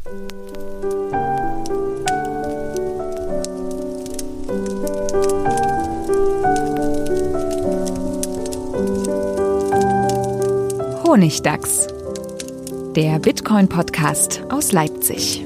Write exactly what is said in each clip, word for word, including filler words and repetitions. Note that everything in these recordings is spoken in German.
Honigdachs, der Bitcoin-Podcast aus Leipzig.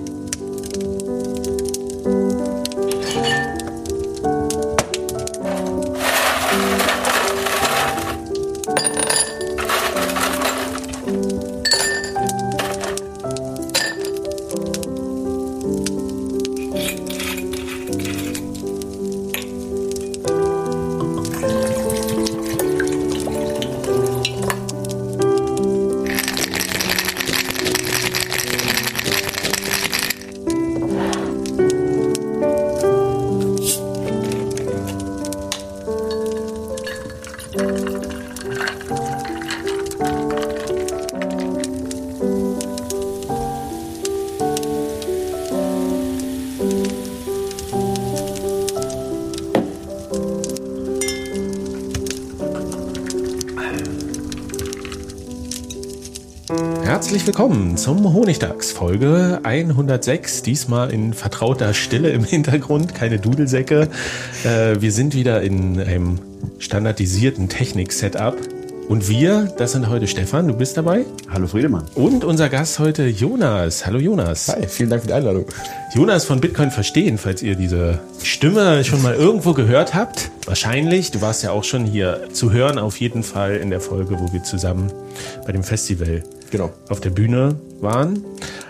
Herzlich willkommen zum Honigdachs, Folge hundertsechs, diesmal in vertrauter Stille im Hintergrund, keine Dudelsäcke. Äh, wir sind wieder in einem standardisierten Technik-Setup. Und wir, das sind heute Stefan, du bist dabei. Hallo Friedemann. Und unser Gast heute Jonas. Hallo Jonas. Hi, vielen Dank für die Einladung. Jonas von Bitcoin Verstehen, falls ihr diese Stimme schon mal irgendwo gehört habt. Wahrscheinlich, du warst ja auch schon hier zu hören, auf jeden Fall in der Folge, wo wir zusammen bei dem Festival genau auf der Bühne waren.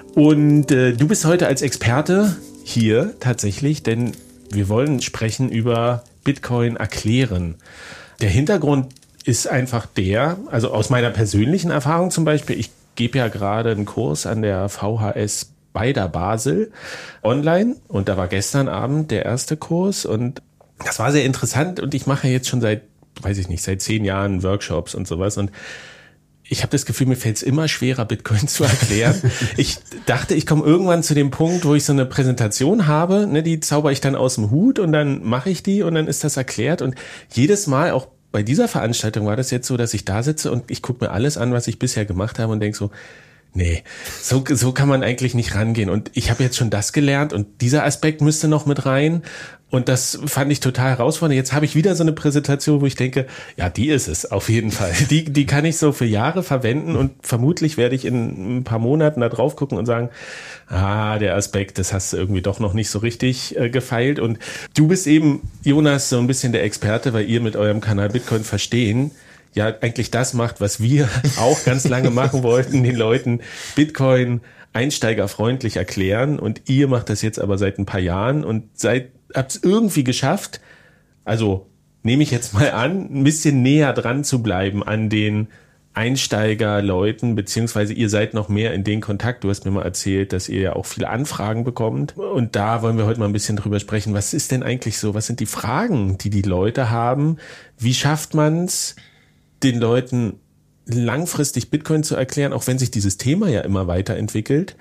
Und äh, du bist heute als Experte hier tatsächlich, denn wir wollen sprechen über Bitcoin erklären. Der Hintergrund ist einfach der, also aus meiner persönlichen Erfahrung zum Beispiel, ich gebe ja gerade einen Kurs an der V H S Beider Basel online und da war gestern Abend der erste Kurs und das war sehr interessant und ich mache jetzt schon seit, weiß ich nicht, seit zehn Jahren Workshops und sowas und ich habe das Gefühl, mir fällt es immer schwerer, Bitcoin zu erklären. Ich dachte, ich komme irgendwann zu dem Punkt, wo ich so eine Präsentation habe, ne, die zauber ich dann aus dem Hut und dann mache ich die und dann ist das erklärt und jedes Mal auch bei dieser Veranstaltung war das jetzt so, dass ich da sitze und ich gucke mir alles an, was ich bisher gemacht habe und denke so, nee, so, so kann man eigentlich nicht rangehen. Und ich habe jetzt schon das gelernt und dieser Aspekt müsste noch mit rein. Und das fand ich total herausfordernd. Jetzt habe ich wieder so eine Präsentation, wo ich denke, ja, die ist es auf jeden Fall. Die, die kann ich so für Jahre verwenden und vermutlich werde ich in ein paar Monaten da drauf gucken und sagen, ah, der Aspekt, das hast du irgendwie doch noch nicht so richtig äh, gefeilt. Und du bist eben, Jonas, so ein bisschen der Experte, weil ihr mit eurem Kanal Bitcoin Verstehen ja eigentlich das macht, was wir auch ganz lange machen wollten, den Leuten Bitcoin einsteigerfreundlich erklären. Und ihr macht das jetzt aber seit ein paar Jahren und seid habt es irgendwie geschafft, also nehme ich jetzt mal an, ein bisschen näher dran zu bleiben an den Einsteigerleuten, beziehungsweise ihr seid noch mehr in den Kontakt. Du hast mir mal erzählt, dass ihr ja auch viele Anfragen bekommt. Und da wollen wir heute mal ein bisschen drüber sprechen. Was ist denn eigentlich so? Was sind die Fragen, die die Leute haben? Wie schafft man es, den Leuten langfristig Bitcoin zu erklären, auch wenn sich dieses Thema ja immer weiterentwickelt?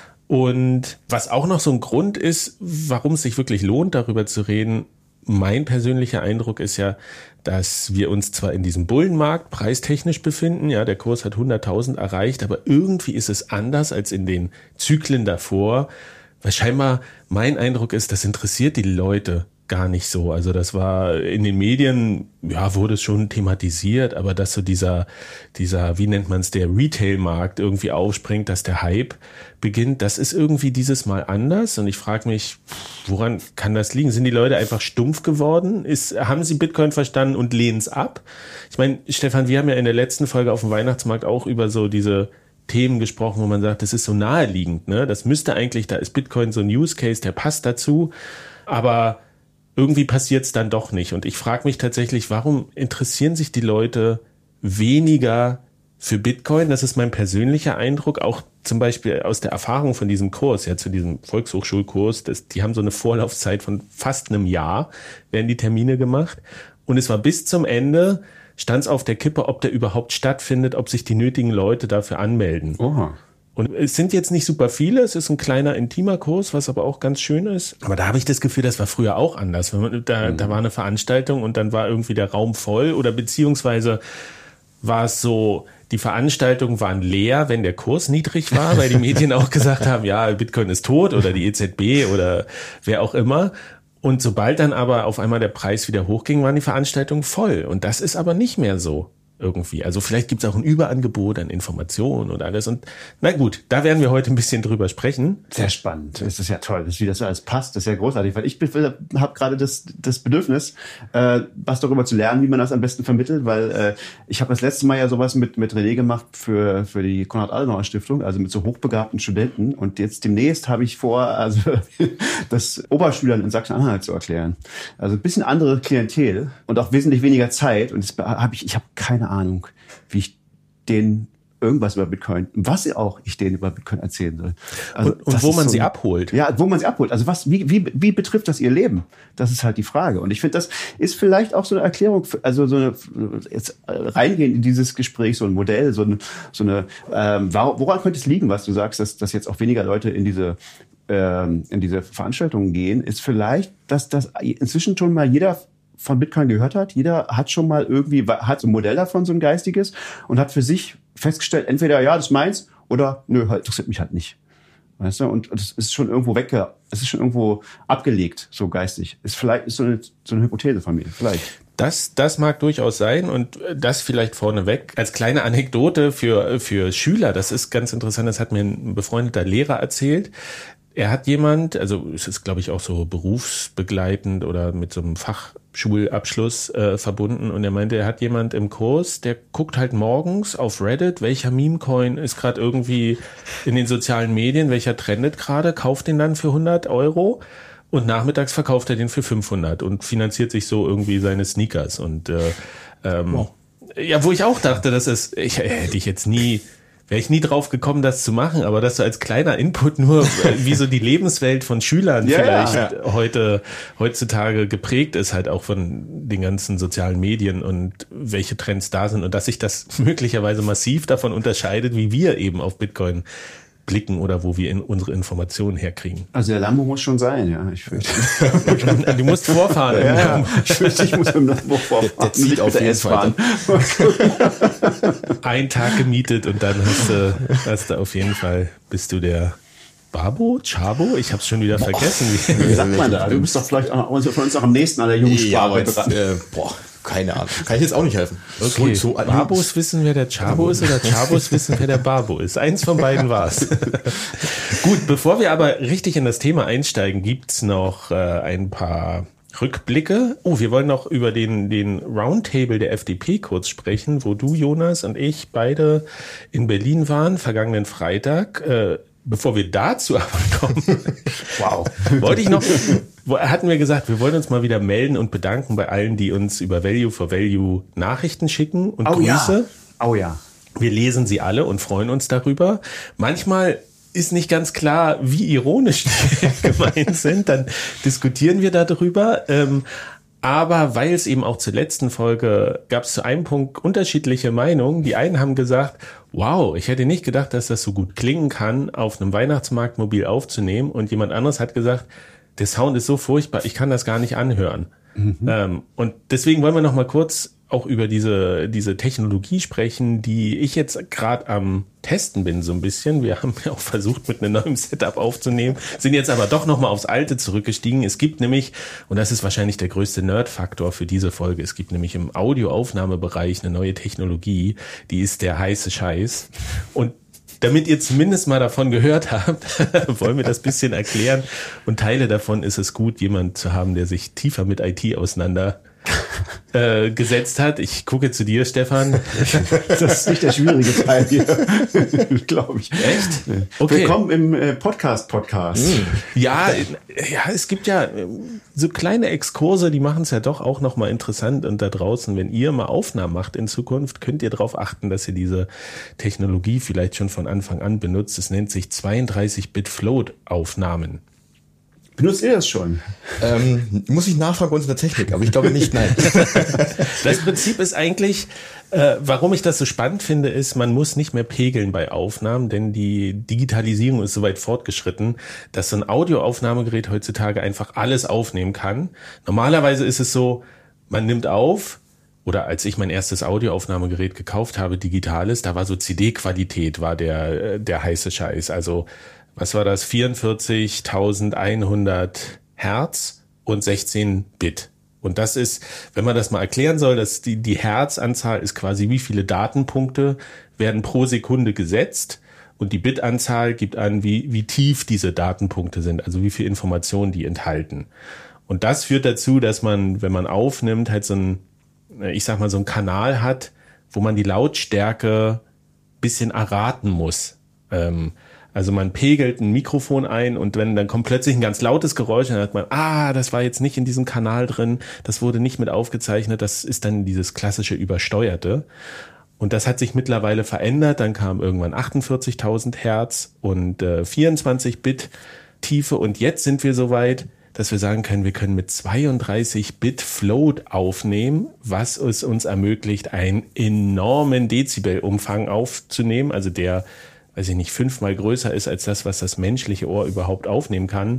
Und was auch noch so ein Grund ist, warum es sich wirklich lohnt, darüber zu reden, mein persönlicher Eindruck ist ja, dass wir uns zwar in diesem Bullenmarkt preistechnisch befinden, ja, der Kurs hat hunderttausend erreicht, aber irgendwie ist es anders als in den Zyklen davor, weil scheinbar mein Eindruck ist, das interessiert die Leute gar nicht so. Also das war in den Medien, ja, wurde es schon thematisiert, aber dass so dieser, dieser, wie nennt man es, der Retail-Markt irgendwie aufspringt, dass der Hype beginnt, das ist irgendwie dieses Mal anders. Und ich frage mich, woran kann das liegen? Sind die Leute einfach stumpf geworden? Ist, haben sie Bitcoin verstanden und lehnen es ab? Ich meine, Stefan, wir haben ja in der letzten Folge auf dem Weihnachtsmarkt auch über so diese Themen gesprochen, wo man sagt, das ist so naheliegend, ne? Das müsste eigentlich, da ist Bitcoin so ein Use Case, der passt dazu. Aber irgendwie passiert es dann doch nicht. Und ich frage mich tatsächlich, warum interessieren sich die Leute weniger für Bitcoin? Das ist mein persönlicher Eindruck, auch zum Beispiel aus der Erfahrung von diesem Kurs, ja, zu diesem Volkshochschulkurs. Das, die haben so eine Vorlaufzeit von fast einem Jahr, werden die Termine gemacht. Und es war bis zum Ende, stand es auf der Kippe, ob der überhaupt stattfindet, ob sich die nötigen Leute dafür anmelden. Oha. Und es sind jetzt nicht super viele, es ist ein kleiner, intimer Kurs, was aber auch ganz schön ist. Aber da habe ich das Gefühl, das war früher auch anders. Da, mhm. da war eine Veranstaltung und dann war irgendwie der Raum voll oder beziehungsweise war es so, die Veranstaltungen waren leer, wenn der Kurs niedrig war, weil die Medien auch gesagt haben, ja, Bitcoin ist tot oder die E Z B oder wer auch immer. Und sobald dann aber auf einmal der Preis wieder hochging, waren die Veranstaltungen voll. Und das ist aber nicht mehr so. Irgendwie. Also vielleicht gibt es auch ein Überangebot an Informationen und alles. Und na gut, da werden wir heute ein bisschen drüber sprechen. Sehr spannend. Das ist ja toll, wie das alles passt. Das ist ja großartig, weil ich habe gerade das, das Bedürfnis, äh, was darüber zu lernen, wie man das am besten vermittelt, weil äh, ich habe das letzte Mal ja sowas mit mit René gemacht für für die Konrad-Adenauer-Stiftung, also mit so hochbegabten Studenten. Und jetzt demnächst habe ich vor, also das Oberschülern in Sachsen-Anhalt zu erklären. Also ein bisschen andere Klientel und auch wesentlich weniger Zeit. Und das habe ich, ich habe keine Ahnung, wie ich denen irgendwas über Bitcoin, was auch ich denen über Bitcoin erzählen soll. Also und und wo man so, sie abholt. Ja, wo man sie abholt. Also was, wie, wie, wie betrifft das ihr Leben? Das ist halt die Frage. Und ich finde, das ist vielleicht auch so eine Erklärung, für, also so eine, jetzt reingehen in dieses Gespräch, so ein Modell, so eine, so eine ähm, woran könnte es liegen, was du sagst, dass, dass jetzt auch weniger Leute in diese ähm, in diese Veranstaltungen gehen, ist vielleicht, dass das inzwischen schon mal jeder von Bitcoin gehört hat. Jeder hat schon mal irgendwie, hat so ein Modell davon, so ein geistiges, und hat für sich festgestellt, entweder ja, das ist meins, oder nö, halt, interessiert mich halt nicht. Weißt du? Und es ist schon irgendwo wegge, es ist schon irgendwo abgelegt, so geistig. Ist vielleicht, ist so eine, so eine Hypothese von mir, vielleicht. Das, das mag durchaus sein, und das vielleicht vorneweg als kleine Anekdote für, für Schüler. Das ist ganz interessant. Das hat mir ein befreundeter Lehrer erzählt. Er hat jemand, also es ist, glaube ich, auch so berufsbegleitend oder mit so einem Fachschulabschluss äh, verbunden, und er meinte, er hat jemand im Kurs, der guckt halt morgens auf Reddit, welcher Meme-Coin ist gerade irgendwie in den sozialen Medien, welcher trendet gerade, kauft den dann für hundert Euro und nachmittags verkauft er den für fünfhundert und finanziert sich so irgendwie seine Sneakers. Und äh, ähm, wow. Ja, wo ich auch dachte, das ist, ich, hätte ich jetzt nie... Wäre ich nie drauf gekommen, das zu machen, aber das so als kleiner Input nur, wie so die Lebenswelt von Schülern ja, vielleicht ja, ja. heute, heutzutage geprägt ist, halt auch von den ganzen sozialen Medien und welche Trends da sind, und dass sich das möglicherweise massiv davon unterscheidet, wie wir eben auf Bitcoin blicken oder wo wir in unsere Informationen herkriegen. Also der Lambo muss schon sein, ja. Ich fürchte. Du musst vorfahren. Ja, ja. Ich fürchte, ich muss mit dem Lambo vorfahren. Der, der zieht auf jeden Fall. Ein Tag gemietet und dann hast du, hast du auf jeden Fall, bist du der Babo? Chabo? Ich hab's schon wieder boah. vergessen. Wie sagt man da? Du bist doch vielleicht auch von uns auch am nächsten an der Jugendsprache ja, dran. Äh, boah. Keine Ahnung. Kann ich jetzt auch nicht helfen. Okay. So, so Babos wissen, wer der Chabo ist, oder Chabos wissen, wer der Babo ist. Eins von beiden war's. Gut, bevor wir aber richtig in das Thema einsteigen, gibt's noch äh, ein paar Rückblicke. Oh, wir wollen noch über den, den Roundtable der F D P kurz sprechen, wo du, Jonas, und ich beide in Berlin waren, vergangenen Freitag. Äh, Bevor wir dazu aber kommen, wow, wollte ich noch, hatten wir gesagt, wir wollen uns mal wieder melden und bedanken bei allen, die uns über Value for Value Nachrichten schicken und oh Grüße. Ja. Oh ja. Wir lesen sie alle und freuen uns darüber. Manchmal ist nicht ganz klar, wie ironisch die gemeint sind, dann diskutieren wir darüber. Ähm, Aber weil es eben auch zur letzten Folge gab es zu einem Punkt unterschiedliche Meinungen. Die einen haben gesagt, wow, ich hätte nicht gedacht, dass das so gut klingen kann, auf einem Weihnachtsmarkt mobil aufzunehmen. Und jemand anderes hat gesagt, der Sound ist so furchtbar, ich kann das gar nicht anhören. Mhm. Ähm, und deswegen wollen wir noch mal kurz auch über diese diese Technologie sprechen, die ich jetzt gerade am Testen bin so ein bisschen. Wir haben ja auch versucht, mit einem neuen Setup aufzunehmen, sind jetzt aber doch noch mal aufs alte zurückgestiegen. Es gibt nämlich, und das ist wahrscheinlich der größte Nerd-Faktor für diese Folge, es gibt nämlich im Audioaufnahmebereich eine neue Technologie, die ist der heiße Scheiß. Und damit ihr zumindest mal davon gehört habt, wollen wir das bisschen erklären. Und Teile davon ist es gut, jemand zu haben, der sich tiefer mit I T auseinander äh, gesetzt hat. Ich gucke zu dir, Stefan. Das ist nicht der schwierige Teil hier, glaube ich. Echt? Okay. Willkommen im äh, Podcast-Podcast. Mhm. Ja, ja, es gibt ja so kleine Exkurse, die machen es ja doch auch nochmal interessant. Und da draußen, wenn ihr mal Aufnahmen macht in Zukunft, könnt ihr darauf achten, dass ihr diese Technologie vielleicht schon von Anfang an benutzt. Es nennt sich zweiunddreißig Bit Float-Aufnahmen. Benutzt ihr das schon? Ähm, muss ich nachfragen bei uns in der Technik, aber ich glaube nicht, nein. Das Prinzip ist eigentlich, äh, warum ich das so spannend finde, ist, man muss nicht mehr pegeln bei Aufnahmen, denn die Digitalisierung ist so weit fortgeschritten, dass so ein Audioaufnahmegerät heutzutage einfach alles aufnehmen kann. Normalerweise ist es so, man nimmt auf, Oder als ich mein erstes Audioaufnahmegerät gekauft habe, digitales, da war so C D-Qualität, war der, der heiße Scheiß. Also, was war das? vierundvierzigtausendeinhundert Hertz und sechzehn Bit. Und das ist, wenn man das mal erklären soll, dass die, die Herzanzahl ist quasi, wie viele Datenpunkte werden pro Sekunde gesetzt. Und die Bitanzahl gibt an, wie, wie tief diese Datenpunkte sind, also wie viel Informationen die enthalten. Und das führt dazu, dass man, wenn man aufnimmt, halt so ein, ich sag mal, so einen Kanal hat, wo man die Lautstärke bisschen erraten muss. Ähm, also man pegelt ein Mikrofon ein und wenn dann kommt plötzlich ein ganz lautes Geräusch, dann hat man, ah, das war jetzt nicht in diesem Kanal drin, das wurde nicht mit aufgezeichnet, das ist dann dieses klassische Übersteuerte. Und das hat sich mittlerweile verändert, dann kam irgendwann achtundvierzigtausend Hertz und äh, vierundzwanzig Bit Tiefe und jetzt sind wir so weit, dass wir sagen können, wir können mit zweiunddreißig Bit Float aufnehmen, was es uns ermöglicht, einen enormen Dezibelumfang aufzunehmen, also der, weiß ich nicht, fünfmal größer ist als das, was das menschliche Ohr überhaupt aufnehmen kann.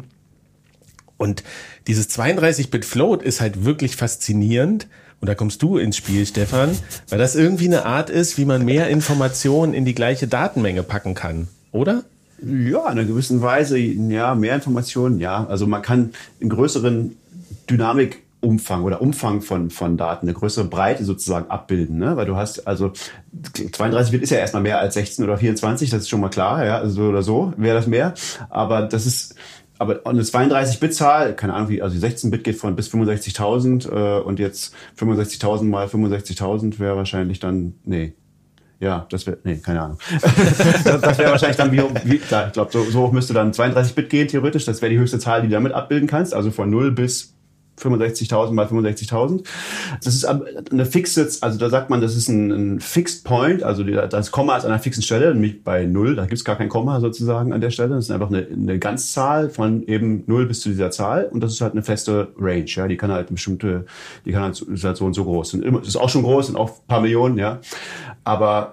Und dieses zweiunddreißig Bit Float ist halt wirklich faszinierend. Und da kommst du ins Spiel, Stefan, weil das irgendwie eine Art ist, wie man mehr Informationen in die gleiche Datenmenge packen kann, oder? Ja, in einer gewissen Weise, ja, mehr Informationen, ja. Also man kann einen größeren Dynamikumfang oder Umfang von, von Daten, eine größere Breite sozusagen abbilden, ne? Weil du hast, also zweiunddreißig Bit ist ja erstmal mehr als sechzehn oder vierundzwanzig, das ist schon mal klar, ja, also so oder so wäre das mehr. Aber das ist, aber eine zweiunddreißig Bit Zahl, keine Ahnung wie, also die sechzehn Bit geht von bis fünfundsechzigtausend äh, und jetzt fünfundsechzigtausend mal fünfundsechzigtausend wäre wahrscheinlich dann, nee. Ja, das wäre, nee, keine Ahnung. das das wäre wahrscheinlich dann wie, wie klar, ich glaube, so, so hoch müsste dann zweiunddreißig Bit gehen, theoretisch. Das wäre die höchste Zahl, die du damit abbilden kannst. Also von null bis fünfundsechzigtausend mal fünfundsechzigtausend. Das ist eine fixe, also da sagt man, das ist ein, ein Fixed Point, also die, das Komma ist an einer fixen Stelle, nämlich bei null, da gibt es gar kein Komma sozusagen an der Stelle. Das ist einfach eine, eine Ganzzahl von eben null bis zu dieser Zahl und das ist halt eine feste Range, ja, die kann halt bestimmte, die kann halt, ist halt so und so groß. Und immer, ist auch schon groß, sind auch ein paar Millionen, ja, aber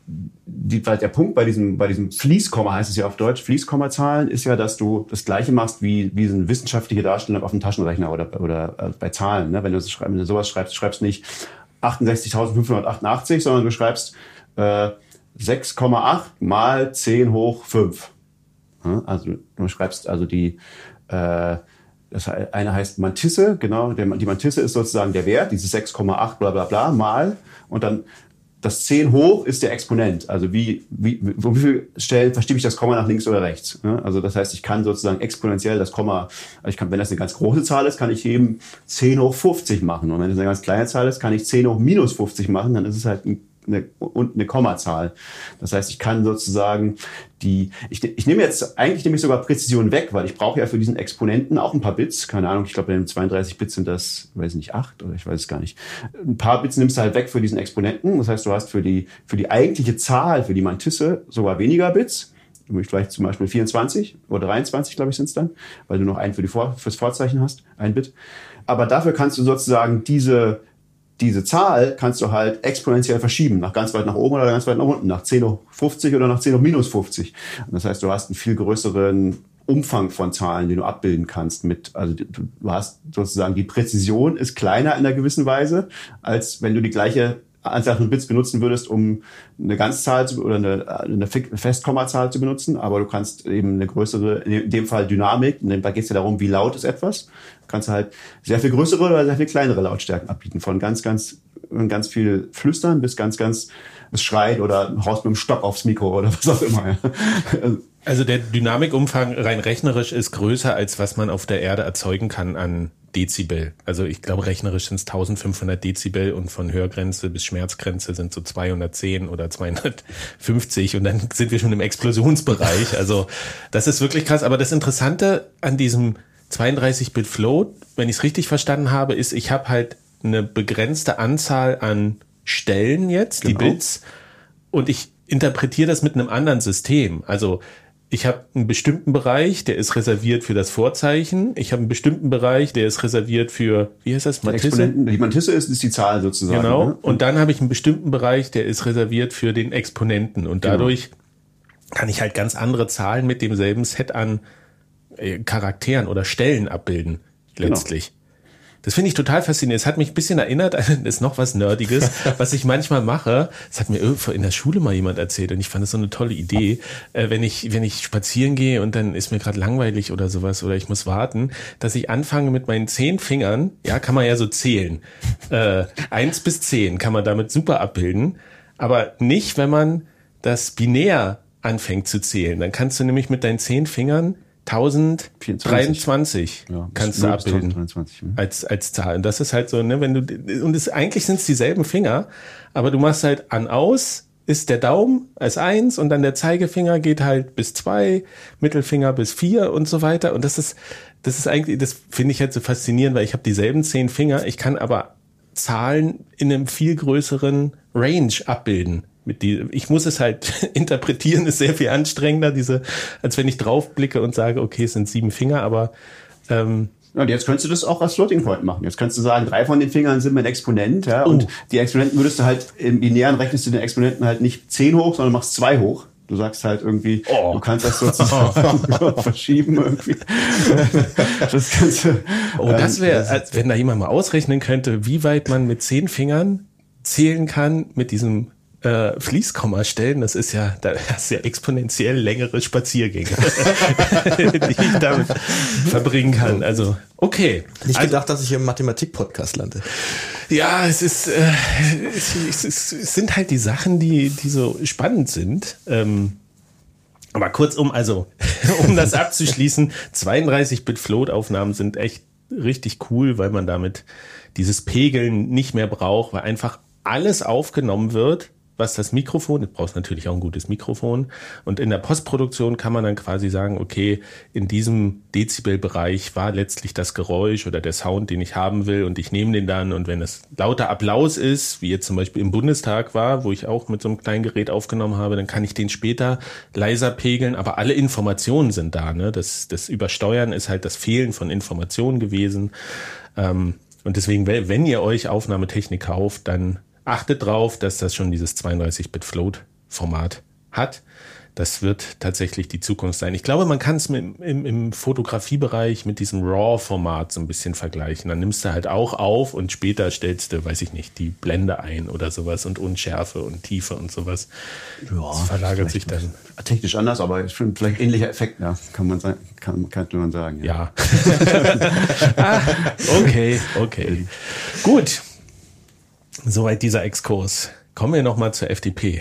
die, der Punkt bei diesem, bei diesem Fließkomma, heißt es ja auf Deutsch, Fließkommazahlen, ist ja, dass du das Gleiche machst wie, wie so eine wissenschaftliche Darstellung auf dem Taschenrechner oder, oder äh, bei Zahlen. Ne? Wenn du, das, wenn du sowas schreibst, schreibst nicht achtundsechzigtausendfünfhundertachtundachtzig, sondern du schreibst äh, sechs Komma acht mal zehn hoch fünf. Ja? Also du schreibst also die, äh, das eine heißt Mantisse, genau, der, die Mantisse ist sozusagen der Wert, dieses sechs Komma acht bla bla bla mal und dann das zehn hoch ist der Exponent, also wie, wie, wo wie viel Stellen verschiebe ich das Komma nach links oder rechts. Ne? Also das heißt, ich kann sozusagen exponentiell das Komma, also ich kann, wenn das eine ganz große Zahl ist, kann ich eben zehn hoch fünfzig machen. Und wenn es eine ganz kleine Zahl ist, kann ich zehn hoch minus fünfzig machen, dann ist es halt ein Eine, und eine Kommazahl. Das heißt, ich kann sozusagen die, ich, ich nehme jetzt, eigentlich nehme ich sogar Präzision weg, weil ich brauche ja für diesen Exponenten auch ein paar Bits. Keine Ahnung, ich glaube, bei den zweiunddreißig Bits sind das, weiß nicht, acht oder ich weiß es gar nicht. Ein paar Bits nimmst du halt weg für diesen Exponenten. Das heißt, du hast für die, für die eigentliche Zahl, für die Mantisse sogar weniger Bits. Vielleicht zum Beispiel vierundzwanzig oder dreiundzwanzig, glaube ich, sind es dann, weil du noch einen für die Vor, fürs Vorzeichen hast, ein Bit. Aber dafür kannst du sozusagen diese Diese Zahl kannst du halt exponentiell verschieben, nach ganz weit nach oben oder ganz weit nach unten, nach zehn hoch fünfzig oder nach zehn hoch minus fünfzig. Und das heißt, du hast einen viel größeren Umfang von Zahlen, den du abbilden kannst mit, also du hast sozusagen, die Präzision ist kleiner in einer gewissen Weise, als wenn du die gleiche Anzahl von Bits benutzen würdest, um eine Ganzzahl zu, oder eine, eine Festkommazahl zu benutzen, aber du kannst eben eine größere, in dem Fall Dynamik, da geht es ja darum, wie laut ist etwas, du kannst halt sehr viel größere oder sehr viel kleinere Lautstärken abbieten, von ganz, ganz, ganz viel Flüstern bis ganz, ganz, es schreit oder haust mit dem Stock aufs Mikro oder was auch immer. Ja. Also der Dynamikumfang rein rechnerisch ist größer, als was man auf der Erde erzeugen kann an Dezibel. Also ich glaube, rechnerisch sind es eintausendfünfhundert Dezibel und von Hörgrenze bis Schmerzgrenze sind so zweihundertzehn oder zweihundertfünfzig und dann sind wir schon im Explosionsbereich. Also das ist wirklich krass. Aber das Interessante an diesem zweiunddreißig Bit Float, wenn ich es richtig verstanden habe, ist, ich habe halt eine begrenzte Anzahl an Stellen jetzt, genau, die Bits, und ich interpretiere das mit einem anderen System. Also ich habe einen bestimmten Bereich, der ist reserviert für das Vorzeichen. Ich habe einen bestimmten Bereich, der ist reserviert für, wie heißt das? Mantisse? Die Mantisse ist, ist die Zahl sozusagen. Genau. Ne? Und dann habe ich einen bestimmten Bereich, der ist reserviert für den Exponenten. Und dadurch genau. kann ich halt ganz andere Zahlen mit demselben Set an äh, Charakteren oder Stellen abbilden, letztlich. Das finde ich total faszinierend. Es hat mich ein bisschen erinnert, das ist noch was Nerdiges, was ich manchmal mache. Das hat mir in der Schule mal jemand erzählt und ich fand das so eine tolle Idee. Äh, wenn ich, wenn ich spazieren gehe und dann ist mir gerade langweilig oder sowas oder ich muss warten, dass ich anfange mit meinen zehn Fingern, ja, kann man ja so zählen. Äh, eins bis zehn kann man damit super abbilden, aber nicht, wenn man das binär anfängt zu zählen. Dann kannst du nämlich mit deinen zehn Fingern tausenddreiundzwanzig ja, kannst du abbilden als als Zahl. Und das ist halt so, ne, wenn du und es eigentlich sind es dieselben Finger, aber du machst halt an aus ist der Daumen als eins und dann der Zeigefinger geht halt bis zwei, Mittelfinger bis vier und so weiter. Und das ist das ist eigentlich, das finde ich halt so faszinierend, weil ich habe dieselben zehn Finger, ich kann aber Zahlen in einem viel größeren Range abbilden. Mit die, ich muss es halt interpretieren, ist sehr viel anstrengender, diese, als wenn ich drauf blicke und sage, okay, es sind sieben Finger, aber ähm, ja, und jetzt könntest du das auch als Floating Point machen. Jetzt kannst du sagen, drei von den Fingern sind mein Exponent, ja, oh. und die Exponenten würdest du halt im Binären rechnest du den Exponenten halt nicht zehn hoch, sondern machst zwei hoch. Du sagst halt irgendwie, oh. du kannst das sozusagen verschieben irgendwie. Das Ganze. Oh, das wäre, als wenn da jemand mal ausrechnen könnte, wie weit man mit zehn Fingern zählen kann mit diesem äh, Fließkommastellen. Das ist ja, da hast du ja exponentiell längere Spaziergänge, die ich damit verbringen kann. Also, okay. Nicht also, gedacht, dass ich hier im Mathematik-Podcast lande. Ja, es ist, äh, es, es, es, es sind halt die Sachen, die, die so spannend sind. Ähm, aber kurzum, also, um das abzuschließen, zweiunddreißig Bit Float-Aufnahmen sind echt richtig cool, weil man damit dieses Pegeln nicht mehr braucht, weil einfach alles aufgenommen wird, was das Mikrofon, du brauchst natürlich auch ein gutes Mikrofon, und in der Postproduktion kann man dann quasi sagen, okay, in diesem Dezibelbereich war letztlich das Geräusch oder der Sound, den ich haben will, und ich nehme den dann, und wenn es lauter Applaus ist, wie jetzt zum Beispiel im Bundestag war, wo ich auch mit so einem kleinen Gerät aufgenommen habe, dann kann ich den später leiser pegeln, aber alle Informationen sind da, ne? Das, das Übersteuern ist halt das Fehlen von Informationen gewesen, ähm, und deswegen, wenn ihr euch Aufnahmetechnik kauft, dann achtet drauf, dass das schon dieses zweiunddreißig Bit Float-Format hat. Das wird tatsächlich die Zukunft sein. Ich glaube, man kann es im, im Fotografiebereich mit diesem RAW-Format so ein bisschen vergleichen. Dann nimmst du halt auch auf und später stellst du, weiß ich nicht, die Blende ein oder sowas und Unschärfe und Tiefe und sowas. Ja, das verlagert sich dann. Technisch anders, aber ich finde vielleicht ähnlicher Effekt, ja, kann man sagen, kann, könnte man sagen. Ja. ja. ah, okay, okay. Gut. Soweit dieser Exkurs. Kommen wir nochmal zur F D P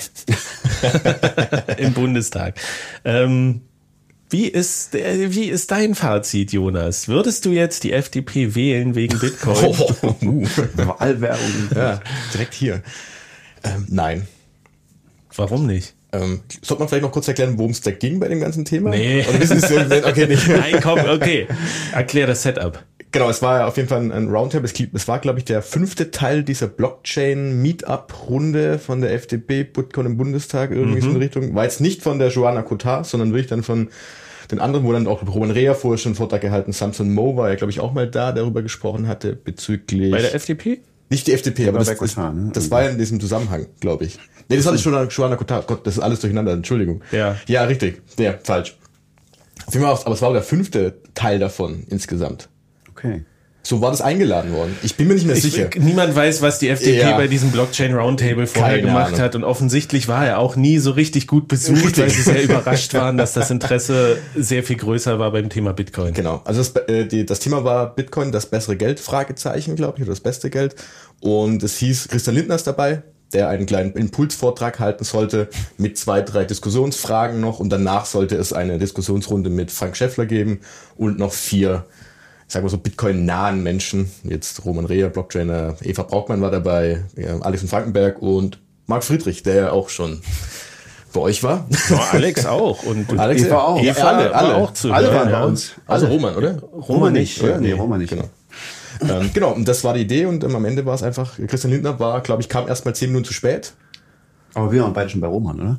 im Bundestag. Ähm, wie ist, wie ist dein Fazit, Jonas? Würdest du jetzt die F D P wählen wegen Bitcoin? Oh, uh. Wahlwerbung. Ja, direkt hier. Ähm, nein. Warum nicht? Ähm, sollte man vielleicht noch kurz erklären, worum es da ging bei dem ganzen Thema? Nee. Oder wissen Sie es? Okay, nicht. Nein, komm, okay. Erklär das Setup. Genau, es war ja auf jeden Fall ein Roundtable. Es war, glaube ich, der fünfte Teil dieser Blockchain-Meetup-Runde von der F D P, Bitcoin im Bundestag, irgendwie mhm. so in Richtung. War jetzt nicht von der Joanna Cotard, sondern wirklich dann von den anderen, wo dann auch Roman Rea vorher schon einen Vortrag gehalten. Samson Moe war ja, glaube ich, auch mal da, der darüber gesprochen hatte, bezüglich... Bei der F D P? Nicht die F D P, aber das, das, Cotard, ne? das war ja in diesem Zusammenhang, glaube ich. Nee, das hatte ich schon an Joanna Cotard. Gott, das ist alles durcheinander, Entschuldigung. Ja. Ja, richtig. Ja, falsch. Aber es war auch der fünfte Teil davon insgesamt. Okay. So war das eingeladen worden. Ich bin mir nicht mehr ich, sicher. Niemand weiß, was die F D P ja. bei diesem Blockchain Roundtable vorher Keine gemacht Ahnung. hat. Und offensichtlich war er auch nie so richtig gut besucht, richtig. Weil sie sehr überrascht waren, dass das Interesse sehr viel größer war beim Thema Bitcoin. Genau. Also das, äh, die, das Thema war Bitcoin, das bessere Geld, Fragezeichen, glaube ich, oder das beste Geld. Und es hieß, Christian Lindner ist dabei, der einen kleinen Impulsvortrag halten sollte mit zwei, drei Diskussionsfragen noch. Und danach sollte es eine Diskussionsrunde mit Frank Schäffler geben und noch vier, sagen wir so, Bitcoin-nahen Menschen. Jetzt Roman Rea, Blockchainer, Eva Braukmann war dabei, ja, Alex von Frankenberg und Marc Friedrich, der ja auch schon bei euch war. Ja, Alex auch. Und, und Alex Eva auch. Eva, Eva alle, alle, auch zu alle waren ja. bei uns. Also Roman, oder? Roman nicht. oder? Nee, Roman nicht. Genau. ähm, genau, und das war die Idee, und ähm, am Ende war es einfach, Christian Lindner war, glaube ich, kam erst mal zehn Minuten zu spät. Aber wir waren beide schon bei Roman, oder?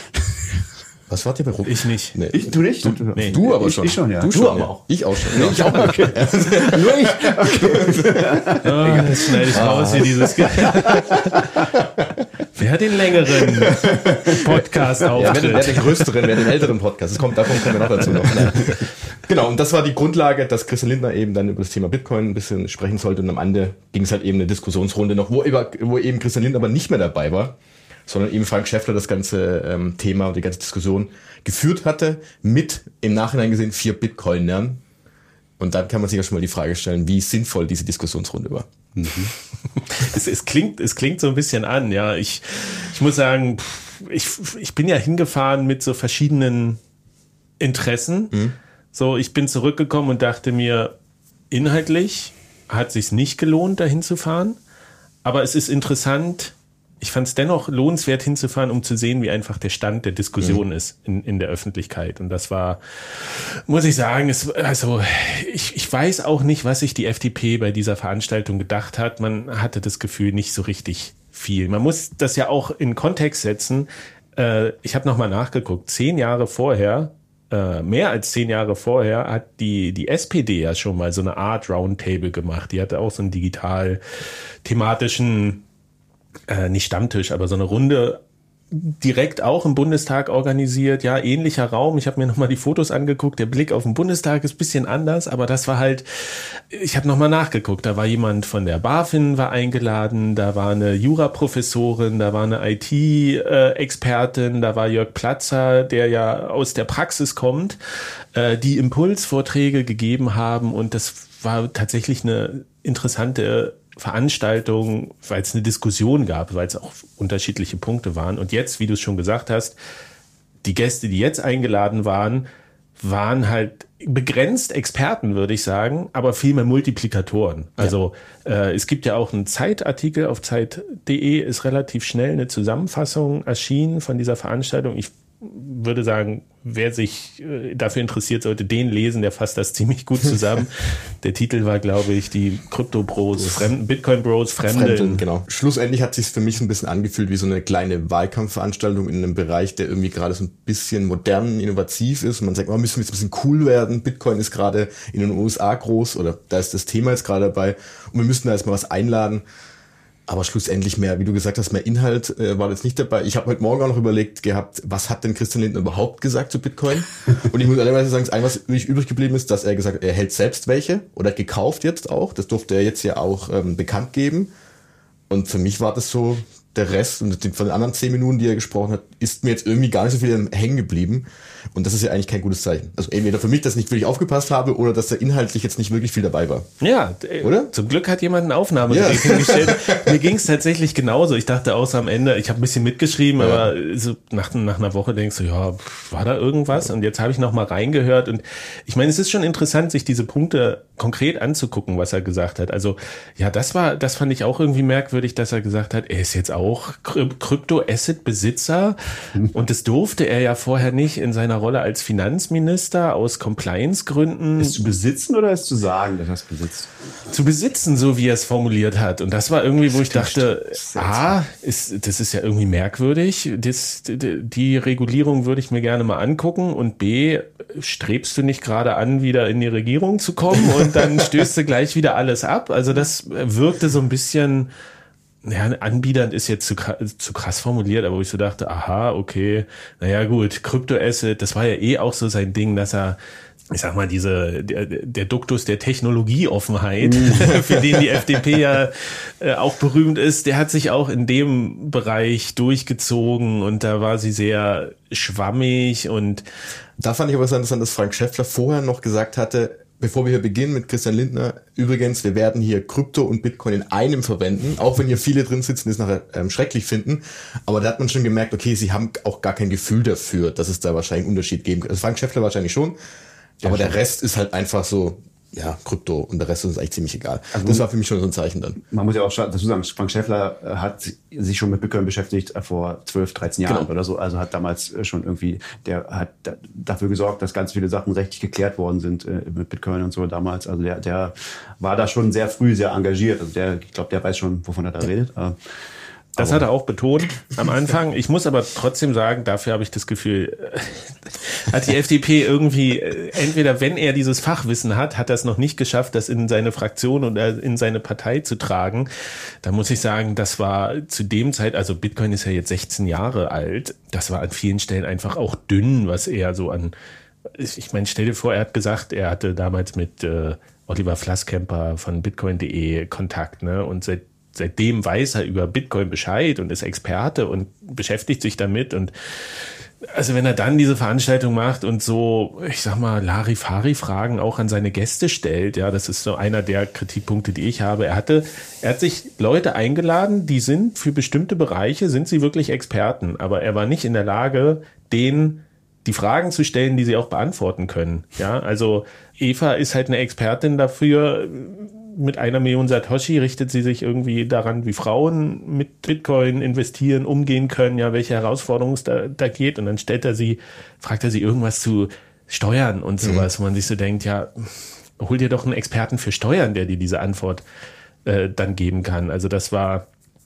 Was wart ihr bei Roman? Ich nicht. Nee. Ich, du nicht? Du, du, nee. du aber schon. Ich, ich schon, ja. Du, du schon, aber ja. auch. Ich auch schon. Nee, ich auch. Okay. Nur ich? Okay. Oh, jetzt schneide ich raus hier dieses Wer den längeren Podcast Ja, wer, auftritt. den, wer den größeren, wer den älteren Podcast. Das kommt, davon kommen wir noch dazu noch. Genau, und das war die Grundlage, dass Christian Lindner eben dann über das Thema Bitcoin ein bisschen sprechen sollte. Und am Ende ging es halt eben eine Diskussionsrunde noch, wo, über, wo eben Christian Lindner aber nicht mehr dabei war, sondern eben Frank Schäffler das ganze ähm, Thema und die ganze Diskussion geführt hatte, mit im Nachhinein gesehen vier Bitcoinern. Und dann kann man sich ja schon mal die Frage stellen, wie sinnvoll diese Diskussionsrunde war. Mhm. es, es klingt, es klingt so ein bisschen an, ja. Ich, ich muss sagen, ich, ich bin ja hingefahren mit so verschiedenen Interessen. Mhm. So, ich bin zurückgekommen und dachte mir, inhaltlich hat sich's nicht gelohnt, dahin zu fahren. Aber es ist interessant. Ich fand es dennoch lohnenswert hinzufahren, um zu sehen, wie einfach der Stand der Diskussion mhm. ist in, in der Öffentlichkeit. Und das war, muss ich sagen, es, also ich, ich weiß auch nicht, was sich die F D P bei dieser Veranstaltung gedacht hat. Man hatte das Gefühl, nicht so richtig viel. Man muss das ja auch in Kontext setzen. Äh, ich habe nochmal nachgeguckt. Zehn Jahre vorher, äh, mehr als zehn Jahre vorher, hat die, die S P D ja schon mal so eine Art Roundtable gemacht. Die hatte auch so einen digital-thematischen Äh, nicht Stammtisch, aber so eine Runde direkt auch im Bundestag organisiert. Ja, ähnlicher Raum. Ich habe mir nochmal die Fotos angeguckt. Der Blick auf den Bundestag ist ein bisschen anders, aber das war halt, ich habe nochmal nachgeguckt. Da war jemand von der BaFin war eingeladen, da war eine Juraprofessorin, da war eine I T-Expertin, da war Jörg Platzer, der ja aus der Praxis kommt, äh, die Impulsvorträge gegeben haben, und das war tatsächlich eine interessante Veranstaltung, weil es eine Diskussion gab, weil es auch unterschiedliche Punkte waren. Und jetzt, wie du es schon gesagt hast, die Gäste, die jetzt eingeladen waren, waren halt begrenzt Experten, würde ich sagen, aber viel mehr Multiplikatoren. Also ja. äh, es gibt ja auch einen Zeitartikel auf zeit punkt de, ist relativ schnell eine Zusammenfassung erschienen von dieser Veranstaltung. Ich würde sagen, wer sich äh, dafür interessiert, sollte den lesen, der fasst das ziemlich gut zusammen. Der Titel war, glaube ich, die Krypto-Bros, Fremden, Bitcoin-Bros, Fremden. Fremden. Genau. Schlussendlich hat es sich für mich so ein bisschen angefühlt wie so eine kleine Wahlkampfveranstaltung in einem Bereich, der irgendwie gerade so ein bisschen modern, innovativ ist. Und man sagt, oh, müssen wir jetzt ein bisschen cool werden. Bitcoin ist gerade in den U S A groß, oder da ist das Thema jetzt gerade dabei. Und wir müssten da jetzt mal was einladen. Aber schlussendlich mehr, wie du gesagt hast, mehr Inhalt äh, war jetzt nicht dabei. Ich habe heute Morgen auch noch überlegt gehabt, was hat denn Christian Lindner überhaupt gesagt zu Bitcoin? Und ich muss ehrlicherweise sagen, das eine, was übrig geblieben ist, dass er gesagt hat, er hält selbst welche oder hat gekauft jetzt auch. Das durfte er jetzt ja auch ähm, bekannt geben. Und für mich war das so, der Rest, und von den anderen zehn Minuten, die er gesprochen hat, ist mir jetzt irgendwie gar nicht so viel hängen geblieben. Und das ist ja eigentlich kein gutes Zeichen. Also entweder für mich, dass ich nicht wirklich aufgepasst habe, oder dass da inhaltlich jetzt nicht wirklich viel dabei war. Ja, oder? Zum Glück hat jemand ein Aufnahmegerät ja. hingestellt. Mir ging es tatsächlich genauso. Ich dachte außer am Ende, ich habe ein bisschen mitgeschrieben, ja. aber so nach, nach einer Woche denkst du, ja, war da irgendwas? Und jetzt habe ich noch mal reingehört. Und ich meine, es ist schon interessant, sich diese Punkte konkret anzugucken, was er gesagt hat. Also ja, das war, das fand ich auch irgendwie merkwürdig, dass er gesagt hat, er ist jetzt auch Krypto-Asset-Besitzer. Und das durfte er ja vorher nicht in seiner Rolle als Finanzminister aus Compliance-Gründen. Es zu besitzen oder es zu sagen, dass er es besitzt? Zu besitzen, so wie er es formuliert hat. Und das war irgendwie, wo ich dachte, ah, ist, das ist ja irgendwie merkwürdig. Das, die, die Regulierung würde ich mir gerne mal angucken. Und B, strebst du nicht gerade an, wieder in die Regierung zu kommen und dann stößt du gleich wieder alles ab? Also das wirkte so ein bisschen... Ja, anbiedernd ist jetzt zu, zu krass formuliert, aber wo ich so dachte, aha, okay, naja gut, Kryptoasset, das war ja eh auch so sein Ding, dass er, ich sag mal, diese der, der Duktus der Technologieoffenheit, für den die F D P ja äh, auch berühmt ist, der hat sich auch in dem Bereich durchgezogen, und da war sie sehr schwammig. Und da fand ich aber so interessant, dass Frank Schäffler vorher noch gesagt hatte, bevor wir hier beginnen mit Christian Lindner, übrigens, wir werden hier Krypto und Bitcoin in einem verwenden, auch wenn hier viele drin sitzen, die es nachher ähm, schrecklich finden. Aber da hat man schon gemerkt, okay, sie haben auch gar kein Gefühl dafür, dass es da wahrscheinlich einen Unterschied geben kann. Also Frank Schäffler wahrscheinlich schon, ja, aber schon. Der Rest ist halt einfach so, ja, Krypto, und der Rest ist uns eigentlich ziemlich egal. Also das war für mich schon so ein Zeichen dann. Man muss ja auch dazu sagen, Frank Schäffler hat sich schon mit Bitcoin beschäftigt vor zwölf, dreizehn Jahren genau. oder so. Also hat damals schon irgendwie, der hat dafür gesorgt, dass ganz viele Sachen rechtlich geklärt worden sind mit Bitcoin und so damals. Also der, der war da schon sehr früh sehr engagiert. Also der, ich glaube, der weiß schon, wovon er da redet. Das hat er auch betont am Anfang. Ich muss aber trotzdem sagen, dafür habe ich das Gefühl, hat die F D P irgendwie, entweder wenn er dieses Fachwissen hat, hat er es noch nicht geschafft, das in seine Fraktion oder in seine Partei zu tragen. Da muss ich sagen, das war zu dem Zeit, also Bitcoin ist ja jetzt sechzehn Jahre alt, das war an vielen Stellen einfach auch dünn, was er so an, ich meine, stell dir vor, er hat gesagt, er hatte damals mit äh, Oliver Flasskemper von bitcoin punkt de Kontakt, ne, und seit Seitdem weiß er über Bitcoin Bescheid und ist Experte und beschäftigt sich damit. Und also wenn er dann diese Veranstaltung macht und so, ich sag mal, Larifari-Fragen auch an seine Gäste stellt, ja, das ist so einer der Kritikpunkte, die ich habe. Er hatte, er hat sich Leute eingeladen, die sind für bestimmte Bereiche, sind sie wirklich Experten. Aber er war nicht in der Lage, denen die Fragen zu stellen, die sie auch beantworten können. Ja, also Eva ist halt eine Expertin dafür. Mit einer Million Satoshi richtet sie sich irgendwie daran, wie Frauen mit Bitcoin investieren, umgehen können, ja, welche Herausforderungen es da, da geht. Und dann stellt er sie, fragt er sie irgendwas zu Steuern und sowas, mhm. wo man sich so denkt, ja, hol dir doch einen Experten für Steuern, der dir diese Antwort äh, dann geben kann. Also das war,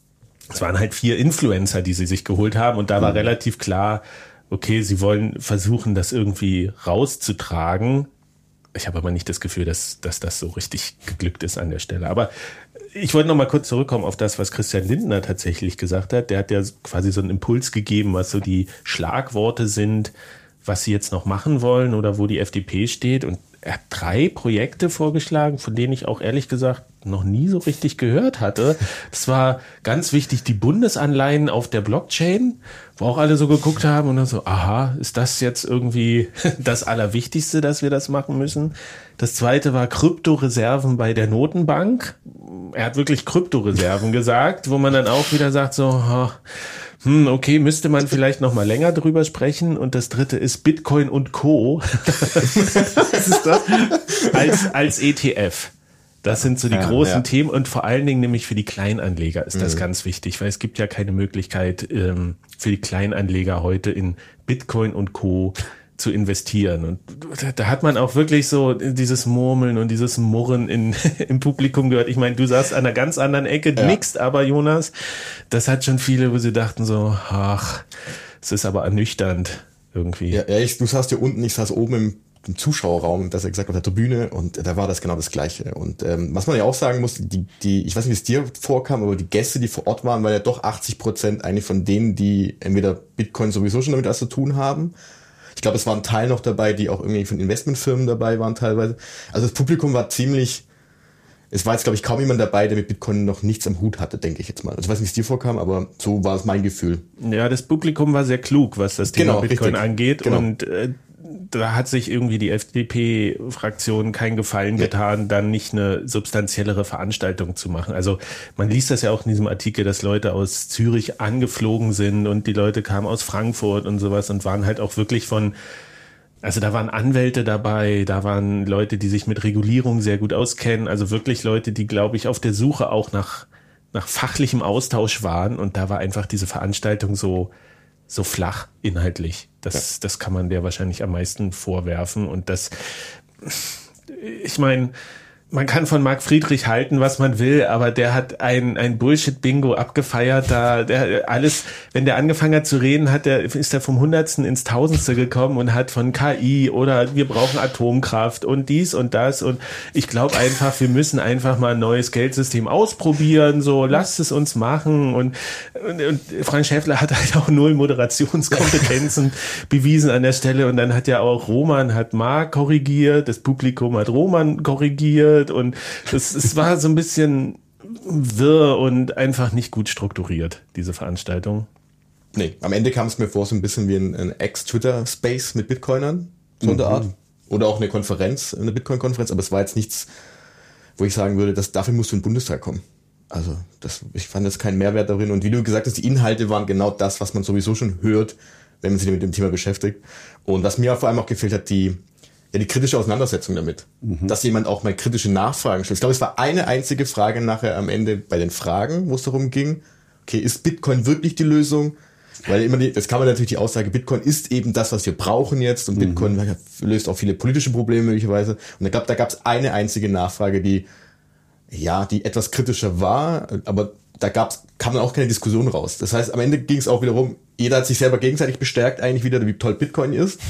es waren halt vier Influencer, die sie sich geholt haben. Und da war mhm. relativ klar, okay, sie wollen versuchen, das irgendwie rauszutragen. Ich habe aber nicht das Gefühl, dass, dass das so richtig geglückt ist an der Stelle. Aber ich wollte noch mal kurz zurückkommen auf das, was Christian Lindner tatsächlich gesagt hat. Der hat ja quasi so einen Impuls gegeben, was so die Schlagworte sind, was sie jetzt noch machen wollen oder wo die F D P steht. Und er hat drei Projekte vorgeschlagen, von denen ich auch ehrlich gesagt noch nie so richtig gehört hatte. Das war ganz wichtig, die Bundesanleihen auf der Blockchain, wo auch alle so geguckt haben und dann so, aha, ist das jetzt irgendwie das Allerwichtigste, dass wir das machen müssen? Das zweite war Kryptoreserven bei der Notenbank. Er hat wirklich Kryptoreserven gesagt, wo man dann auch wieder sagt so, oh, hm, okay, müsste man vielleicht noch mal länger drüber sprechen. Und das dritte ist Bitcoin und Co. Was ist das? Als, als E T F. Das sind so die ja, großen ja. Themen und vor allen Dingen nämlich für die Kleinanleger ist das mhm. ganz wichtig, weil es gibt ja keine Möglichkeit ähm, für die Kleinanleger heute in Bitcoin und Co. zu investieren. Und da, da hat man auch wirklich so dieses Murmeln und dieses Murren in, im Publikum gehört. Ich meine, du saßt an einer ganz anderen Ecke, ja. nickst aber, Jonas, das hat schon viele, wo sie dachten so, ach, es ist aber ernüchternd irgendwie. Ja, ja ich, du saßt hier unten, ich saß oben im im Zuschauerraum, das er gesagt auf der Tribüne, und da war das genau das Gleiche. Und ähm, was man ja auch sagen muss, die, die, ich weiß nicht, wie es dir vorkam, aber die Gäste, die vor Ort waren, waren ja doch achtzig Prozent eigentlich von denen, die entweder Bitcoin sowieso schon damit was zu tun haben. Ich glaube, es waren ein Teil noch dabei, die auch irgendwie von Investmentfirmen dabei waren teilweise. Also das Publikum war ziemlich, es war jetzt, glaube ich, kaum jemand dabei, der mit Bitcoin noch nichts am Hut hatte, denke ich jetzt mal. Also ich weiß nicht, wie es dir vorkam, aber so war es mein Gefühl. Ja, das Publikum war sehr klug, was das Thema genau, Bitcoin richtig. angeht. Genau. Und äh, da hat sich irgendwie die F D P-Fraktion keinen Gefallen getan, dann nicht eine substanziellere Veranstaltung zu machen. Also man liest das ja auch in diesem Artikel, dass Leute aus Zürich angeflogen sind und die Leute kamen aus Frankfurt und sowas und waren halt auch wirklich von, also da waren Anwälte dabei, da waren Leute, die sich mit Regulierung sehr gut auskennen, also wirklich Leute, die, glaube ich, auf der Suche auch nach, nach fachlichem Austausch waren, und da war einfach diese Veranstaltung so so flach inhaltlich. Das, ja. das kann man der wahrscheinlich am meisten vorwerfen. Und das, ich meine, man kann von Marc Friedrich halten, was man will, aber der hat ein, ein Bullshit-Bingo abgefeiert. Da, der alles, wenn der angefangen hat zu reden, hat der, ist er vom Hundertsten ins Tausendste gekommen und hat von K I oder wir brauchen Atomkraft und dies und das. Und ich glaube einfach, wir müssen einfach mal ein neues Geldsystem ausprobieren. So, lasst es uns machen. Und, und, und Frank Schäffler hat halt auch null Moderationskompetenzen bewiesen an der Stelle. Und dann hat ja auch Roman hat Marc korrigiert, das Publikum hat Roman korrigiert. Und es, es war so ein bisschen wirr und einfach nicht gut strukturiert, diese Veranstaltung. Nee, am Ende kam es mir vor so ein bisschen wie ein, ein Ex-Twitter-Space mit Bitcoinern, so in der Art. Oder auch eine Konferenz, eine Bitcoin-Konferenz, aber es war jetzt nichts, wo ich sagen würde, dass dafür musst du in den Bundestag kommen. Also das, ich fand jetzt keinen Mehrwert darin. Und wie du gesagt hast, die Inhalte waren genau das, was man sowieso schon hört, wenn man sich mit dem Thema beschäftigt. Und was mir vor allem auch gefehlt hat, die Ja, die kritische Auseinandersetzung damit. Mhm. Dass jemand auch mal kritische Nachfragen stellt. Ich glaube, es war eine einzige Frage nachher am Ende bei den Fragen, wo es darum ging, okay, ist Bitcoin wirklich die Lösung? Weil immer die, das kann man natürlich die Aussage, Bitcoin ist eben das, was wir brauchen jetzt, und mhm. Bitcoin löst auch viele politische Probleme möglicherweise. Und ich glaube, da gab es eine einzige Nachfrage, die, ja, die etwas kritischer war, aber da gab's, kam dann auch keine Diskussion raus. Das heißt, am Ende ging es auch wiederum, jeder hat sich selber gegenseitig bestärkt eigentlich wieder, wie toll Bitcoin ist.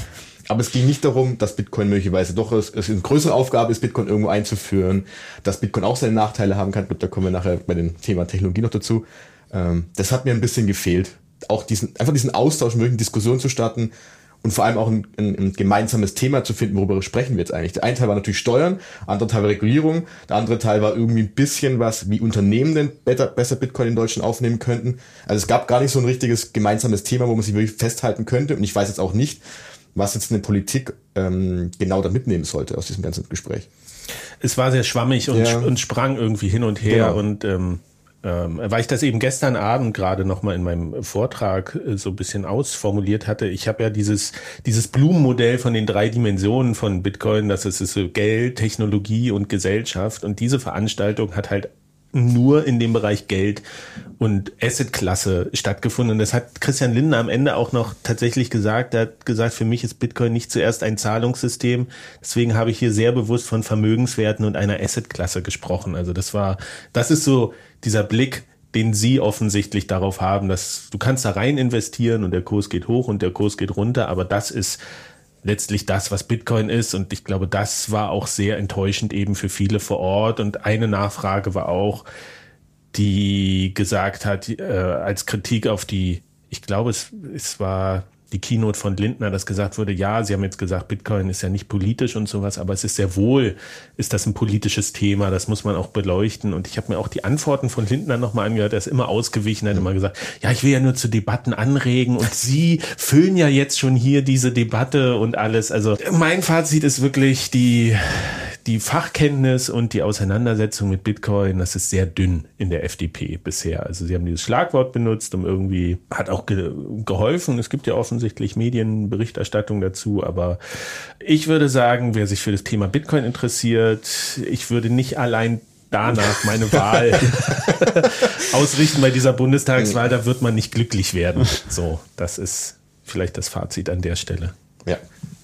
aber es ging nicht darum, dass Bitcoin möglicherweise doch es, es eine größere Aufgabe ist, Bitcoin irgendwo einzuführen, dass Bitcoin auch seine Nachteile haben kann. Ich glaube, da kommen wir nachher bei dem Thema Technologie noch dazu. Ähm, das hat mir ein bisschen gefehlt. Auch diesen, einfach diesen Austausch, möglichen Diskussionen zu starten und vor allem auch ein, ein, ein gemeinsames Thema zu finden, worüber sprechen wir jetzt eigentlich. Der eine Teil war natürlich Steuern, der andere Teil war Regulierung, der andere Teil war irgendwie ein bisschen was, wie Unternehmen denn besser, besser Bitcoin in Deutschland aufnehmen könnten. Also es gab gar nicht so ein richtiges gemeinsames Thema, wo man sich wirklich festhalten könnte. Und ich weiß jetzt auch nicht, was jetzt eine Politik ähm, genau da mitnehmen sollte aus diesem ganzen Gespräch. Es war sehr schwammig und, ja. und sprang irgendwie hin und her. Genau. Und ähm, ähm, weil ich das eben gestern Abend gerade nochmal in meinem Vortrag äh, so ein bisschen ausformuliert hatte. Ich habe ja dieses dieses Blumenmodell von den drei Dimensionen von Bitcoin, das ist, ist so Geld, Technologie und Gesellschaft. Und diese Veranstaltung hat halt nur in dem Bereich Geld und Assetklasse stattgefunden. Und das hat Christian Lindner am Ende auch noch tatsächlich gesagt. Er hat gesagt, für mich ist Bitcoin nicht zuerst ein Zahlungssystem. Deswegen habe ich hier sehr bewusst von Vermögenswerten und einer Assetklasse gesprochen. Also das war, das ist so dieser Blick, den Sie offensichtlich darauf haben, dass du kannst da rein investieren und der Kurs geht hoch und der Kurs geht runter. Aber das ist letztlich das, was Bitcoin ist. Und ich glaube, das war auch sehr enttäuschend eben für viele vor Ort. Und eine Nachfrage war auch, die gesagt hat, äh, als Kritik auf die, ich glaube, es, es war die Keynote von Lindner, dass gesagt wurde, ja, Sie haben jetzt gesagt, Bitcoin ist ja nicht politisch und sowas, aber es ist sehr wohl, ist das ein politisches Thema, das muss man auch beleuchten. Und ich habe mir auch die Antworten von Lindner nochmal angehört, er ist immer ausgewichen, er hat immer gesagt, ja, ich will ja nur zu Debatten anregen und Sie füllen ja jetzt schon hier diese Debatte und alles. Also mein Fazit ist wirklich, die die Fachkenntnis und die Auseinandersetzung mit Bitcoin, das ist sehr dünn in der F D P bisher. Also sie haben dieses Schlagwort benutzt, um irgendwie, hat auch ge- geholfen. Es gibt ja offensichtlich Medienberichterstattung dazu, aber ich würde sagen, wer sich für das Thema Bitcoin interessiert, ich würde nicht allein danach meine Wahl ausrichten bei dieser Bundestagswahl, da wird man nicht glücklich werden. So, das ist vielleicht das Fazit an der Stelle. Ja.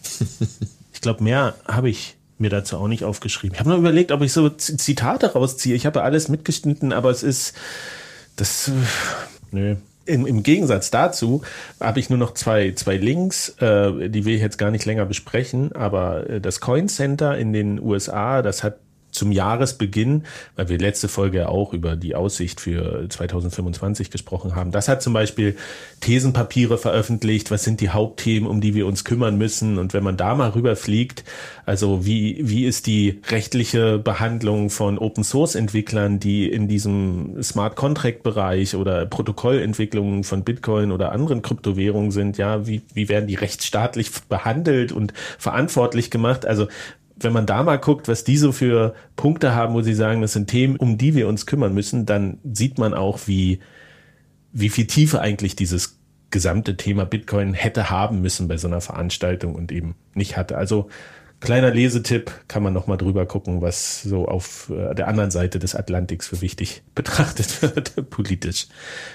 Ich glaube, mehr habe ich mir dazu auch nicht aufgeschrieben. Ich habe nur überlegt, ob ich so Z- Zitate rausziehe. Ich habe ja alles mitgeschnitten, aber es ist das äh, nö. Im, Im Gegensatz dazu habe ich nur noch zwei, zwei Links, äh, die will ich jetzt gar nicht länger besprechen, aber äh, das Coin Center in den U S A, das hat zum Jahresbeginn, weil wir letzte Folge ja auch über die Aussicht für zwanzig fünfundzwanzig gesprochen haben. Das hat zum Beispiel Thesenpapiere veröffentlicht. Was sind die Hauptthemen, um die wir uns kümmern müssen? Und wenn man da mal rüberfliegt, also wie, wie ist die rechtliche Behandlung von Open-Source-Entwicklern, die in diesem Smart-Contract-Bereich oder Protokollentwicklungen von Bitcoin oder anderen Kryptowährungen sind, ja, wie, wie werden die rechtsstaatlich behandelt und verantwortlich gemacht? Also wenn man da mal guckt, was die so für Punkte haben, wo sie sagen, das sind Themen, um die wir uns kümmern müssen, dann sieht man auch, wie, wie viel Tiefe eigentlich dieses gesamte Thema Bitcoin hätte haben müssen bei so einer Veranstaltung und eben nicht hatte. Also kleiner Lesetipp, kann man noch mal drüber gucken, was so auf der anderen Seite des Atlantiks für wichtig betrachtet wird, politisch.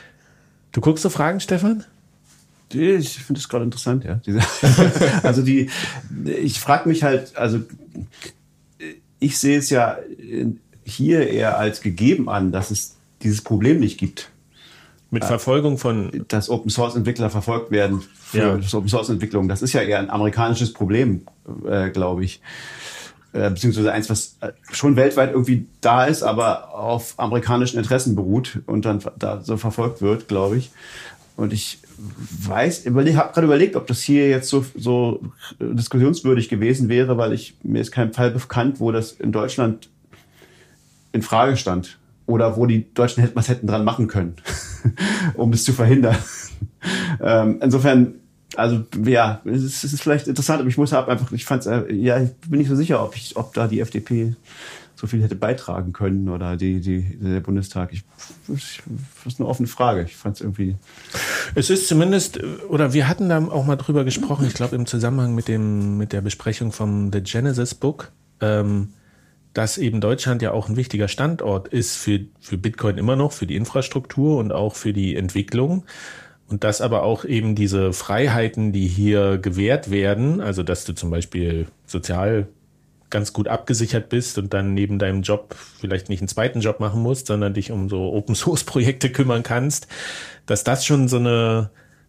Du guckst so Fragen, Stefan? Ich finde das gerade interessant, ja. Diese, also die, ich frage mich halt, also ich sehe es ja hier eher als gegeben an, dass es dieses Problem nicht gibt. Mit Verfolgung von... Dass Open-Source-Entwickler verfolgt werden für ja. Open-Source-Entwicklung. Das ist ja eher ein amerikanisches Problem, äh, glaube ich. Äh, beziehungsweise eins, was schon weltweit irgendwie da ist, aber auf amerikanischen Interessen beruht und dann da so verfolgt wird, glaube ich. Und ich weiß, ich habe gerade überlegt, ob das hier jetzt so, so diskussionswürdig gewesen wäre, weil ich, mir ist kein Fall bekannt, wo das in Deutschland in Frage stand. Oder wo die Deutschen hätten, was hätten dran machen können, um es zu verhindern. ähm, insofern, also ja, es ist, es ist vielleicht interessant, aber ich muss halt einfach, ich fand's, äh, ja, ich bin nicht so sicher, ob ich, ob da die F D P so viel hätte beitragen können oder die, die, der Bundestag. Ich, ich, das ist eine offene Frage. Ich fand es irgendwie... Es ist zumindest, oder wir hatten da auch mal drüber gesprochen, ich glaube im Zusammenhang mit dem mit der Besprechung vom The Genesis Book, ähm, dass eben Deutschland ja auch ein wichtiger Standort ist für, für Bitcoin immer noch, für die Infrastruktur und auch für die Entwicklung. Und dass aber auch eben diese Freiheiten, die hier gewährt werden, also dass du zum Beispiel sozial ganz gut abgesichert bist und dann neben deinem Job vielleicht nicht einen zweiten Job machen musst, sondern dich um so Open-Source-Projekte kümmern kannst, dass das schon so eine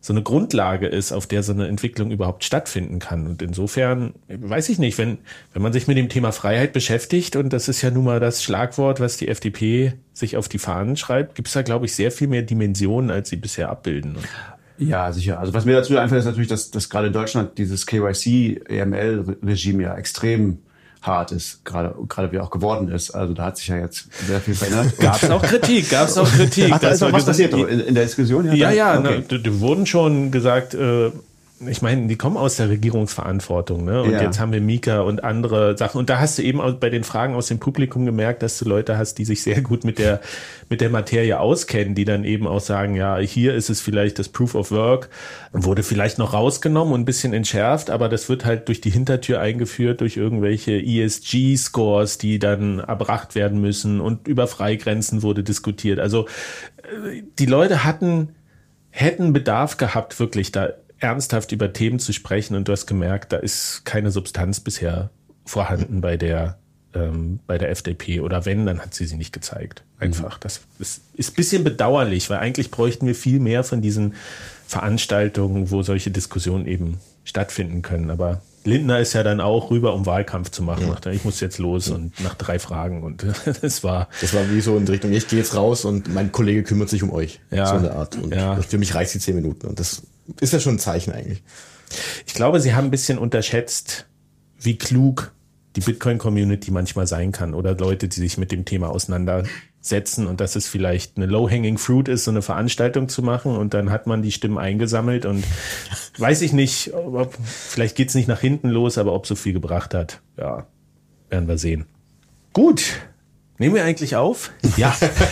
so eine Grundlage ist, auf der so eine Entwicklung überhaupt stattfinden kann. Und insofern, weiß ich nicht, wenn, wenn man sich mit dem Thema Freiheit beschäftigt, und das ist ja nun mal das Schlagwort, was die F D P sich auf die Fahnen schreibt, gibt es da, glaube ich, sehr viel mehr Dimensionen, als sie bisher abbilden. Ja, sicher. Also was mir dazu einfällt, ist natürlich, dass, dass gerade in Deutschland dieses K Y C, E M L-Regime ja extrem hart ist, gerade gerade wie auch geworden ist. Also da hat sich ja jetzt sehr viel verändert. Gab es auch Kritik, gab es auch Kritik. Ach, da ist noch was passiert in, in der Diskussion? Ja, ja, okay. na, da wurden schon gesagt, äh, ich meine, die kommen aus der Regierungsverantwortung, ne? Und ja. jetzt haben wir Mika und andere Sachen. Und da hast du eben auch bei den Fragen aus dem Publikum gemerkt, dass du Leute hast, die sich sehr gut mit der mit der Materie auskennen, die dann eben auch sagen, ja, hier ist es vielleicht das Proof of Work, wurde vielleicht noch rausgenommen und ein bisschen entschärft, aber das wird halt durch die Hintertür eingeführt, durch irgendwelche E S G-Scores, die dann erbracht werden müssen, und über Freigrenzen wurde diskutiert. Also die Leute hatten, hätten Bedarf gehabt, wirklich da ernsthaft über Themen zu sprechen, und du hast gemerkt, da ist keine Substanz bisher vorhanden bei der ähm, bei der F D P, oder wenn, dann hat sie sie nicht gezeigt. Einfach. Das ist, ist ein bisschen bedauerlich, weil eigentlich bräuchten wir viel mehr von diesen Veranstaltungen, wo solche Diskussionen eben stattfinden können. Aber Lindner ist ja dann auch rüber, um Wahlkampf zu machen. Ja. Ich muss jetzt los, und nach drei Fragen, und das war... Das war wie so in die Richtung, ich gehe jetzt raus und mein Kollege kümmert sich um euch. Ja. So eine Art. Und ja. für mich reicht die zehn Minuten, und das ist ja schon ein Zeichen eigentlich. Ich glaube, sie haben ein bisschen unterschätzt, wie klug die Bitcoin-Community manchmal sein kann, oder Leute, die sich mit dem Thema auseinandersetzen, und dass es vielleicht eine low-hanging fruit ist, so eine Veranstaltung zu machen, und dann hat man die Stimmen eingesammelt, und weiß ich nicht, ob, vielleicht geht's nicht nach hinten los, aber ob so viel gebracht hat, ja, werden wir sehen. Gut. Nehmen wir eigentlich auf? Ja.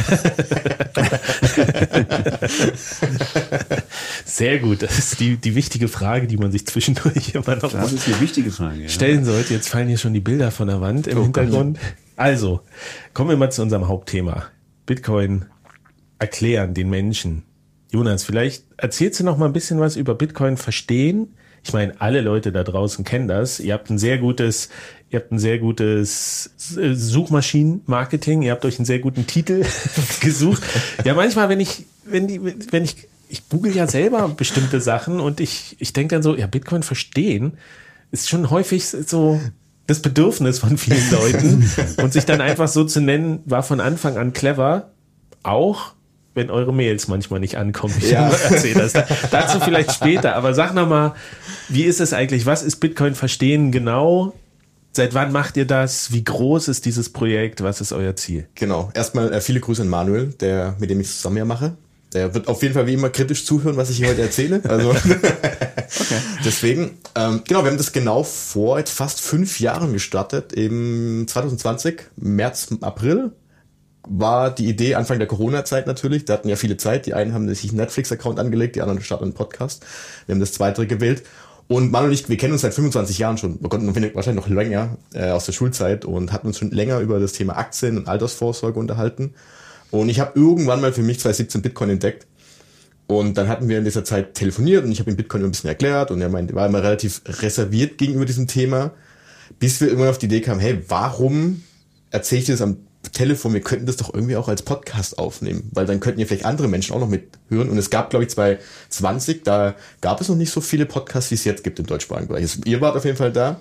Sehr gut. Das ist die, die wichtige Frage, die man sich zwischendurch immer noch Das ist eine wichtige Frage, ja. stellen sollte. Jetzt fallen hier schon die Bilder von der Wand im Oh, Hintergrund. Also, kommen wir mal zu unserem Hauptthema. Bitcoin erklären den Menschen. Jonas, vielleicht erzählst du noch mal ein bisschen was über Bitcoin verstehen. Ich meine, alle Leute da draußen kennen das. Ihr habt ein sehr gutes, ihr habt ein sehr gutes Suchmaschinenmarketing. Ihr habt euch einen sehr guten Titel gesucht. Ja, manchmal, wenn ich, wenn die, wenn ich, ich google ja selber bestimmte Sachen, und ich, ich denke dann so, ja, Bitcoin verstehen ist schon häufig so das Bedürfnis von vielen Leuten, und sich dann einfach so zu nennen, war von Anfang an clever. Auch wenn eure Mails manchmal nicht ankommen. Ich ja. erzähle das. Da, dazu vielleicht später. Aber sag noch mal, wie ist es eigentlich? Was ist Bitcoin verstehen genau? Seit wann macht ihr das? Wie groß ist dieses Projekt? Was ist euer Ziel? Genau. Erstmal äh, viele Grüße an Manuel, der, mit dem ich zusammen ja mache. Der wird auf jeden Fall wie immer kritisch zuhören, was ich hier heute erzähle. Also okay. Deswegen, ähm, genau, wir haben das genau vor jetzt fast fünf Jahren gestartet. Im zwanzig zwanzig, März, April, war die Idee Anfang der Corona-Zeit natürlich. Da hatten ja viele Zeit. Die einen haben sich einen Netflix-Account angelegt, die anderen starten einen Podcast. Wir haben das zweite gewählt. Und Manuel und ich, wir kennen uns seit fünfundzwanzig Jahren schon. Wir konnten wahrscheinlich noch länger äh, aus der Schulzeit, und hatten uns schon länger über das Thema Aktien und Altersvorsorge unterhalten. Und ich habe irgendwann mal für mich zwanzig siebzehn Bitcoin entdeckt. Und dann hatten wir in dieser Zeit telefoniert, und ich habe ihm Bitcoin ein bisschen erklärt, und er meinte, war immer relativ reserviert gegenüber diesem Thema, bis wir irgendwann auf die Idee kamen, hey, warum erzähle ich das am Telefon, wir könnten das doch irgendwie auch als Podcast aufnehmen, weil dann könnten ja vielleicht andere Menschen auch noch mithören. Und es gab, glaube ich, zwanzig zwanzig, da gab es noch nicht so viele Podcasts, wie es jetzt gibt im deutschsprachigen Bereich. Ihr wart auf jeden Fall da.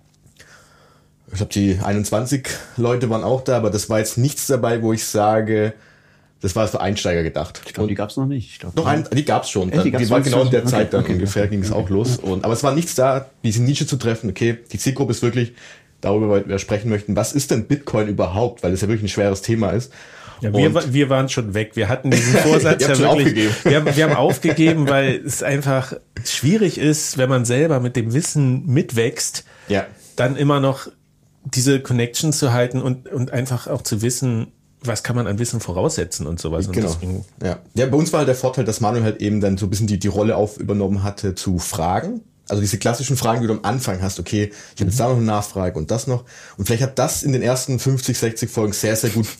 Ich glaube, die einundzwanzig Leute waren auch da, aber das war jetzt nichts dabei, wo ich sage, das war für Einsteiger gedacht. Ich glaube, die gab es noch nicht. Ich glaub, Doch, ein, die gab es schon. Echt, die, die war genau in der okay, Zeit dann okay, ungefähr, okay, ging es okay, auch los. Und, aber es war nichts da, diese Nische zu treffen. Okay, die Zielgruppe ist wirklich darüber, wir sprechen möchten, was ist denn Bitcoin überhaupt, weil es ja wirklich ein schweres Thema ist. Ja, wir, wir waren schon weg. Wir hatten diesen Vorsatz ja wirklich. Aufgegeben. Wir haben, wir haben aufgegeben, weil es einfach schwierig ist, wenn man selber mit dem Wissen mitwächst, ja. dann immer noch diese Connection zu halten, und, und einfach auch zu wissen, was kann man an Wissen voraussetzen und sowas. Und genau. deswegen, ja. ja, bei uns war halt der Vorteil, dass Manuel halt eben dann so ein bisschen die, die Rolle auf übernommen hatte zu fragen. Also diese klassischen Fragen, die du am Anfang hast, okay, ich habe jetzt da noch eine Nachfrage und das noch. Und vielleicht hat das in den ersten fünfzig, sechzig Folgen sehr, sehr gut...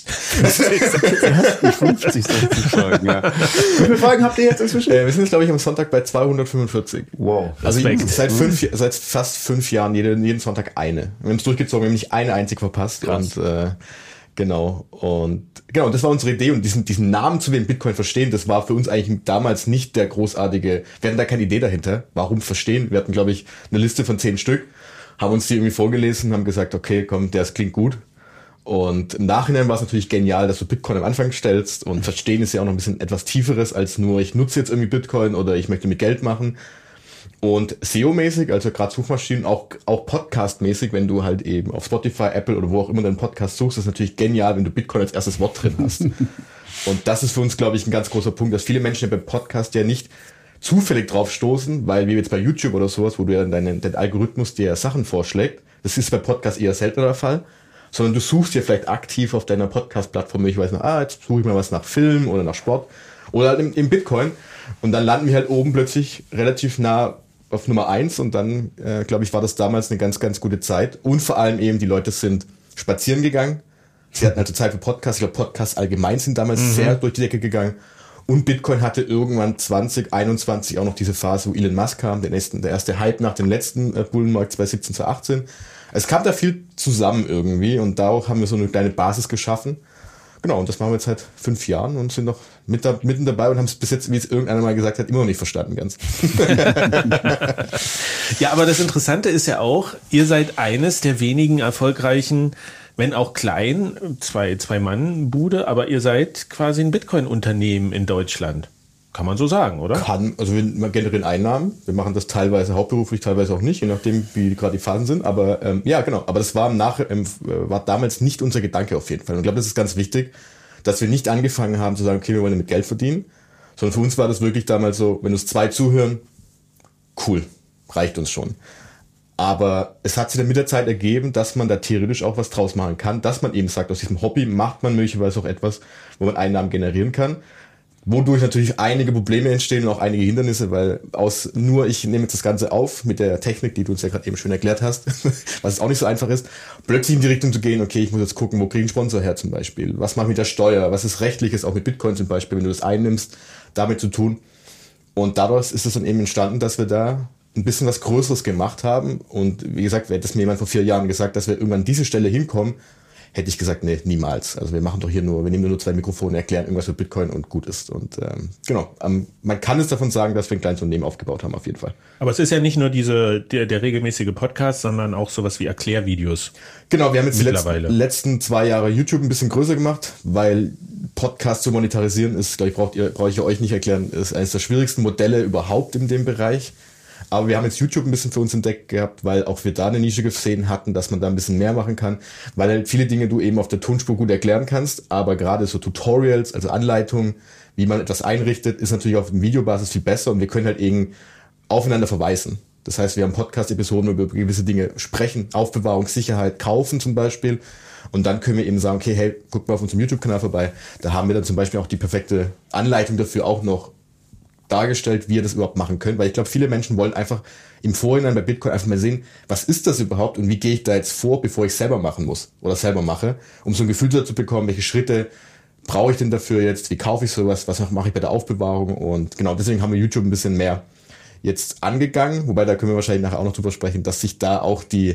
fünfzig, sechzig Folgen, ja. Wie viele Folgen habt ihr jetzt inzwischen? Äh, wir sind jetzt, glaube ich, am Sonntag bei zweihundertfünfundvierzig. Wow. Also Respekt. seit fünf, seit fast fünf Jahren jeden, jeden Sonntag eine. Wir haben es durchgezogen, wir haben nicht eine einzige verpasst. Krass. Und äh, Genau. Und genau, das war unsere Idee. Und diesen, diesen Namen zu dem Bitcoin verstehen, das war für uns eigentlich damals nicht der großartige, wir hatten da keine Idee dahinter. Warum verstehen? Wir hatten, glaube ich, eine Liste von zehn Stück, haben uns die irgendwie vorgelesen, haben gesagt, okay, komm, das klingt gut. Und im Nachhinein war es natürlich genial, dass du Bitcoin am Anfang stellst. Und verstehen ist ja auch noch ein bisschen etwas Tieferes als nur, ich nutze jetzt irgendwie Bitcoin oder ich möchte mit Geld machen. Und S E O-mäßig, also gerade Suchmaschinen, auch, auch Podcast-mäßig, wenn du halt eben auf Spotify, Apple oder wo auch immer deinen Podcast suchst, ist natürlich genial, wenn du Bitcoin als erstes Wort drin hast. Und das ist für uns, glaube ich, ein ganz großer Punkt, dass viele Menschen ja beim Podcast ja nicht zufällig drauf stoßen, weil wie jetzt bei YouTube oder sowas, wo du ja deinen, dein Algorithmus dir Sachen vorschlägt, das ist bei Podcasts eher seltener der Fall, sondern du suchst dir vielleicht aktiv auf deiner Podcast-Plattform, ich weiß nicht, ah, jetzt suche ich mal was nach Film oder nach Sport oder halt im, im Bitcoin und dann landen wir halt oben plötzlich relativ nah auf Nummer eins und dann, äh, glaube ich, war das damals eine ganz, ganz gute Zeit. Und vor allem eben, die Leute sind spazieren gegangen. Sie hatten also Zeit für Podcasts. Ich glaube, Podcasts allgemein sind damals mhm. sehr durch die Decke gegangen. Und Bitcoin hatte irgendwann zwanzig einundzwanzig auch noch diese Phase, wo Elon Musk kam, der, nächsten, der erste Hype nach dem letzten äh, Bullenmarkt zwanzig siebzehn, zwanzig achtzehn. Es kam da viel zusammen irgendwie und da haben wir so eine kleine Basis geschaffen. Genau, und das machen wir jetzt seit fünf Jahren und sind noch mit da, mitten dabei und haben es bis jetzt, wie es irgendeiner mal gesagt hat, immer noch nicht verstanden ganz. Ja, aber das Interessante ist ja auch, ihr seid eines der wenigen erfolgreichen, wenn auch klein, zwei, zwei Mann Bude, aber ihr seid quasi ein Bitcoin-Unternehmen in Deutschland. Kann man so sagen, oder? Kann, also wir generieren Einnahmen. Wir machen das teilweise hauptberuflich, teilweise auch nicht, je nachdem, wie gerade die Phasen sind. Aber ähm, ja, genau. Aber das war, im Nach- ähm, war damals nicht unser Gedanke auf jeden Fall. Und ich glaube, das ist ganz wichtig, dass wir nicht angefangen haben zu sagen, okay, wir wollen mit Geld verdienen. Sondern für uns war das wirklich damals so, wenn uns zwei zuhören, cool, reicht uns schon. Aber es hat sich dann mit der Zeit ergeben, dass man da theoretisch auch was draus machen kann. Dass man eben sagt, aus diesem Hobby macht man möglicherweise auch etwas, wo man Einnahmen generieren kann. Wodurch natürlich einige Probleme entstehen und auch einige Hindernisse, weil aus nur, ich nehme jetzt das Ganze auf mit der Technik, die du uns ja gerade eben schön erklärt hast, was es auch nicht so einfach ist, plötzlich in die Richtung zu gehen, okay, ich muss jetzt gucken, wo kriege ich einen Sponsor her zum Beispiel, was mache ich mit der Steuer, was ist rechtliches, auch mit Bitcoin zum Beispiel, wenn du das einnimmst, damit zu tun. Und dadurch ist es dann eben entstanden, dass wir da ein bisschen was Größeres gemacht haben und wie gesagt, hätte es mir jemand vor vier Jahren gesagt, dass wir irgendwann an diese Stelle hinkommen, hätte ich gesagt, nee, niemals. Also wir machen doch hier nur, wir nehmen nur zwei Mikrofone, erklären irgendwas für Bitcoin und gut ist. Und ähm, genau, ähm, man kann es davon sagen, dass wir ein kleines Unternehmen aufgebaut haben, auf jeden Fall. Aber es ist ja nicht nur diese der, der regelmäßige Podcast, sondern auch sowas wie Erklärvideos. Genau, wir haben jetzt die letzten, letzten zwei Jahre YouTube ein bisschen größer gemacht, weil Podcast zu monetarisieren ist, glaube ich, braucht ihr, brauche ich euch nicht erklären, ist eines der schwierigsten Modelle überhaupt in dem Bereich. Aber wir haben jetzt YouTube ein bisschen für uns entdeckt gehabt, weil auch wir da eine Nische gesehen hatten, dass man da ein bisschen mehr machen kann, weil halt viele Dinge du eben auf der Tonspur gut erklären kannst, aber gerade so Tutorials, also Anleitungen, wie man etwas einrichtet, ist natürlich auf dem Videobasis viel besser und wir können halt eben aufeinander verweisen. Das heißt, wir haben Podcast-Episoden, wo wir über gewisse Dinge sprechen, Aufbewahrung, Sicherheit, kaufen zum Beispiel. Und dann können wir eben sagen, okay, hey, guck mal auf unserem YouTube-Kanal vorbei. Da haben wir dann zum Beispiel auch die perfekte Anleitung dafür auch noch dargestellt, wie ihr das überhaupt machen könnt, weil ich glaube, viele Menschen wollen einfach im Vorhinein bei Bitcoin einfach mal sehen, was ist das überhaupt und wie gehe ich da jetzt vor, bevor ich selber machen muss oder selber mache, um so ein Gefühl dazu bekommen, welche Schritte brauche ich denn dafür jetzt, wie kaufe ich sowas, was mache ich bei der Aufbewahrung und genau, deswegen haben wir YouTube ein bisschen mehr jetzt angegangen, wobei da können wir wahrscheinlich nachher auch noch drüber sprechen, dass sich da auch die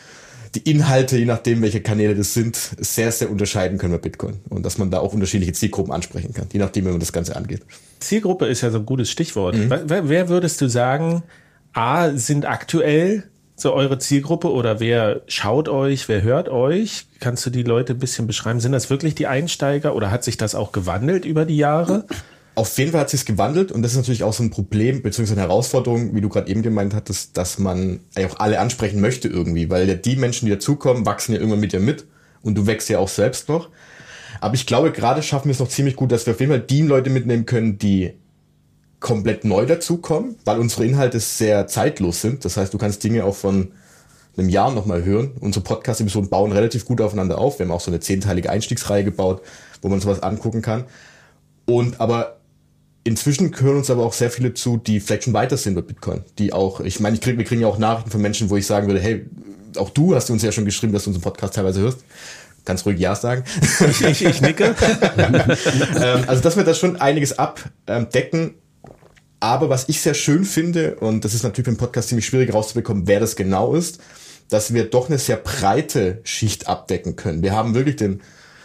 die Inhalte, je nachdem, welche Kanäle das sind, sehr, sehr unterscheiden können bei Bitcoin. Und dass man da auch unterschiedliche Zielgruppen ansprechen kann, je nachdem, wie man das Ganze angeht. Zielgruppe ist ja so ein gutes Stichwort. Mhm. Wer, wer würdest du sagen, A, sind aktuell so eure Zielgruppe oder wer schaut euch, wer hört euch? Kannst du die Leute ein bisschen beschreiben? Sind das wirklich die Einsteiger oder hat sich das auch gewandelt über die Jahre? Auf jeden Fall hat sich's gewandelt und das ist natürlich auch so ein Problem beziehungsweise eine Herausforderung, wie du gerade eben gemeint hattest, dass man auch alle ansprechen möchte irgendwie, weil ja die Menschen, die dazukommen, wachsen ja irgendwann mit dir mit und du wächst ja auch selbst noch. Aber ich glaube, gerade schaffen wir es noch ziemlich gut, dass wir auf jeden Fall die Leute mitnehmen können, die komplett neu dazukommen, weil unsere Inhalte sehr zeitlos sind. Das heißt, du kannst Dinge auch von einem Jahr nochmal hören. Unsere Podcast-Episoden bauen relativ gut aufeinander auf. Wir haben auch so eine zehnteilige Einstiegsreihe gebaut, wo man sowas angucken kann. Und aber inzwischen hören uns aber auch sehr viele zu, die vielleicht schon weiter sind bei Bitcoin. Die auch, ich meine, ich krieg, wir kriegen ja auch Nachrichten von Menschen, wo ich sagen würde, hey, auch du hast uns ja schon geschrieben, dass du unseren Podcast teilweise hörst. Ganz ruhig Ja sagen. Ich, ich, ich nicke. ähm, also, dass wir da schon einiges abdecken. Aber was ich sehr schön finde, und das ist natürlich beim Podcast ziemlich schwierig rauszubekommen, wer das genau ist, dass wir doch eine sehr breite Schicht abdecken können. Wir haben wirklich den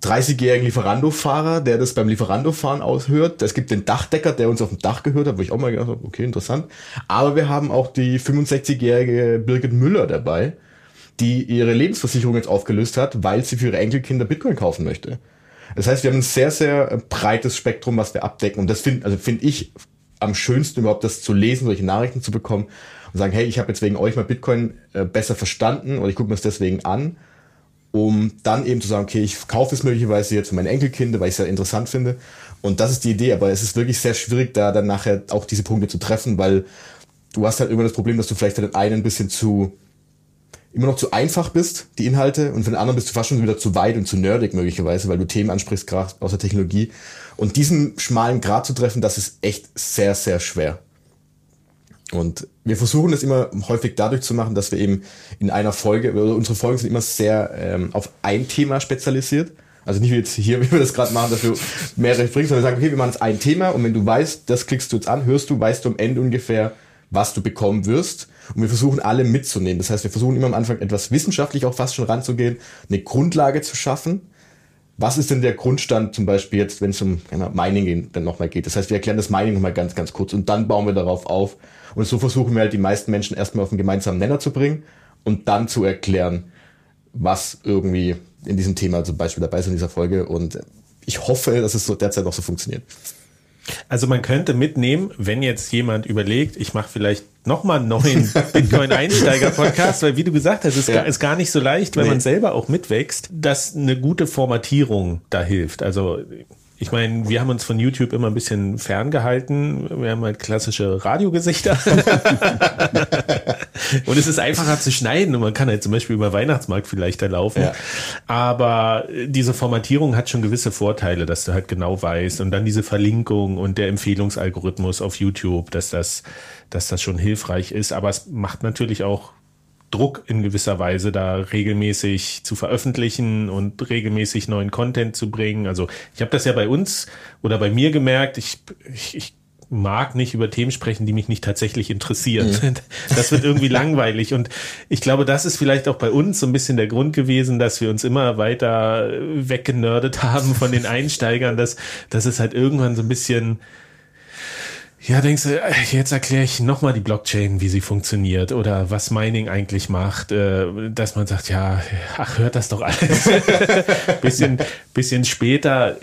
dreißigjährigen Lieferando-Fahrer, der das beim Lieferando-Fahren aushört. Es gibt den Dachdecker, der uns auf dem Dach gehört hat, wo ich auch mal gedacht habe, okay, interessant. Aber wir haben auch die fünfundsechzigjährige Birgit Müller dabei, die ihre Lebensversicherung jetzt aufgelöst hat, weil sie für ihre Enkelkinder Bitcoin kaufen möchte. Das heißt, wir haben ein sehr, sehr breites Spektrum, was wir abdecken. Und das finde also finde ich am schönsten überhaupt, das zu lesen, solche Nachrichten zu bekommen und sagen, hey, ich habe jetzt wegen euch mal Bitcoin äh, besser verstanden oder ich gucke mir das deswegen an, um dann eben zu sagen, okay, ich kaufe es möglicherweise jetzt für meine Enkelkinder, weil ich es ja interessant finde. Und das ist die Idee, aber es ist wirklich sehr schwierig, da dann nachher auch diese Punkte zu treffen, weil du hast halt immer das Problem, dass du vielleicht für den einen ein bisschen zu, immer noch zu einfach bist, die Inhalte, und für den anderen bist du fast schon wieder zu weit und zu nerdig möglicherweise, weil du Themen ansprichst, gerade aus der Technologie. Und diesen schmalen Grat zu treffen, das ist echt sehr, sehr schwer. Und wir versuchen das immer häufig dadurch zu machen, dass wir eben in einer Folge, oder unsere Folgen sind immer sehr ähm, auf ein Thema spezialisiert. Also nicht wie jetzt hier, wie wir das gerade machen, dass wir mehrere bringen, sondern wir sagen, okay, wir machen jetzt ein Thema und wenn du weißt, das klickst du jetzt an, hörst du, weißt du am Ende ungefähr, was du bekommen wirst. Und wir versuchen alle mitzunehmen. Das heißt, wir versuchen immer am Anfang etwas wissenschaftlich auch fast schon ranzugehen, eine Grundlage zu schaffen. Was ist denn der Grundstand zum Beispiel jetzt, wenn es um ja, Mining dann nochmal geht? Das heißt, wir erklären das Mining nochmal ganz, ganz kurz und dann bauen wir darauf auf. Und so versuchen wir halt die meisten Menschen erstmal auf einen gemeinsamen Nenner zu bringen und dann zu erklären, was irgendwie in diesem Thema zum Beispiel dabei ist in dieser Folge. Und ich hoffe, dass es so derzeit auch so funktioniert. Also man könnte mitnehmen, wenn jetzt jemand überlegt, ich mache vielleicht nochmal einen neuen Bitcoin-Einsteiger-Podcast, weil wie du gesagt hast, es ja. ist gar nicht so leicht, wenn nee. man selber auch mitwächst, dass eine gute Formatierung da hilft. Also ich meine, wir haben uns von YouTube immer ein bisschen ferngehalten. Wir haben halt klassische Radiogesichter. Und es ist einfacher zu schneiden und man kann halt zum Beispiel über Weihnachtsmarkt vielleicht da laufen. Ja. Aber diese Formatierung hat schon gewisse Vorteile, dass du halt genau weißt. Und dann diese Verlinkung und der Empfehlungsalgorithmus auf YouTube, dass das, dass das schon hilfreich ist. Aber es macht natürlich auch Druck in gewisser Weise, da regelmäßig zu veröffentlichen und regelmäßig neuen Content zu bringen. Also ich habe das ja bei uns oder bei mir gemerkt, ich, ich, ich mag nicht über Themen sprechen, die mich nicht tatsächlich interessieren. Mhm. Das wird irgendwie langweilig. Und ich glaube, das ist vielleicht auch bei uns so ein bisschen der Grund gewesen, dass wir uns immer weiter weggenördet haben von den Einsteigern, dass, dass es halt irgendwann so ein bisschen... Ja, denkst du, jetzt erkläre ich nochmal die Blockchain, wie sie funktioniert oder was Mining eigentlich macht, dass man sagt, ja, ach, hört das doch alles. bisschen, bisschen später.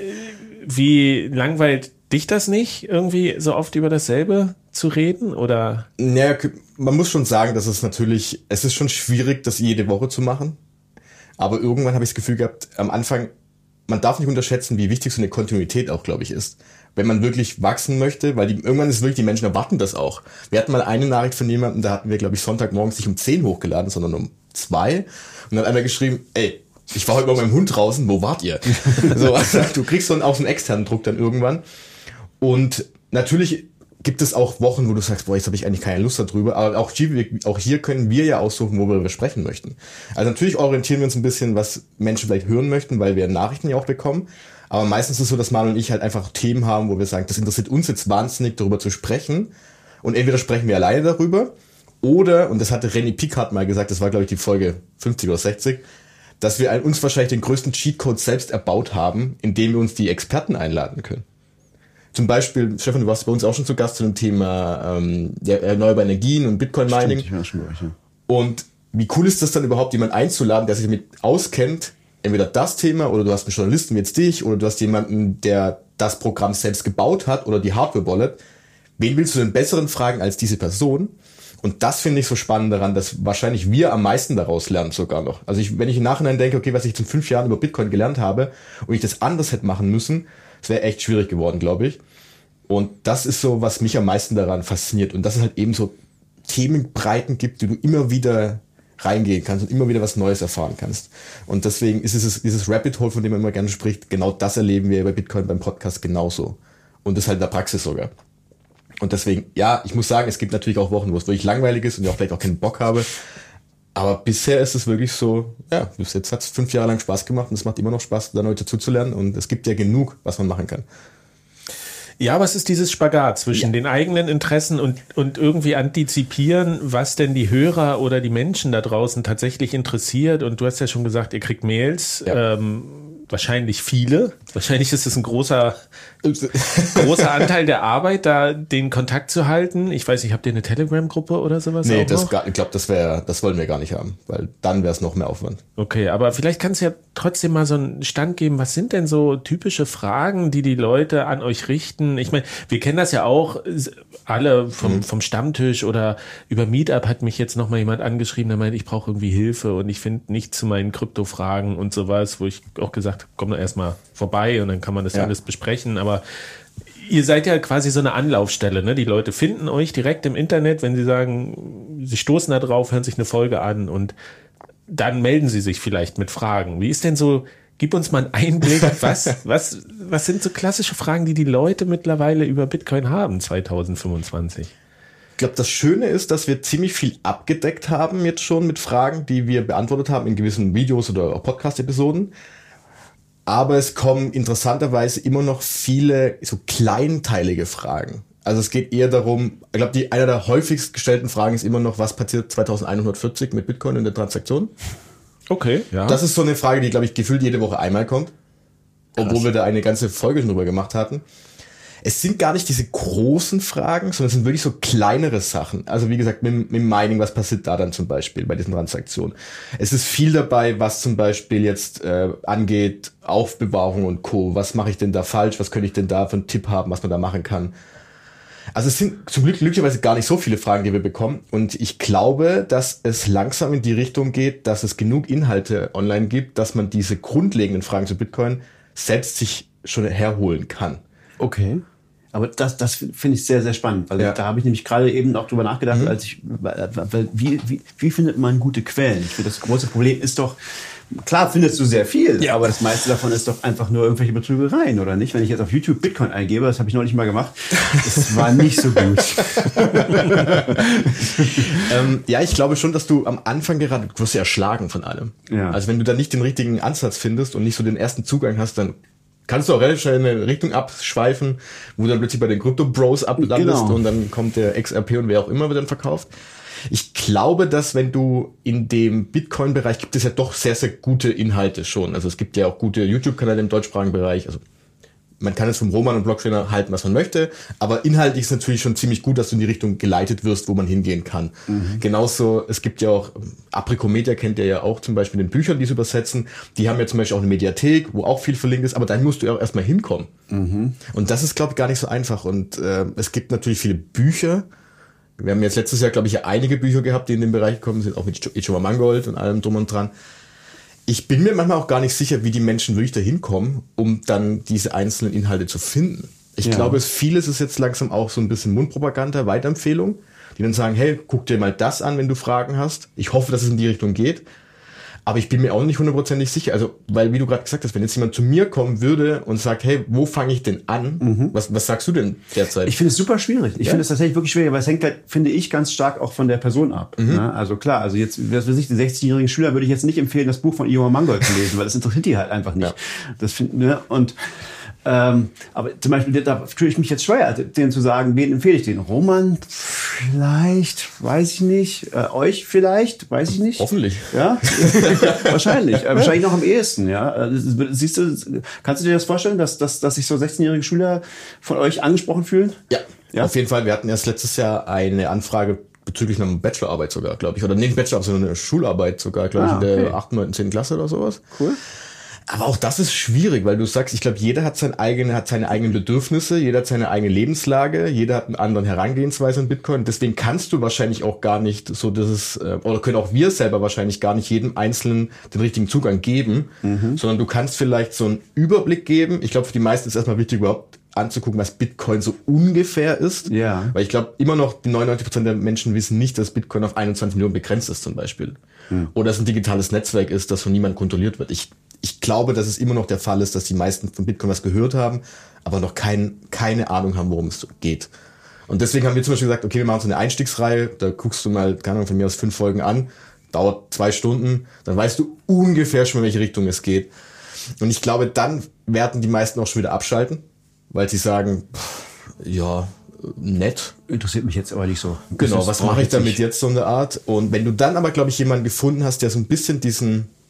Wie langweilt dich das nicht, irgendwie so oft über dasselbe zu reden, oder? Naja, man muss schon sagen, dass es natürlich, es ist schon schwierig, das jede Woche zu machen. Aber irgendwann habe ich das Gefühl gehabt, am Anfang, man darf nicht unterschätzen, wie wichtig so eine Kontinuität auch, glaube ich, ist. Wenn man wirklich wachsen möchte, weil die, irgendwann ist es wirklich, die Menschen erwarten das auch. Wir hatten mal eine Nachricht von jemandem, da hatten wir, glaube ich, Sonntagmorgens nicht um zehn hochgeladen, sondern um zwei. Und dann hat einer geschrieben, ey, ich war heute mit meinem Hund draußen, wo wart ihr? So, also, du kriegst so einen, auch so einen externen Druck dann irgendwann. Und natürlich gibt es auch Wochen, wo du sagst, boah, jetzt habe ich eigentlich keine Lust darüber. Aber auch hier, auch hier können wir ja aussuchen, worüber wir sprechen möchten. Also natürlich orientieren wir uns ein bisschen, was Menschen vielleicht hören möchten, weil wir Nachrichten ja auch bekommen. Aber meistens ist es so, dass Manuel und ich halt einfach Themen haben, wo wir sagen, das interessiert uns jetzt wahnsinnig, darüber zu sprechen. Und entweder sprechen wir alleine darüber, oder, und das hatte René Picard mal gesagt, das war, glaube ich, die Folge fünfzig oder sechzig, dass wir uns wahrscheinlich den größten Cheatcode selbst erbaut haben, indem wir uns die Experten einladen können. Zum Beispiel, Stefan, du warst bei uns auch schon zu Gast zu dem Thema ähm, erneuerbare Energien und Bitcoin-Mining. Stimmt, ich war schon bei euch, ja. Und wie cool ist das dann überhaupt, jemanden einzuladen, der sich damit auskennt, entweder das Thema oder du hast einen Journalisten wie jetzt dich oder du hast jemanden, der das Programm selbst gebaut hat oder die Hardware-Wallet. Wen willst du denn besseren fragen als diese Person? Und das finde ich so spannend daran, dass wahrscheinlich wir am meisten daraus lernen sogar noch. Also ich, wenn ich im Nachhinein denke, okay, was ich jetzt in fünf Jahren über Bitcoin gelernt habe und ich das anders hätte machen müssen, das wäre echt schwierig geworden, glaube ich. Und das ist so, was mich am meisten daran fasziniert. Und dass es halt eben so Themenbreiten gibt, die du immer wieder reingehen kannst und immer wieder was Neues erfahren kannst. Und deswegen ist es dieses Rabbit Hole, von dem man immer gerne spricht, genau das erleben wir bei Bitcoin beim Podcast genauso. Und das halt in der Praxis sogar. Und deswegen, ja, ich muss sagen, es gibt natürlich auch Wochen, wo es wirklich langweilig ist und ich auch vielleicht auch keinen Bock habe. Aber bisher ist es wirklich so, ja, bis jetzt hat es fünf Jahre lang Spaß gemacht und es macht immer noch Spaß, da neu dazuzulernen. Und es gibt ja genug, was man machen kann. Ja, aber es ist dieses Spagat zwischen ja. den eigenen Interessen und, und irgendwie antizipieren, was denn die Hörer oder die Menschen da draußen tatsächlich interessiert. Und du hast ja schon gesagt, ihr kriegt Mails. Ja. Ähm, wahrscheinlich viele. Wahrscheinlich ist es ein großer, großer Anteil der Arbeit, da den Kontakt zu halten. Ich weiß nicht, habt ihr eine Telegram-Gruppe oder sowas? Nee, auch das noch? gar, ich glaube, das wäre, das wollen wir gar nicht haben, weil dann wäre es noch mehr Aufwand. Okay, aber vielleicht kannst du ja trotzdem mal so einen Stand geben. Was sind denn so typische Fragen, die die Leute an euch richten? Ich meine, wir kennen das ja auch alle vom, mhm. vom Stammtisch oder über Meetup hat mich jetzt noch mal jemand angeschrieben, der meint, ich brauche irgendwie Hilfe und ich finde nicht zu meinen Kryptofragen und sowas, wo ich auch gesagt habe, komm doch erstmal vorbei und dann kann man das ja. alles besprechen. Aber ihr seid ja quasi so eine Anlaufstelle, ne? Die Leute finden euch direkt im Internet, wenn sie sagen, sie stoßen da drauf, hören sich eine Folge an und dann melden sie sich vielleicht mit Fragen. Wie ist denn so, gib uns mal einen Einblick, was, was, was sind so klassische Fragen, die die Leute mittlerweile über Bitcoin haben zwanzig fünfundzwanzig? Ich glaube, das Schöne ist, dass wir ziemlich viel abgedeckt haben jetzt schon mit Fragen, die wir beantwortet haben in gewissen Videos oder auch Podcast-Episoden. Aber es kommen interessanterweise immer noch viele so kleinteilige Fragen. Also es geht eher darum, ich glaube, die einer der häufigst gestellten Fragen ist immer noch, was passiert zweitausendeinhundertvierzig mit Bitcoin in der Transaktion? Okay, ja. Das ist so eine Frage, die, glaube ich, gefühlt jede Woche einmal kommt. Obwohl Krass. wir da eine ganze Folge schon drüber gemacht hatten. Es sind gar nicht diese großen Fragen, sondern es sind wirklich so kleinere Sachen. Also wie gesagt, mit, mit Mining, was passiert da dann zum Beispiel bei diesen Transaktionen? Es ist viel dabei, was zum Beispiel jetzt äh, angeht, Aufbewahrung und Co. Was mache ich denn da falsch? Was könnte ich denn da für einen Tipp haben, was man da machen kann? Also es sind zum Glück glücklicherweise gar nicht so viele Fragen, die wir bekommen. Und ich glaube, dass es langsam in die Richtung geht, dass es genug Inhalte online gibt, dass man diese grundlegenden Fragen zu Bitcoin selbst sich schon herholen kann. Okay. Aber das, das finde ich sehr, sehr spannend, weil ja. da habe ich nämlich gerade eben auch drüber nachgedacht, mhm. als ich, weil, weil, wie, wie, wie findet man gute Quellen? Ich finde, das große Problem ist doch, klar findest du sehr viel, ja. aber das meiste davon ist doch einfach nur irgendwelche Betrügereien, oder nicht? Wenn ich jetzt auf YouTube Bitcoin eingebe, das habe ich neulich mal gemacht, das war nicht so gut. ähm, ja, ich glaube schon, dass du am Anfang gerade, du wirst ja erschlagen von allem. Ja. Also wenn du da nicht den richtigen Ansatz findest und nicht so den ersten Zugang hast, dann kannst du auch relativ schnell in eine Richtung abschweifen, wo du dann plötzlich bei den Crypto-Bros ablandest genau. und dann kommt der X R P und wer auch immer wird dann verkauft. Ich glaube, dass wenn du in dem Bitcoin-Bereich gibt es ja doch sehr, sehr gute Inhalte schon. Also es gibt ja auch gute YouTube-Kanäle im deutschsprachigen Bereich. Also man kann es vom Roman und Blocktrainer halten, was man möchte, aber inhaltlich ist natürlich schon ziemlich gut, dass du in die Richtung geleitet wirst, wo man hingehen kann. Mhm. Genauso, es gibt ja auch, Apricomedia kennt ihr ja auch zum Beispiel in den Büchern, die es übersetzen, die haben ja zum Beispiel auch eine Mediathek, wo auch viel verlinkt ist, aber dann musst du ja auch erstmal hinkommen. Mhm. Und das ist, glaube ich, gar nicht so einfach. Und äh, es gibt natürlich viele Bücher. Wir haben jetzt letztes Jahr, glaube ich, ja einige Bücher gehabt, die in den Bereich gekommen sind, auch mit Ichima Mangold und allem drum und dran. Ich bin mir manchmal auch gar nicht sicher, wie die Menschen wirklich da hinkommen, um dann diese einzelnen Inhalte zu finden. Ich ja. glaube, vieles ist jetzt langsam auch so ein bisschen Mundpropaganda, Weiterempfehlung, die dann sagen, hey, guck dir mal das an, wenn du Fragen hast. Ich hoffe, dass es in die Richtung geht. Aber ich bin mir auch nicht hundertprozentig sicher. Also, weil, wie du gerade gesagt hast, wenn jetzt jemand zu mir kommen würde und sagt, hey, wo fange ich denn an? Mhm. Was, was sagst du denn derzeit? Ich finde es super schwierig. Ich ja? finde es tatsächlich wirklich schwierig, weil es hängt halt, finde ich, ganz stark auch von der Person ab. Mhm. Ne? Also klar, also jetzt, was weiß ich, den sechzehnjährigen Schüler würde ich jetzt nicht empfehlen, das Buch von Ichima Mangold zu lesen, weil das interessiert die halt einfach nicht. Ja. Das find, ne? Und Ähm, aber zum Beispiel, da fühle ich mich jetzt schwer, denen zu sagen, wen empfehle ich den? Roman? Vielleicht, weiß ich nicht. Äh, euch vielleicht, weiß ich nicht. Hoffentlich. Ja, wahrscheinlich. Äh, wahrscheinlich noch am ehesten, ja. Äh, siehst du, kannst du dir das vorstellen, dass, dass, dass sich so sechzehnjährige Schüler von euch angesprochen fühlen? Ja, ja, auf jeden Fall. Wir hatten erst letztes Jahr eine Anfrage bezüglich einer Bachelorarbeit sogar, glaube ich. Oder nicht Bachelorarbeit, sondern eine Schularbeit sogar, glaube ich, ah, okay. in der achten, neunten, zehnten Klasse oder sowas. Cool. Aber auch das ist schwierig, weil du sagst, ich glaube, jeder hat sein eigene, hat seine eigenen Bedürfnisse, jeder hat seine eigene Lebenslage, jeder hat eine andere Herangehensweise an Bitcoin. Deswegen kannst du wahrscheinlich auch gar nicht so, dass es, oder können auch wir selber wahrscheinlich gar nicht jedem Einzelnen den richtigen Zugang geben, mhm. sondern du kannst vielleicht so einen Überblick geben. Ich glaube, für die meisten ist erstmal wichtig, überhaupt anzugucken, was Bitcoin so ungefähr ist. Ja. Weil ich glaube, immer noch die neunundneunzig Prozent der Menschen wissen nicht, dass Bitcoin auf einundzwanzig Millionen begrenzt ist zum Beispiel. Hm. Oder dass es ein digitales Netzwerk ist, das von niemandem kontrolliert wird. Ich Ich glaube, dass es immer noch der Fall ist, dass die meisten von Bitcoin was gehört haben, aber noch kein, keine Ahnung haben, worum es geht. Und deswegen haben wir zum Beispiel gesagt, okay, wir machen so eine Einstiegsreihe, da guckst du mal, keine Ahnung, von mir aus fünf Folgen an, dauert zwei Stunden, dann weißt du ungefähr schon, in welche Richtung es geht. Und ich glaube, dann werden die meisten auch schon wieder abschalten, weil sie sagen, pff, ja, nett. Interessiert mich jetzt aber nicht so. Genau, was mache ich damit jetzt so eine Art? Und wenn du dann aber, glaube ich, jemanden gefunden hast, der so ein bisschen diesen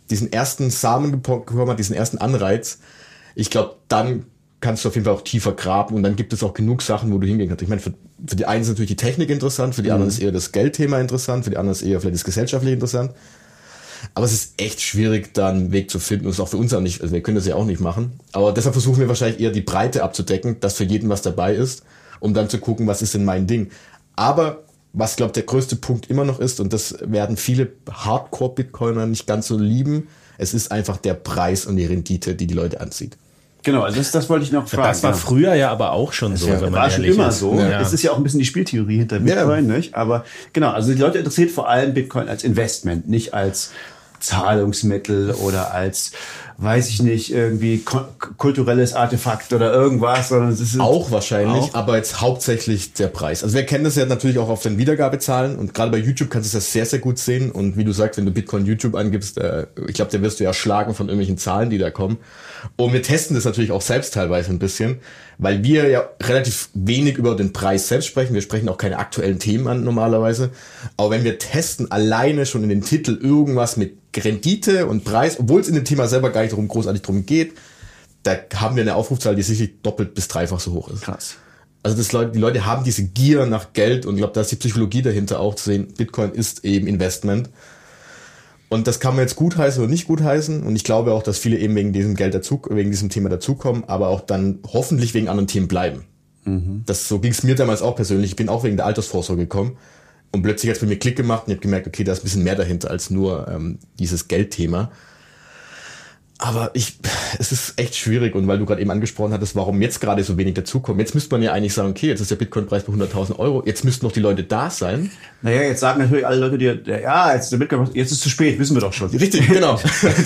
diesen ersten Samen bekommen hat, diesen ersten Anreiz, ich glaube, dann kannst du auf jeden Fall auch tiefer graben und dann gibt es auch genug Sachen, wo du hingehen kannst. Ich meine, für, für die einen ist natürlich die Technik interessant, für die mhm. anderen ist eher das Geldthema interessant, für die anderen ist eher vielleicht das gesellschaftliche interessant. Aber es ist echt schwierig, da einen Weg zu finden und es ist auch für uns auch nicht, also wir können das ja auch nicht machen. Aber deshalb versuchen wir wahrscheinlich eher die Breite abzudecken, dass für jeden was dabei ist, um dann zu gucken, was ist denn mein Ding. Aber was, glaube ich, der größte Punkt immer noch ist, und das werden viele Hardcore-Bitcoiner nicht ganz so lieben, es ist einfach der Preis und die Rendite, die die Leute anzieht. Genau, also das, das wollte ich noch fragen. Das war früher ja aber auch schon so, ja, wenn man war schon ehrlich immer ist. so. Ja. Es ist ja auch ein bisschen die Spieltheorie hinter Bitcoin, ja. nicht? Aber genau, also die Leute interessiert vor allem Bitcoin als Investment, nicht als Zahlungsmittel oder als, weiß ich nicht, irgendwie kulturelles Artefakt oder irgendwas, sondern es ist auch wahrscheinlich, auch. aber jetzt hauptsächlich der Preis. Also wir kennen das ja natürlich auch auf den Wiedergabezahlen und gerade bei YouTube kannst du das sehr, sehr gut sehen und wie du sagst, wenn du Bitcoin YouTube angibst, äh, ich glaube, da wirst du ja schlagen von irgendwelchen Zahlen, die da kommen. Und wir testen das natürlich auch selbst teilweise ein bisschen, weil wir ja relativ wenig über den Preis selbst sprechen. Wir sprechen auch keine aktuellen Themen an normalerweise. Aber wenn wir testen, alleine schon in den Titel irgendwas mit Rendite und Preis, obwohl es in dem Thema selber gar nicht darum, großartig drum geht, da haben wir eine Aufrufzahl, die sicherlich doppelt bis dreifach so hoch ist. Krass. Also das Leute, die Leute haben diese Gier nach Geld und ich glaube, da ist die Psychologie dahinter auch zu sehen, Bitcoin ist eben Investment. Und das kann man jetzt gutheißen oder nicht gutheißen. Und ich glaube auch, dass viele eben wegen diesem Geld dazu, wegen diesem Thema dazukommen, aber auch dann hoffentlich wegen anderen Themen bleiben. Mhm. Das, so ging es mir damals auch persönlich. Ich bin auch wegen der Altersvorsorge gekommen. Und plötzlich hat es bei mir Klick gemacht und ich habe gemerkt, okay, da ist ein bisschen mehr dahinter als nur ähm, dieses Geldthema. Aber ich, es ist echt schwierig und weil du gerade eben angesprochen hattest, warum jetzt gerade so wenig dazukommen. Jetzt müsste man ja eigentlich sagen, okay, jetzt ist der Bitcoin-Preis bei hunderttausend Euro, jetzt müssten noch die Leute da sein. Naja, jetzt sagen natürlich alle Leute dir, ja, jetzt ist der Bitcoin, jetzt ist es zu spät, wissen wir doch schon. Richtig, genau.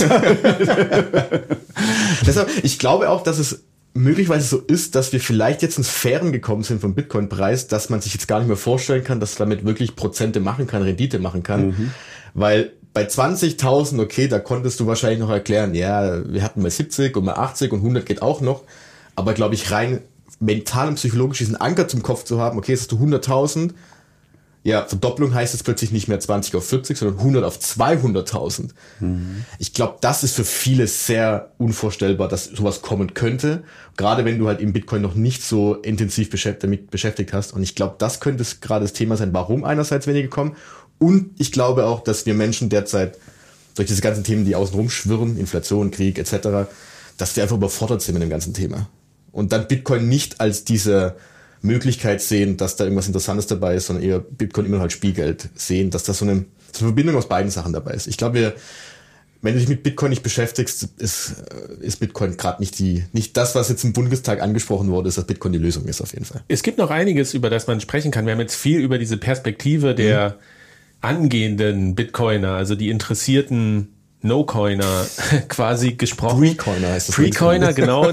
Deshalb, ich glaube auch, dass es möglicherweise so ist, dass wir vielleicht jetzt ins Sphären gekommen sind vom Bitcoin-Preis, dass man sich jetzt gar nicht mehr vorstellen kann, dass damit wirklich Prozente machen kann, Rendite machen kann, mhm. weil bei zwanzigtausend, okay, da konntest du wahrscheinlich noch erklären, ja, wir hatten mal siebzig und mal achtzig und hundert geht auch noch, aber glaube ich rein mental und psychologisch diesen Anker zum Kopf zu haben, okay, jetzt hast du hunderttausend, ja, Verdopplung heißt jetzt plötzlich nicht mehr zwanzig auf vierzig, sondern hundert auf zweihunderttausend. Mhm. Ich glaube, das ist für viele sehr unvorstellbar, dass sowas kommen könnte, gerade wenn du halt im Bitcoin noch nicht so intensiv beschäftigt, damit beschäftigt hast und ich glaube, das könnte gerade das Thema sein, warum einerseits wenige kommen. Und ich glaube auch, dass wir Menschen derzeit durch diese ganzen Themen, die außen rum schwirren, Inflation, Krieg et cetera, dass wir einfach überfordert sind mit dem ganzen Thema. Und dann Bitcoin nicht als diese Möglichkeit sehen, dass da irgendwas Interessantes dabei ist, sondern eher Bitcoin immer noch als Spielgeld sehen, dass da so eine, so eine Verbindung aus beiden Sachen dabei ist. Ich glaube, wir, wenn du dich mit Bitcoin nicht beschäftigst, ist, ist Bitcoin gerade nicht die, nicht das, was jetzt im Bundestag angesprochen wurde, ist, dass Bitcoin die Lösung ist auf jeden Fall. Es gibt noch einiges, über das man sprechen kann. Wir haben jetzt viel über diese Perspektive der mhm. angehenden Bitcoiner, also die interessierten No-Coiner quasi gesprochen. Pre-Coiner heißt das. Pre-Coiner, genau.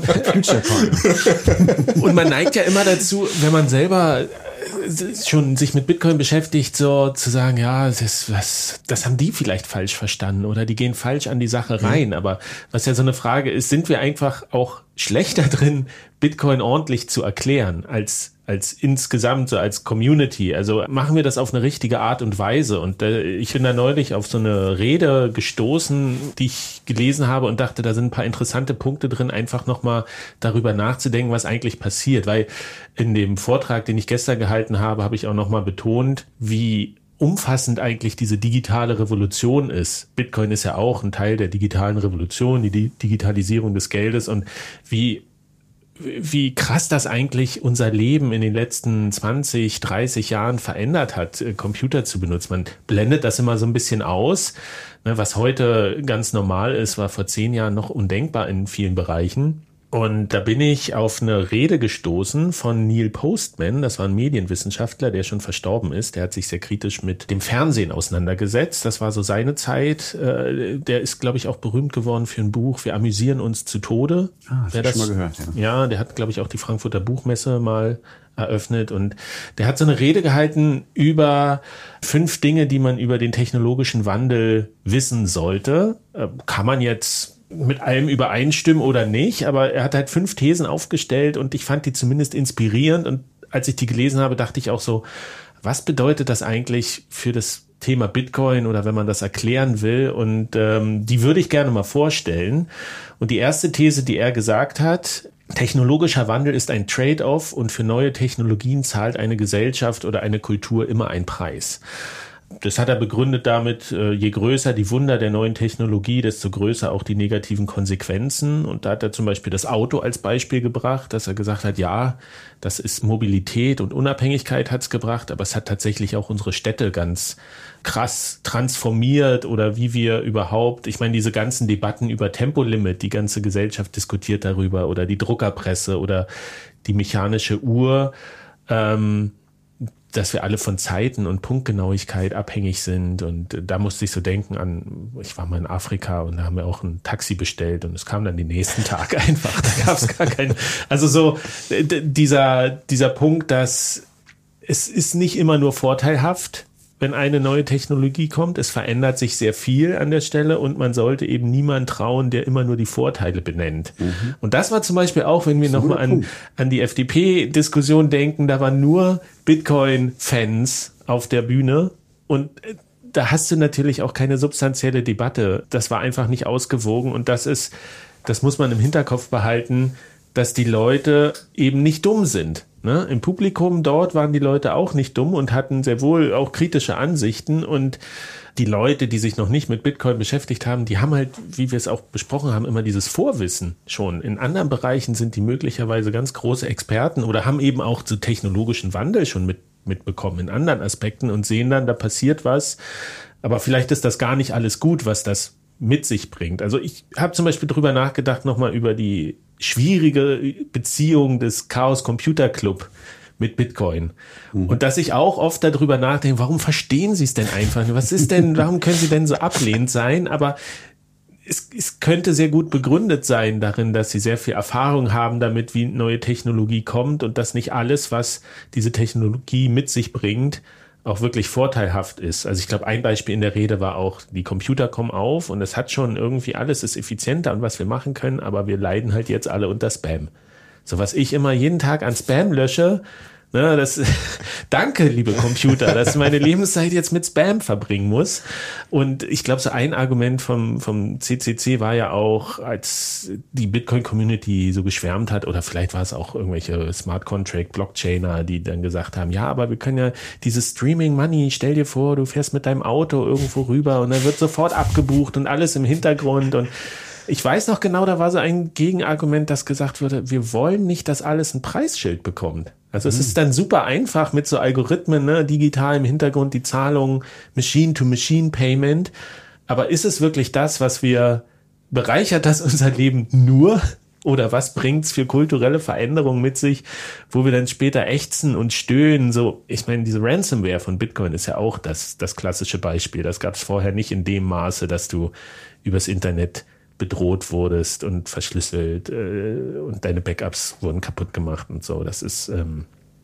Und man neigt ja immer dazu, wenn man selber schon sich mit Bitcoin beschäftigt, so zu sagen, ja, das ist was, das haben die vielleicht falsch verstanden oder die gehen falsch an die Sache rein. Mhm. Aber was ja so eine Frage ist, sind wir einfach auch schlechter drin, Bitcoin ordentlich zu erklären als als insgesamt, so als Community. Also machen wir das auf eine richtige Art und Weise. Und äh, ich bin da neulich auf so eine Rede gestoßen, die ich gelesen habe und dachte, da sind ein paar interessante Punkte drin, einfach nochmal darüber nachzudenken, was eigentlich passiert. Weil in dem Vortrag, den ich gestern gehalten habe, habe ich auch nochmal betont, wie umfassend eigentlich diese digitale Revolution ist. Bitcoin ist ja auch ein Teil der digitalen Revolution, die Digitalisierung des Geldes und wie wie krass das eigentlich unser Leben in den letzten zwanzig, dreißig Jahren verändert hat, Computer zu benutzen. Man blendet das immer so ein bisschen aus. Was heute ganz normal ist, war vor zehn Jahren noch undenkbar in vielen Bereichen. Und da bin ich auf eine Rede gestoßen von Neil Postman, das war ein Medienwissenschaftler, der schon verstorben ist. Der hat sich sehr kritisch mit dem Fernsehen auseinandergesetzt. Das war so seine Zeit. Der ist, glaube ich, auch berühmt geworden für ein Buch, Wir amüsieren uns zu Tode. Ah, das habe ich schon mal gehört. Ja. ja, der hat, glaube ich, auch die Frankfurter Buchmesse mal eröffnet und der hat so eine Rede gehalten über fünf Dinge, die man über den technologischen Wandel wissen sollte. Kann man jetzt mit allem übereinstimmen oder nicht, aber er hat halt fünf Thesen aufgestellt und ich fand die zumindest inspirierend und als ich die gelesen habe, dachte ich auch so, was bedeutet das eigentlich für das Thema Bitcoin oder wenn man das erklären will. Und ähm, die würde ich gerne mal vorstellen. Und die erste These, die er gesagt hat: Technologischer Wandel ist ein Trade-off und für neue Technologien zahlt eine Gesellschaft oder eine Kultur immer einen Preis. Das hat er begründet damit, je größer die Wunder der neuen Technologie, desto größer auch die negativen Konsequenzen. Und da hat er zum Beispiel das Auto als Beispiel gebracht, dass er gesagt hat, ja, das ist Mobilität und Unabhängigkeit hat's gebracht, aber es hat tatsächlich auch unsere Städte ganz krass transformiert oder wie wir überhaupt, ich meine, diese ganzen Debatten über Tempolimit, die ganze Gesellschaft diskutiert darüber, oder die Druckerpresse oder die mechanische Uhr, ähm, dass wir alle von Zeiten und Punktgenauigkeit abhängig sind. Und da musste ich so denken an, ich war mal in Afrika und da haben wir auch ein Taxi bestellt und es kam dann den nächsten Tag einfach. Da gab es gar keinen, also so d- dieser, dieser Punkt, dass es ist nicht immer nur vorteilhaft, wenn eine neue Technologie kommt. Es verändert sich sehr viel an der Stelle und man sollte eben niemand trauen, der immer nur die Vorteile benennt. Mhm. Und das war zum Beispiel auch, wenn wir nochmal an, an die F D P-Diskussion denken, da waren nur Bitcoin-Fans auf der Bühne und da hast du natürlich auch keine substanzielle Debatte. Das war einfach nicht ausgewogen und das ist, das muss man im Hinterkopf behalten, dass die Leute eben nicht dumm sind. Ne? Im Publikum dort waren die Leute auch nicht dumm und hatten sehr wohl auch kritische Ansichten, und die Leute, die sich noch nicht mit Bitcoin beschäftigt haben, die haben halt, wie wir es auch besprochen haben, immer dieses Vorwissen schon. In anderen Bereichen sind die möglicherweise ganz große Experten oder haben eben auch zu technologischen Wandel schon mit, mitbekommen in anderen Aspekten und sehen dann, da passiert was, aber vielleicht ist das gar nicht alles gut, was das mit sich bringt. Also ich habe zum Beispiel drüber nachgedacht, nochmal über die schwierige Beziehung des Chaos Computer Club mit Bitcoin. Mhm. Und dass ich auch oft darüber nachdenke, warum verstehen Sie es denn einfach nicht? Was ist denn, warum können Sie denn so ablehnend sein? Aber es, es könnte sehr gut begründet sein darin, dass Sie sehr viel Erfahrung haben damit, wie neue Technologie kommt und dass nicht alles, was diese Technologie mit sich bringt, auch wirklich vorteilhaft ist. Also ich glaube, ein Beispiel in der Rede war auch, die Computer kommen auf und es hat schon irgendwie, alles ist effizienter und was wir machen können, aber wir leiden halt jetzt alle unter Spam. So, was ich immer jeden Tag an Spam lösche, ne, das, danke, liebe Computer, dass meine Lebenszeit jetzt mit Spam verbringen muss. Und ich glaube, so ein Argument vom, vom C C C war ja auch, als die Bitcoin-Community so geschwärmt hat, oder vielleicht war es auch irgendwelche Smart Contract Blockchainer, die dann gesagt haben, ja, aber wir können ja dieses Streaming Money, stell dir vor, du fährst mit deinem Auto irgendwo rüber und dann wird sofort abgebucht und alles im Hintergrund. Und ich weiß noch genau, da war so ein Gegenargument, das gesagt wurde, wir wollen nicht, dass alles ein Preisschild bekommt. Also mhm. es ist dann super einfach mit so Algorithmen, ne, digital im Hintergrund die Zahlung, Machine-to-Machine-Payment. Aber ist es wirklich das, was wir, bereichert das unser Leben nur? Oder was bringt's für kulturelle Veränderungen mit sich, wo wir dann später ächzen und stöhnen? So, ich meine, diese Ransomware von Bitcoin ist ja auch das, das klassische Beispiel. Das gab es vorher nicht in dem Maße, dass du übers Internet bedroht wurdest und verschlüsselt äh, und deine Backups wurden kaputt gemacht und so. Das ist ähm,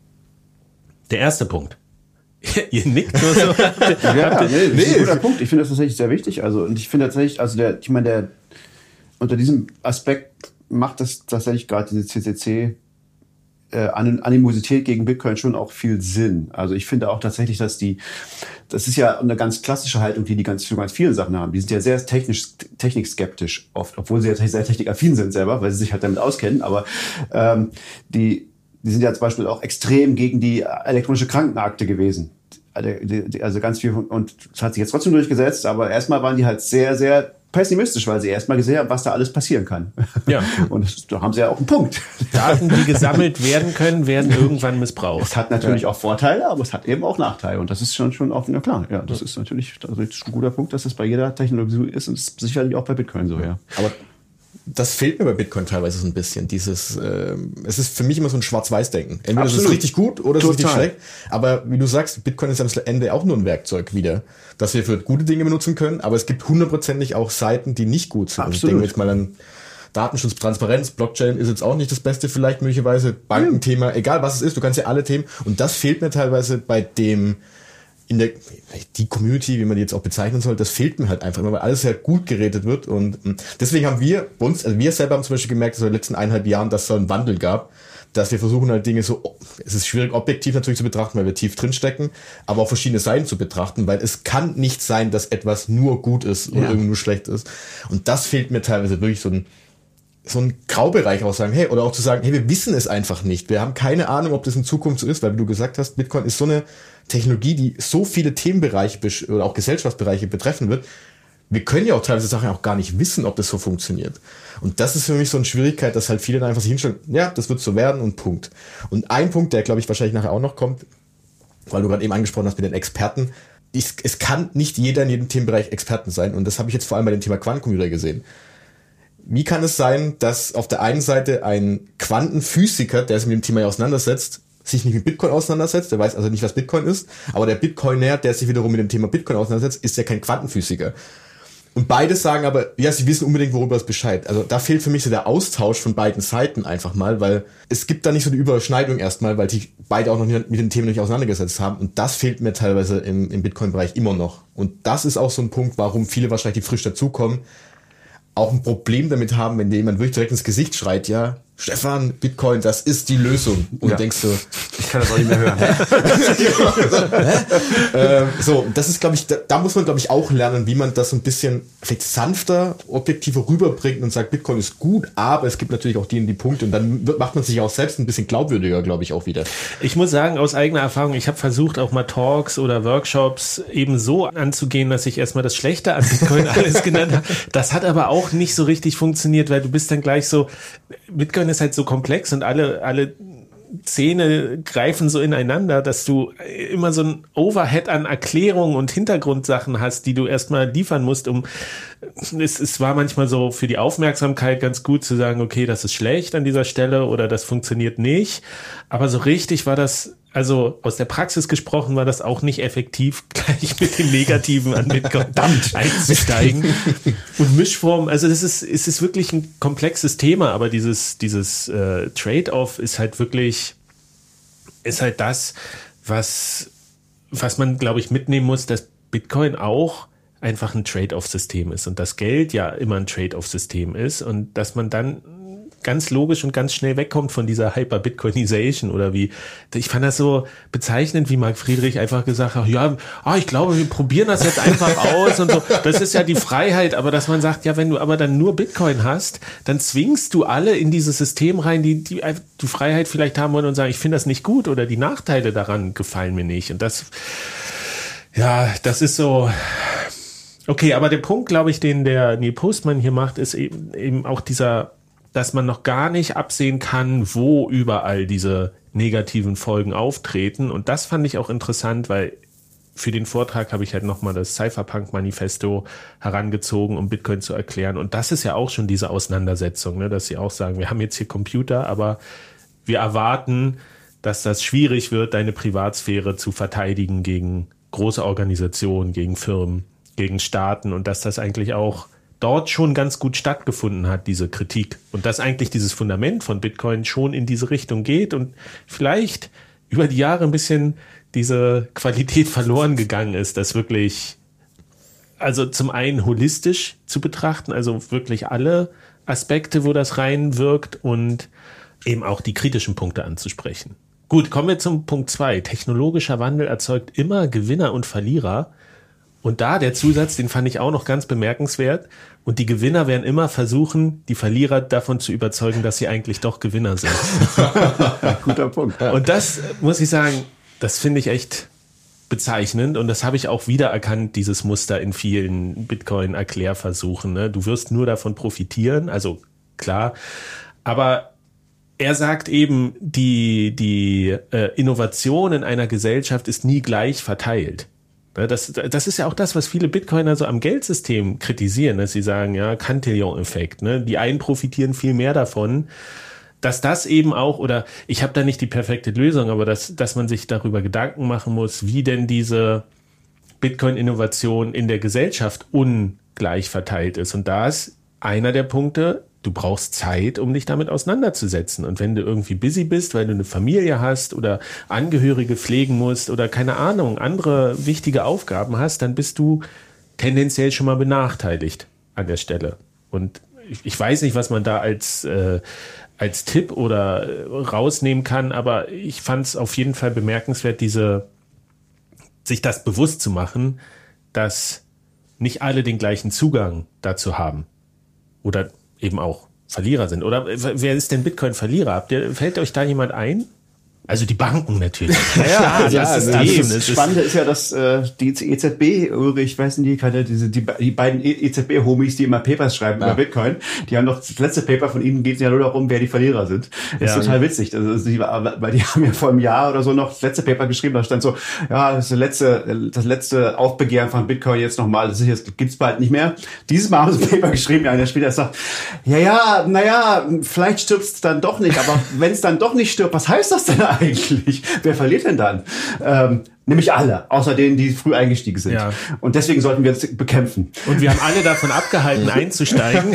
der erste Punkt. Ihr nickt nur so. Ja, nee, das ist ein guter Punkt. Ich finde das tatsächlich sehr wichtig. Also, und ich finde tatsächlich, also der, ich meine, der unter diesem Aspekt macht das tatsächlich gerade diese C C C äh, Animosität gegen Bitcoin schon auch viel Sinn. Also ich finde auch tatsächlich, dass die, das ist ja eine ganz klassische Haltung, die die ganz, für ganz viele Sachen haben. Die sind ja sehr technisch, technikskeptisch oft, obwohl sie ja sehr technikaffin sind selber, weil sie sich halt damit auskennen. Aber ähm, die, die sind ja zum Beispiel auch extrem gegen die elektronische Krankenakte gewesen. Also ganz viel, und das hat sich jetzt trotzdem durchgesetzt, aber erstmal waren die halt sehr, sehr pessimistisch, weil sie erstmal gesehen haben, was da alles passieren kann. Ja. Und da haben sie ja auch einen Punkt. Daten, die gesammelt werden können, werden irgendwann missbraucht. Es hat natürlich ja. auch Vorteile, aber es hat eben auch Nachteile. Und das ist schon, schon auch, na klar, ja, das ist natürlich, das ist ein guter Punkt, dass das bei jeder Technologie so ist, und das ist sicherlich auch bei Bitcoin so, ja. Aber das fehlt mir bei Bitcoin teilweise so ein bisschen. Dieses, äh, es ist für mich immer so ein Schwarz-Weiß-Denken. Entweder Absolut. Es ist richtig gut oder es ist richtig schlecht. Aber wie du sagst, Bitcoin ist am Ende auch nur ein Werkzeug wieder, das wir für gute Dinge benutzen können. Aber es gibt hundertprozentig auch Seiten, die nicht gut sind. Absolut. Ich denke jetzt mal an Datenschutz, Transparenz, Blockchain ist jetzt auch nicht das Beste vielleicht möglicherweise. Bankenthema, egal was es ist, du kannst ja alle Themen. Und das fehlt mir teilweise bei dem in der, die Community, wie man die jetzt auch bezeichnen soll, das fehlt mir halt einfach immer, weil alles halt gut geredet wird und deswegen haben wir uns, also wir selber haben zum Beispiel gemerkt, dass in den letzten eineinhalb Jahren, dass es so einen Wandel gab, dass wir versuchen halt Dinge so, es ist schwierig objektiv natürlich zu betrachten, weil wir tief drinstecken, aber auch verschiedene Seiten zu betrachten, weil es kann nicht sein, dass etwas nur gut ist oder ja. irgendwie nur schlecht ist. Und das fehlt mir teilweise wirklich so ein, so ein Graubereich auch sagen, hey, oder auch zu sagen, hey, wir wissen es einfach nicht. Wir haben keine Ahnung, ob das in Zukunft so ist, weil wie du gesagt hast, Bitcoin ist so eine Technologie, die so viele Themenbereiche oder auch Gesellschaftsbereiche betreffen wird. Wir können ja auch teilweise Sachen auch gar nicht wissen, ob das so funktioniert. Und das ist für mich so eine Schwierigkeit, dass halt viele dann einfach sich hinstellen, ja, das wird so werden und Punkt. Und ein Punkt, der, glaube ich, wahrscheinlich nachher auch noch kommt, weil du gerade eben angesprochen hast mit den Experten, ich, es kann nicht jeder in jedem Themenbereich Experten sein. Und das habe ich jetzt vor allem bei dem Thema Quantencomputer gesehen. Wie kann es sein, dass auf der einen Seite ein Quantenphysiker, der sich mit dem Thema ja auseinandersetzt, sich nicht mit Bitcoin auseinandersetzt, der weiß also nicht, was Bitcoin ist, aber der Bitcoiner, der sich wiederum mit dem Thema Bitcoin auseinandersetzt, ist ja kein Quantenphysiker. Und beide sagen aber, ja, sie wissen unbedingt, worüber es Bescheid. Also da fehlt für mich so der Austausch von beiden Seiten einfach mal, weil es gibt da nicht so eine Überschneidung erstmal, weil sich beide auch noch nicht mit den Themen nicht auseinandergesetzt haben. Und das fehlt mir teilweise im, im Bitcoin-Bereich immer noch. Und das ist auch so ein Punkt, warum viele wahrscheinlich, die frisch dazukommen, auch ein Problem damit haben, wenn dir jemand wirklich direkt ins Gesicht schreit, ja, Stefan, Bitcoin, das ist die Lösung. Und ja. denkst du, ich kann das auch nicht mehr hören. ähm, so, das ist, glaube ich, da, da muss man, glaube ich, auch lernen, wie man das so ein bisschen vielleicht sanfter, objektiver rüberbringt und sagt, Bitcoin ist gut, aber es gibt natürlich auch die und die Punkte und dann wird, macht man sich auch selbst ein bisschen glaubwürdiger, glaube ich, auch wieder. Ich muss sagen, aus eigener Erfahrung, ich habe versucht, auch mal Talks oder Workshops eben so anzugehen, dass ich erstmal das Schlechte an Bitcoin alles genannt habe. Das hat aber auch nicht so richtig funktioniert, weil du bist dann gleich so, Bitcoin ist halt so komplex und alle, alle Zähne greifen so ineinander, dass du immer so ein Overhead an Erklärungen und Hintergrundsachen hast, die du erstmal liefern musst, um, es, es war manchmal so für die Aufmerksamkeit ganz gut zu sagen, okay, das ist schlecht an dieser Stelle oder das funktioniert nicht, aber so richtig war das, also aus der Praxis gesprochen, war das auch nicht effektiv, gleich mit dem Negativen an Bitcoin einzusteigen. Und Mischform, also das ist, es ist wirklich ein komplexes Thema, aber dieses, dieses äh, Trade-off ist halt wirklich, ist halt das, was, was man, glaube ich, mitnehmen muss, dass Bitcoin auch einfach ein Trade-off-System ist und das Geld ja immer ein Trade-off-System ist und dass man dann ganz logisch und ganz schnell wegkommt von dieser Hyper-Bitcoinization oder wie, ich fand das so bezeichnend, wie Marc Friedrich einfach gesagt hat, ja, ah, ich glaube, wir probieren das jetzt einfach aus und so, das ist ja die Freiheit, aber dass man sagt, ja, wenn du aber dann nur Bitcoin hast, dann zwingst du alle in dieses System rein, die die, die Freiheit vielleicht haben wollen und sagen, ich finde das nicht gut oder die Nachteile daran gefallen mir nicht und das, ja, das ist so, okay, aber der Punkt, glaube ich, den der Neil Postman hier macht, ist eben, eben auch dieser, dass man noch gar nicht absehen kann, wo überall diese negativen Folgen auftreten. Und das fand ich auch interessant, weil für den Vortrag habe ich halt nochmal das Cypherpunk-Manifesto herangezogen, um Bitcoin zu erklären. Und das ist ja auch schon diese Auseinandersetzung, ne, dass sie auch sagen, wir haben jetzt hier Computer, aber wir erwarten, dass das schwierig wird, deine Privatsphäre zu verteidigen gegen große Organisationen, gegen Firmen, gegen Staaten und dass das eigentlich auch dort schon ganz gut stattgefunden hat, diese Kritik. Und dass eigentlich dieses Fundament von Bitcoin schon in diese Richtung geht und vielleicht über die Jahre ein bisschen diese Qualität verloren gegangen ist, das wirklich, also zum einen holistisch zu betrachten, also wirklich alle Aspekte, wo das reinwirkt und eben auch die kritischen Punkte anzusprechen. Gut, kommen wir zum Punkt zwei. Technologischer Wandel erzeugt immer Gewinner und Verlierer. Und da der Zusatz, den fand ich auch noch ganz bemerkenswert. Und die Gewinner werden immer versuchen, die Verlierer davon zu überzeugen, dass sie eigentlich doch Gewinner sind. Guter Punkt. Ja. Und das, muss ich sagen, das finde ich echt bezeichnend. Und das habe ich auch wiedererkannt, dieses Muster in vielen Bitcoin-Erklärversuchen. Ne? Du wirst nur davon profitieren, also klar. Aber er sagt eben, die, die äh, Innovation in einer Gesellschaft ist nie gleich verteilt. Das, das ist ja auch das, was viele Bitcoiner so am Geldsystem kritisieren, dass sie sagen, ja, Cantillon-Effekt, ne? Die einen profitieren viel mehr davon, dass das eben auch, oder ich habe da nicht die perfekte Lösung, aber dass, dass man sich darüber Gedanken machen muss, wie denn diese Bitcoin-Innovation in der Gesellschaft ungleich verteilt ist. Und da ist einer der Punkte, du brauchst Zeit, um dich damit auseinanderzusetzen. Und wenn du irgendwie busy bist, weil du eine Familie hast oder Angehörige pflegen musst oder keine Ahnung, andere wichtige Aufgaben hast, dann bist du tendenziell schon mal benachteiligt an der Stelle. Und ich, ich weiß nicht, was man da als, äh, als Tipp oder äh, rausnehmen kann, aber ich fand es auf jeden Fall bemerkenswert, diese, sich das bewusst zu machen, dass nicht alle den gleichen Zugang dazu haben. Oder eben auch Verlierer sind. Oder wer ist denn Bitcoin-Verlierer? Habt ihr, fällt euch da jemand ein? Also die Banken natürlich. Ja, ja, das das, System. das Spannende ist ja, dass äh, die E Z B, Ulrich, weiß nicht, die, diese, die, die beiden E Z B-Homies, die immer Papers schreiben ja. über Bitcoin, die haben doch das letzte Paper von ihnen, geht ja nur darum, wer die Verlierer sind. Das ja. ist total witzig. Also, die, weil die haben ja vor einem Jahr oder so noch das letzte Paper geschrieben, da stand so, ja, das letzte, das letzte Aufbegehren von Bitcoin jetzt nochmal, das ist jetzt, gibt's bald nicht mehr. Dieses Mal haben sie ein Paper geschrieben, ja, der später sagt, ja, ja, naja, vielleicht stirbt's dann doch nicht, aber wenn es dann doch nicht stirbt, was heißt das denn eigentlich? Wer verliert denn dann? Ähm, nämlich alle, außer denen, die früh eingestiegen sind. Ja. Und deswegen sollten wir es bekämpfen. Und wir haben alle davon abgehalten, einzusteigen.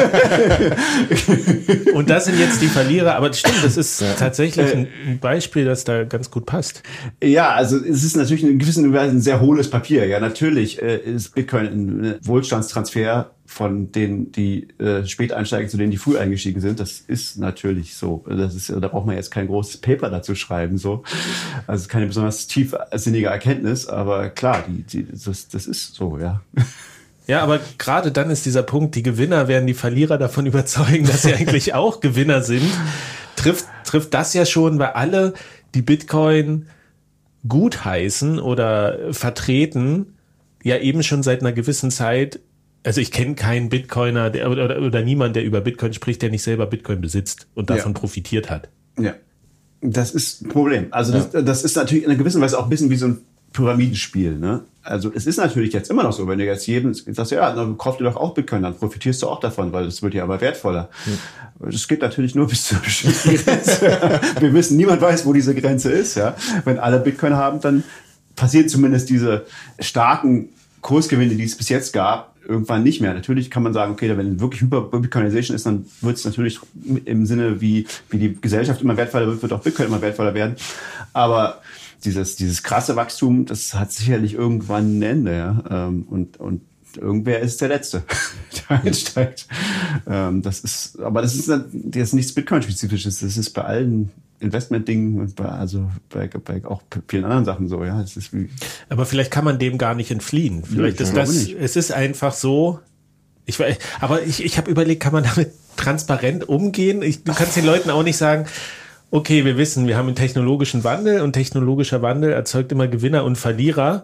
Und das sind jetzt die Verlierer. Aber stimmt, das ist ja. tatsächlich ein Beispiel, das da ganz gut passt. Ja, also es ist natürlich in gewissen Weise ein sehr hohles Papier. Ja, natürlich äh, ist Bitcoin ein Wohlstandstransfer von denen, die äh, spät einsteigen, zu denen, die früh eingestiegen sind. Das ist natürlich so. Das ist, da braucht man jetzt kein großes Paper dazu schreiben. So, also keine besonders tiefsinnige Erkenntnis, aber klar, die, die, das, das ist so, ja. Ja, aber gerade dann ist dieser Punkt, die Gewinner werden die Verlierer davon überzeugen, dass sie eigentlich auch Gewinner sind. Trifft, trifft das ja schon, weil alle, die Bitcoin gutheißen oder vertreten, ja eben schon seit einer gewissen Zeit. Also ich kenne keinen Bitcoiner der, oder, oder niemand, der über Bitcoin spricht, der nicht selber Bitcoin besitzt und davon ja. profitiert hat. Ja, das ist ein Problem. Also das, ja. das ist natürlich in einer gewissen Weise auch ein bisschen wie so ein Pyramidenspiel. Ne? Also es ist natürlich jetzt immer noch so, wenn du jetzt jedem sagst, ja, dann kauf dir doch auch Bitcoin, dann profitierst du auch davon, weil es wird ja aber wertvoller. Hm. Das geht natürlich nur bis zur bestimmten Grenze. Wir wissen, niemand weiß, wo diese Grenze ist. Ja? Wenn alle Bitcoin haben, dann passieren zumindest diese starken Kursgewinne, die es bis jetzt gab, irgendwann nicht mehr. Natürlich kann man sagen, okay, wenn wirklich Hyper-Bitcoinization ist, dann wird es natürlich im Sinne, wie, wie die Gesellschaft immer wertvoller wird, wird auch Bitcoin immer wertvoller werden. Aber dieses, dieses krasse Wachstum, das hat sicherlich irgendwann ein Ende, ja. Und, und irgendwer ist der Letzte, der einsteigt. Das ist, aber das ist, das ist nichts Bitcoin-spezifisches. Das ist bei allen Investment-Dingen und bei, also bei, bei auch vielen anderen Sachen so, ja. Es ist wie aber vielleicht kann man dem gar nicht entfliehen. Vielleicht nee, ist das, nicht. Es ist einfach so, ich weiß, aber ich, ich habe überlegt, kann man damit transparent umgehen? Ich, du kannst den Leuten auch nicht sagen, okay, wir wissen, wir haben einen technologischen Wandel und technologischer Wandel erzeugt immer Gewinner und Verlierer.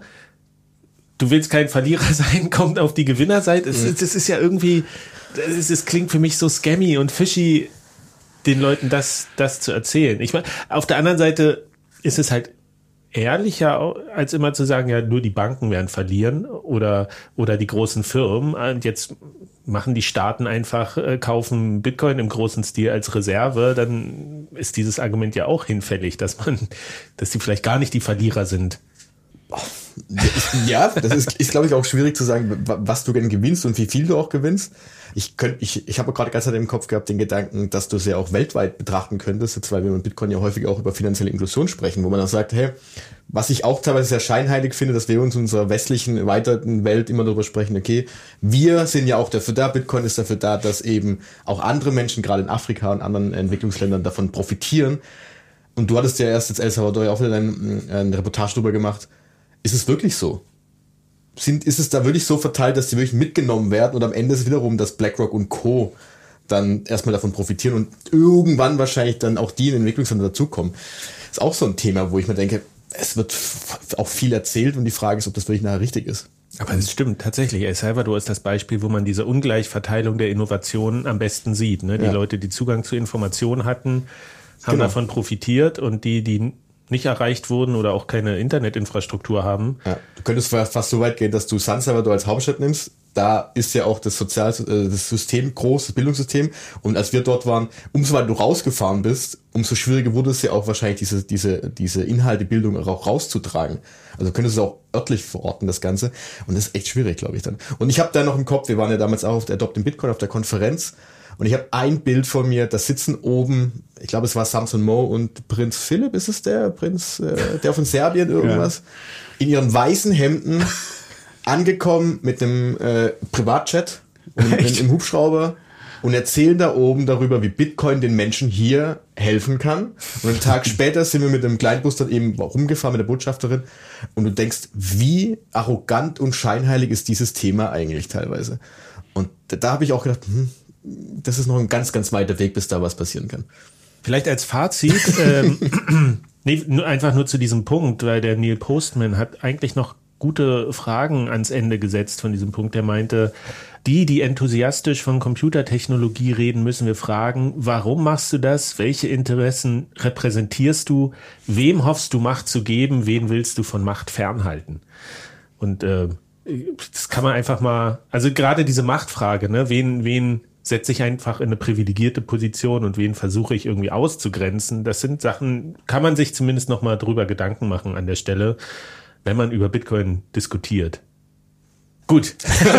Du willst kein Verlierer sein, kommt auf die Gewinnerseite. Es, mhm. das ist ja irgendwie, es, es klingt für mich so scammy und fishy, den Leuten das, das zu erzählen. Ich meine, auf der anderen Seite ist es halt ehrlicher, als immer zu sagen, ja, nur die Banken werden verlieren oder, oder die großen Firmen. Und jetzt machen die Staaten einfach, äh, kaufen Bitcoin im großen Stil als Reserve. Dann ist dieses Argument ja auch hinfällig, dass man, dass die vielleicht gar nicht die Verlierer sind. Ja, das ist, ist glaube ich, auch schwierig zu sagen, was du denn gewinnst und wie viel du auch gewinnst. Ich könnte, ich, ich habe gerade ganz im Kopf gehabt den Gedanken, dass du es ja auch weltweit betrachten könntest, jetzt, weil wir mit Bitcoin ja häufig auch über finanzielle Inklusion sprechen, wo man auch sagt, hey, was ich auch teilweise sehr scheinheilig finde, dass wir uns in unserer westlichen, erweiterten Welt immer darüber sprechen, okay, wir sind ja auch dafür da, Bitcoin ist dafür da, dass eben auch andere Menschen, gerade in Afrika und anderen Entwicklungsländern, davon profitieren. Und du hattest ja erst jetzt El Salvador ja auch wieder eine, eine Reportage drüber gemacht. Ist es wirklich so? Sind, ist es da wirklich so verteilt, dass die wirklich mitgenommen werden und am Ende ist es wiederum, dass BlackRock und Co. dann erstmal davon profitieren und irgendwann wahrscheinlich dann auch die in Entwicklungsländern dazukommen? Ist auch so ein Thema, wo ich mir denke, es wird auch viel erzählt und die Frage ist, ob das wirklich nachher richtig ist. Aber es stimmt tatsächlich. El Salvador ist das Beispiel, wo man diese Ungleichverteilung der Innovationen am besten sieht. Ne? Die ja. Leute, die Zugang zu Informationen hatten, haben genau. davon profitiert und die, die nicht erreicht wurden oder auch keine Internetinfrastruktur haben. Ja, du könntest fast so weit gehen, dass du San Salvador als Hauptstadt nimmst, da ist ja auch das Sozial, äh, das System groß, das Bildungssystem. Und als wir dort waren, umso weiter du rausgefahren bist, umso schwieriger wurde es ja auch wahrscheinlich, diese, diese, diese Inhalte, Bildung auch rauszutragen. Also könntest du auch örtlich verorten, das Ganze. Und das ist echt schwierig, glaube ich dann. Und ich habe da noch im Kopf, wir waren ja damals auch auf der Adopt in Bitcoin, auf der Konferenz. Und ich habe ein Bild von mir, da sitzen oben, ich glaube, es war Samson Moe und Prinz Philipp, ist es der? Prinz, äh, der von Serbien irgendwas? Ja. In ihren weißen Hemden angekommen mit einem äh, Privatjet und im, im Hubschrauber und erzählen da oben darüber, wie Bitcoin den Menschen hier helfen kann. Und einen Tag später sind wir mit dem Kleinbus dann eben rumgefahren mit der Botschafterin und du denkst, wie arrogant und scheinheilig ist dieses Thema eigentlich teilweise. Und da, da habe ich auch gedacht, hm, das ist noch ein ganz, ganz weiter Weg, bis da was passieren kann. Vielleicht als Fazit, ähm, nee, nur, einfach nur zu diesem Punkt, weil der Neil Postman hat eigentlich noch gute Fragen ans Ende gesetzt von diesem Punkt. Er meinte, die, die enthusiastisch von Computertechnologie reden, müssen wir fragen, warum machst du das? Welche Interessen repräsentierst du? Wem hoffst du Macht zu geben? Wen willst du von Macht fernhalten? Und äh, das kann man einfach mal, also gerade diese Machtfrage, ne, wen, wen setze ich einfach in eine privilegierte Position und wen versuche ich irgendwie auszugrenzen? Das sind Sachen, kann man sich zumindest noch mal drüber Gedanken machen an der Stelle, wenn man über Bitcoin diskutiert. Gut.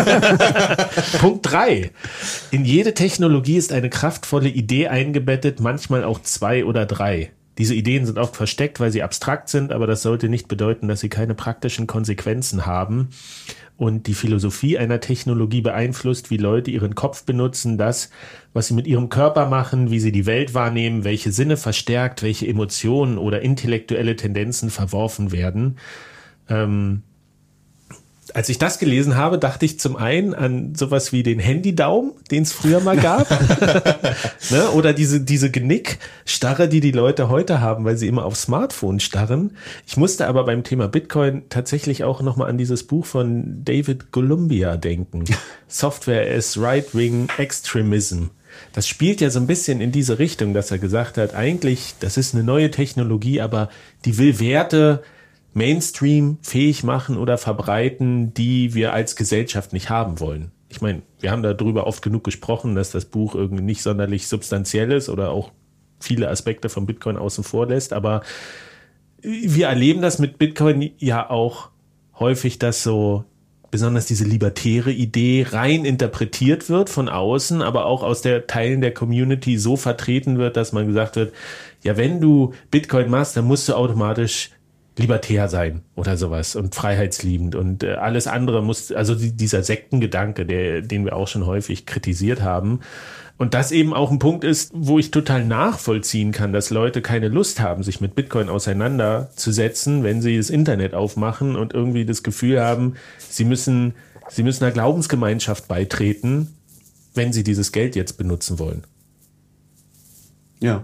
Punkt drei. In jede Technologie ist eine kraftvolle Idee eingebettet, manchmal auch zwei oder drei. Diese Ideen sind oft versteckt, weil sie abstrakt sind, aber das sollte nicht bedeuten, dass sie keine praktischen Konsequenzen haben. Und die Philosophie einer Technologie beeinflusst, wie Leute ihren Kopf benutzen, das, was sie mit ihrem Körper machen, wie sie die Welt wahrnehmen, welche Sinne verstärkt, welche Emotionen oder intellektuelle Tendenzen verworfen werden. Ähm, als ich das gelesen habe, dachte ich zum einen an sowas wie den Handydaumen, den es früher mal gab. Ne? Oder diese, diese Genickstarre, die die Leute heute haben, weil sie immer auf Smartphone starren. Ich musste aber beim Thema Bitcoin tatsächlich auch nochmal an dieses Buch von David Columbia denken. Software as Right-Wing Extremism. Das spielt ja so ein bisschen in diese Richtung, dass er gesagt hat, eigentlich, das ist eine neue Technologie, aber die will Werte Mainstream fähig machen oder verbreiten, die wir als Gesellschaft nicht haben wollen. Ich meine, wir haben darüber oft genug gesprochen, dass das Buch irgendwie nicht sonderlich substanziell ist oder auch viele Aspekte von Bitcoin außen vor lässt, aber wir erleben das mit Bitcoin ja auch häufig, dass so besonders diese libertäre Idee rein interpretiert wird von außen, aber auch aus der Teilen der Community so vertreten wird, dass man gesagt wird, ja, wenn du Bitcoin machst, dann musst du automatisch libertär sein oder sowas und freiheitsliebend und äh, alles andere muss, also die, dieser Sektengedanke, der, den wir auch schon häufig kritisiert haben. Und das eben auch ein Punkt ist, wo ich total nachvollziehen kann, dass Leute keine Lust haben, sich mit Bitcoin auseinanderzusetzen, wenn sie das Internet aufmachen und irgendwie das Gefühl haben, sie müssen, sie müssen einer Glaubensgemeinschaft beitreten, wenn sie dieses Geld jetzt benutzen wollen. Ja.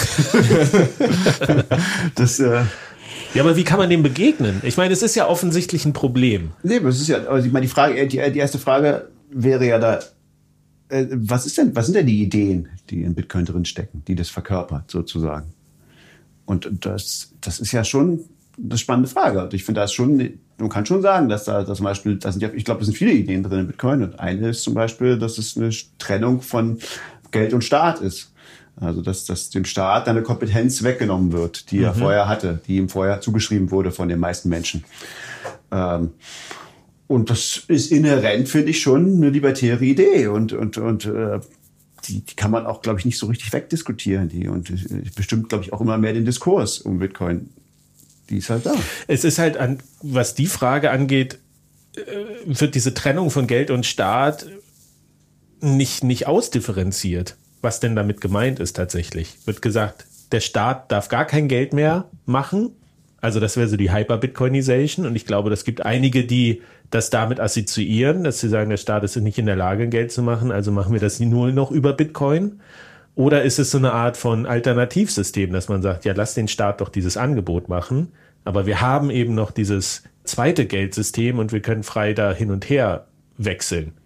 das, äh Ja, aber wie kann man dem begegnen? Ich meine, es ist ja offensichtlich ein Problem. Nee, aber es ist ja, also ich meine, die Frage, die, die erste Frage wäre ja da, äh, was ist denn, was sind denn die Ideen, die in Bitcoin drin stecken, die das verkörpert, sozusagen? Und das, das ist ja schon eine spannende Frage. Und ich finde, da ist schon, man kann schon sagen, dass da, dass zum Beispiel, da sind ja, ich glaube, da sind viele Ideen drin in Bitcoin. Und eine ist zum Beispiel, dass es eine Trennung von Geld und Staat ist. Also, dass, dass dem Staat eine Kompetenz weggenommen wird, die mhm. er vorher hatte, die ihm vorher zugeschrieben wurde von den meisten Menschen. Ähm, und das ist inhärent, finde ich, schon eine libertäre Idee. Und, und, und äh, die, die kann man auch, glaube ich, nicht so richtig wegdiskutieren. Die, und äh, bestimmt, glaube ich, auch immer mehr den Diskurs um Bitcoin. Die ist halt da. Es ist halt, an, was die Frage angeht, äh, wird diese Trennung von Geld und Staat nicht, nicht ausdifferenziert. Was denn damit gemeint ist tatsächlich. Wird gesagt, der Staat darf gar kein Geld mehr machen. Also das wäre so die Hyper-Bitcoinization. Und ich glaube, das gibt einige, die das damit assoziieren, dass sie sagen, der Staat ist nicht in der Lage, Geld zu machen, also machen wir das nur noch über Bitcoin. Oder ist es so eine Art von Alternativsystem, dass man sagt, ja, lass den Staat doch dieses Angebot machen. Aber wir haben eben noch dieses zweite Geldsystem und wir können frei da hin und her wechseln.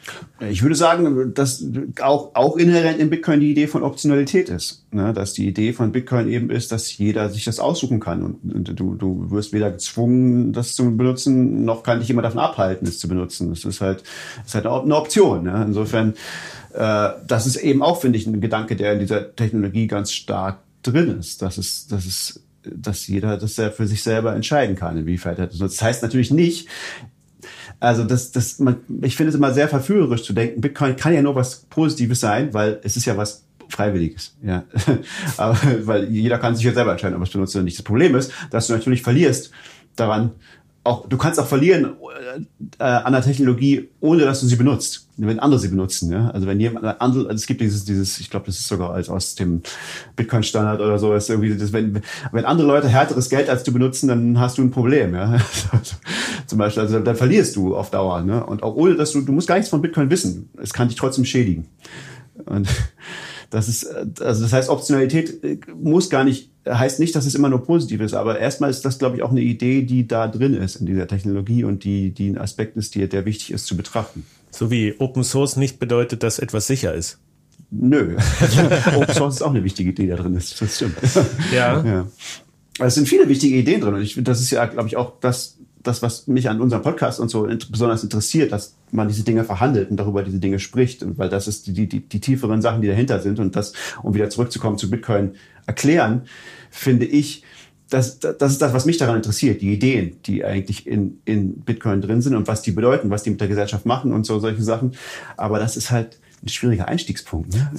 Ich würde sagen, dass auch, auch inhärent in Bitcoin die Idee von Optionalität ist. Ne? Dass die Idee von Bitcoin eben ist, dass jeder sich das aussuchen kann. Und du, du wirst weder gezwungen, das zu benutzen, noch kann dich jemand davon abhalten, es zu benutzen. Das ist halt, das ist halt eine Option. Ne? Insofern, äh, das ist eben auch, finde ich, ein Gedanke, der in dieser Technologie ganz stark drin ist. Das ist, das ist, dass jeder das ja für sich selber entscheiden kann, inwiefern er das nutzt. Das heißt natürlich nicht, Also das, das, man, ich finde es immer sehr verführerisch zu denken, Bitcoin kann ja nur was Positives sein, weil es ist ja was Freiwilliges, ja. Aber, weil jeder kann sich ja selber entscheiden, ob er es benutzt oder nicht. Das Problem ist, dass du natürlich verlierst daran, auch, du kannst auch verlieren äh, an der Technologie, ohne dass du sie benutzt, wenn andere sie benutzen, ja. Also wenn jemand andere, also es gibt dieses, dieses, ich glaube, das ist sogar als aus dem Bitcoin-Standard oder so, ist irgendwie, das, wenn, wenn andere Leute härteres Geld als du benutzen, dann hast du ein Problem, ja. Zum Beispiel, also dann verlierst du auf Dauer, ne. Und auch ohne, dass du, du musst gar nichts von Bitcoin wissen. Es kann dich trotzdem schädigen. Und das ist, also das heißt, Optionalität muss gar nicht, heißt nicht, dass es immer nur positiv ist, aber erstmal ist das, glaube ich, auch eine Idee, die da drin ist in dieser Technologie und die, die ein Aspekt ist, die, der wichtig ist zu betrachten. So wie Open Source nicht bedeutet, dass etwas sicher ist. Nö. Open Source ist auch eine wichtige Idee, die da drin ist. Das stimmt. Ja. Ja. Es sind viele wichtige Ideen drin und ich finde, das ist ja, glaube ich, auch das, das, was mich an unserem Podcast und so int- besonders interessiert, dass man diese Dinge verhandelt und darüber diese Dinge spricht, und weil das ist die, die, die tieferen Sachen, die dahinter sind, und das, um wieder zurückzukommen zu Bitcoin, erklären, finde ich, das, das ist das, was mich daran interessiert, die Ideen, die eigentlich in, in Bitcoin drin sind und was die bedeuten, was die mit der Gesellschaft machen und so solche Sachen. Aber das ist halt ein schwieriger Einstiegspunkt. Ne?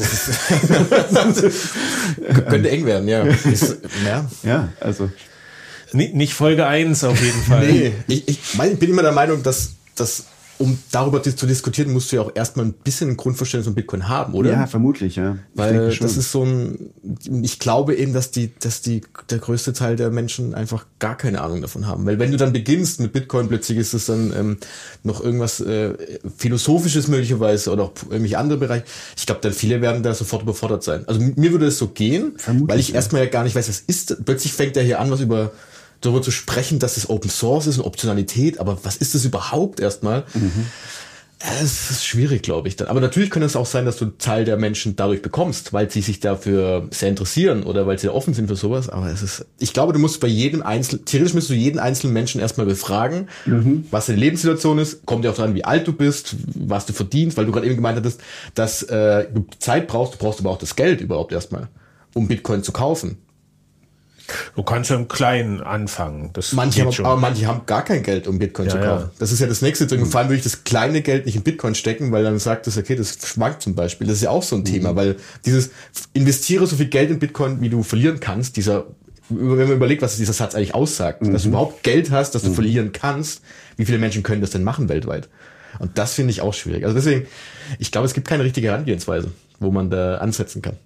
Könnte eng werden, ja. Ist, ja. Ja, also Nicht Folge eins auf jeden Fall. Nee, ich, ich mein, bin immer der Meinung, dass, dass um darüber zu diskutieren, musst du ja auch erstmal ein bisschen ein Grundverständnis von Bitcoin haben, oder? ja, vermutlich, ja. Ich Weil denke schon. das ist so ein, ich glaube eben, dass die, dass die, der größte Teil der Menschen einfach gar keine Ahnung davon haben. Weil wenn du dann beginnst mit Bitcoin, plötzlich ist es dann ähm, noch irgendwas äh, Philosophisches möglicherweise oder auch irgendwelche andere Bereiche. Ich glaube, dann viele werden da sofort überfordert sein. Also mir würde es so gehen, Vermutlich, weil ich ja. erstmal ja gar nicht weiß, was ist. Plötzlich fängt er hier an, was über darüber zu sprechen, dass es Open Source ist und Optionalität, aber was ist das überhaupt erstmal? Mhm. Es ist schwierig, glaube ich, dann. Aber natürlich könnte es auch sein, dass du einen Teil der Menschen dadurch bekommst, weil sie sich dafür sehr interessieren oder weil sie da offen sind für sowas. Aber es ist, ich glaube, du musst bei jedem einzelnen, theoretisch müsst du jeden einzelnen Menschen erstmal befragen, mhm. was deine Lebenssituation ist. Kommt ja auch daran, wie alt du bist, was du verdienst, weil du gerade eben gemeint hattest, dass äh, du Zeit brauchst, du brauchst aber auch das Geld überhaupt erstmal, um Bitcoin zu kaufen. Du kannst ja im Kleinen anfangen. Das Manche geht haben, schon. aber manche haben gar kein Geld, um Bitcoin Ja, zu kaufen. ja. Das ist ja das nächste. Vor allem würde ich das kleine Geld nicht in Bitcoin stecken, weil dann sagt es, okay, das schwankt zum Beispiel. Das ist ja auch so ein mhm. Thema, weil dieses investiere so viel Geld in Bitcoin, wie du verlieren kannst, dieser, wenn man überlegt, was dieser Satz eigentlich aussagt, mhm. dass du überhaupt Geld hast, dass du mhm. verlieren kannst, wie viele Menschen können das denn machen weltweit? Und das finde ich auch schwierig. Also deswegen, ich glaube, es gibt keine richtige Herangehensweise, wo man da ansetzen kann.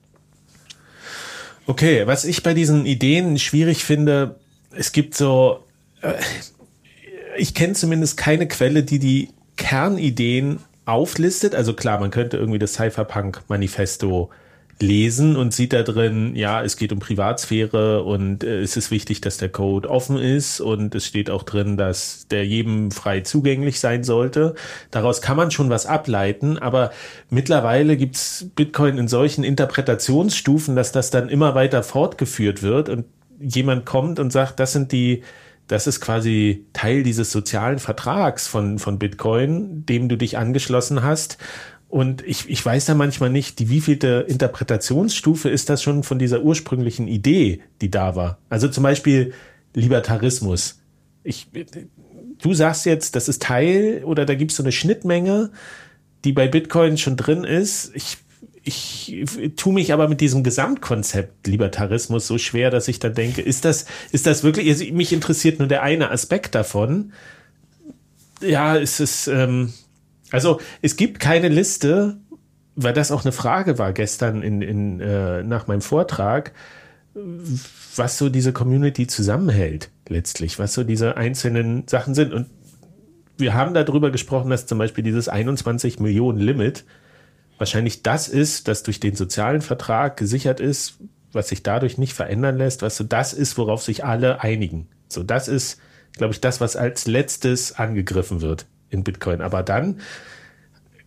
Okay, was ich bei diesen Ideen schwierig finde, es gibt so, äh, ich kenne zumindest keine Quelle, die die Kernideen auflistet. Also klar, man könnte irgendwie das Cypherpunk-Manifesto lesen und sieht da drin, ja, es geht um Privatsphäre und äh, es ist wichtig, dass der Code offen ist und es steht auch drin, dass der jedem frei zugänglich sein sollte. Daraus kann man schon was ableiten, aber mittlerweile gibt's Bitcoin in solchen Interpretationsstufen, dass das dann immer weiter fortgeführt wird und jemand kommt und sagt, das sind die, das ist quasi Teil dieses sozialen Vertrags von, von Bitcoin, dem du dich angeschlossen hast. Und ich, ich weiß da manchmal nicht, die wievielte Interpretationsstufe ist das schon von dieser ursprünglichen Idee, die da war. Also zum Beispiel Libertarismus. Ich, du sagst jetzt, das ist Teil oder da gibt es so eine Schnittmenge, die bei Bitcoin schon drin ist. Ich, ich tue mich aber mit diesem Gesamtkonzept Libertarismus so schwer, dass ich dann denke, ist das, ist das wirklich, also mich interessiert nur der eine Aspekt davon. Ja, es ist, ähm, also es gibt keine Liste, weil das auch eine Frage war gestern in, in, äh, nach meinem Vortrag, was so diese Community zusammenhält letztlich, was so diese einzelnen Sachen sind. Und wir haben darüber gesprochen, dass zum Beispiel dieses einundzwanzig Millionen Limit wahrscheinlich das ist, das durch den sozialen Vertrag gesichert ist, was sich dadurch nicht verändern lässt, was so das ist, worauf sich alle einigen. So, das ist, glaube ich, das, was als letztes angegriffen wird in Bitcoin. Aber dann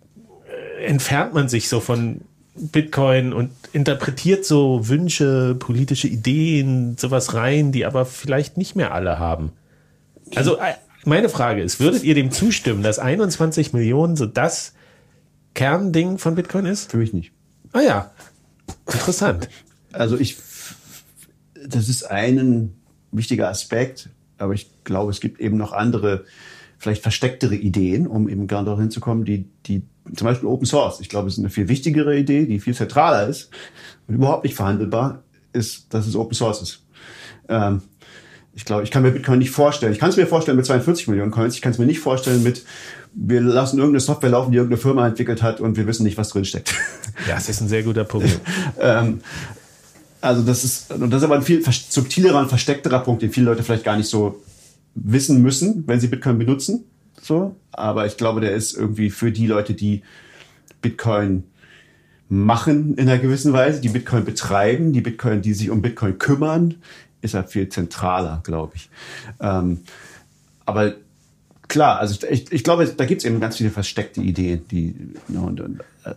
entfernt man sich so von Bitcoin und interpretiert so Wünsche, politische Ideen, sowas rein, die aber vielleicht nicht mehr alle haben. Also meine Frage ist, würdet ihr dem zustimmen, dass einundzwanzig Millionen so das Kernding von Bitcoin ist? Für mich nicht. Ah ja, interessant. Also ich, das ist ein wichtiger Aspekt, aber ich glaube, es gibt eben noch andere, vielleicht verstecktere Ideen, um eben gerade darauf hinzukommen, die, die, zum Beispiel Open Source. Ich glaube, es ist eine viel wichtigere Idee, die viel zentraler ist und überhaupt nicht verhandelbar ist, dass es Open Source ist. Ähm, ich glaube, ich kann mir Bitcoin nicht vorstellen. Ich kann es mir vorstellen mit zweiundvierzig Millionen Coins. Ich kann es mir nicht vorstellen mit, wir lassen irgendeine Software laufen, die irgendeine Firma entwickelt hat und wir wissen nicht, was drin steckt. Ja, das ist ein sehr guter Punkt. ähm, also das ist, und das ist aber ein viel subtilerer und versteckterer Punkt, den viele Leute vielleicht gar nicht so wissen müssen, wenn sie Bitcoin benutzen. So, aber ich glaube, der ist irgendwie für die Leute, die Bitcoin machen in einer gewissen Weise, die Bitcoin betreiben, die Bitcoin, die sich um Bitcoin kümmern, ist er viel zentraler, glaube ich. Ähm, aber klar, also ich, ich glaube, da gibt es eben ganz viele versteckte Ideen, die ja, und, und, äh,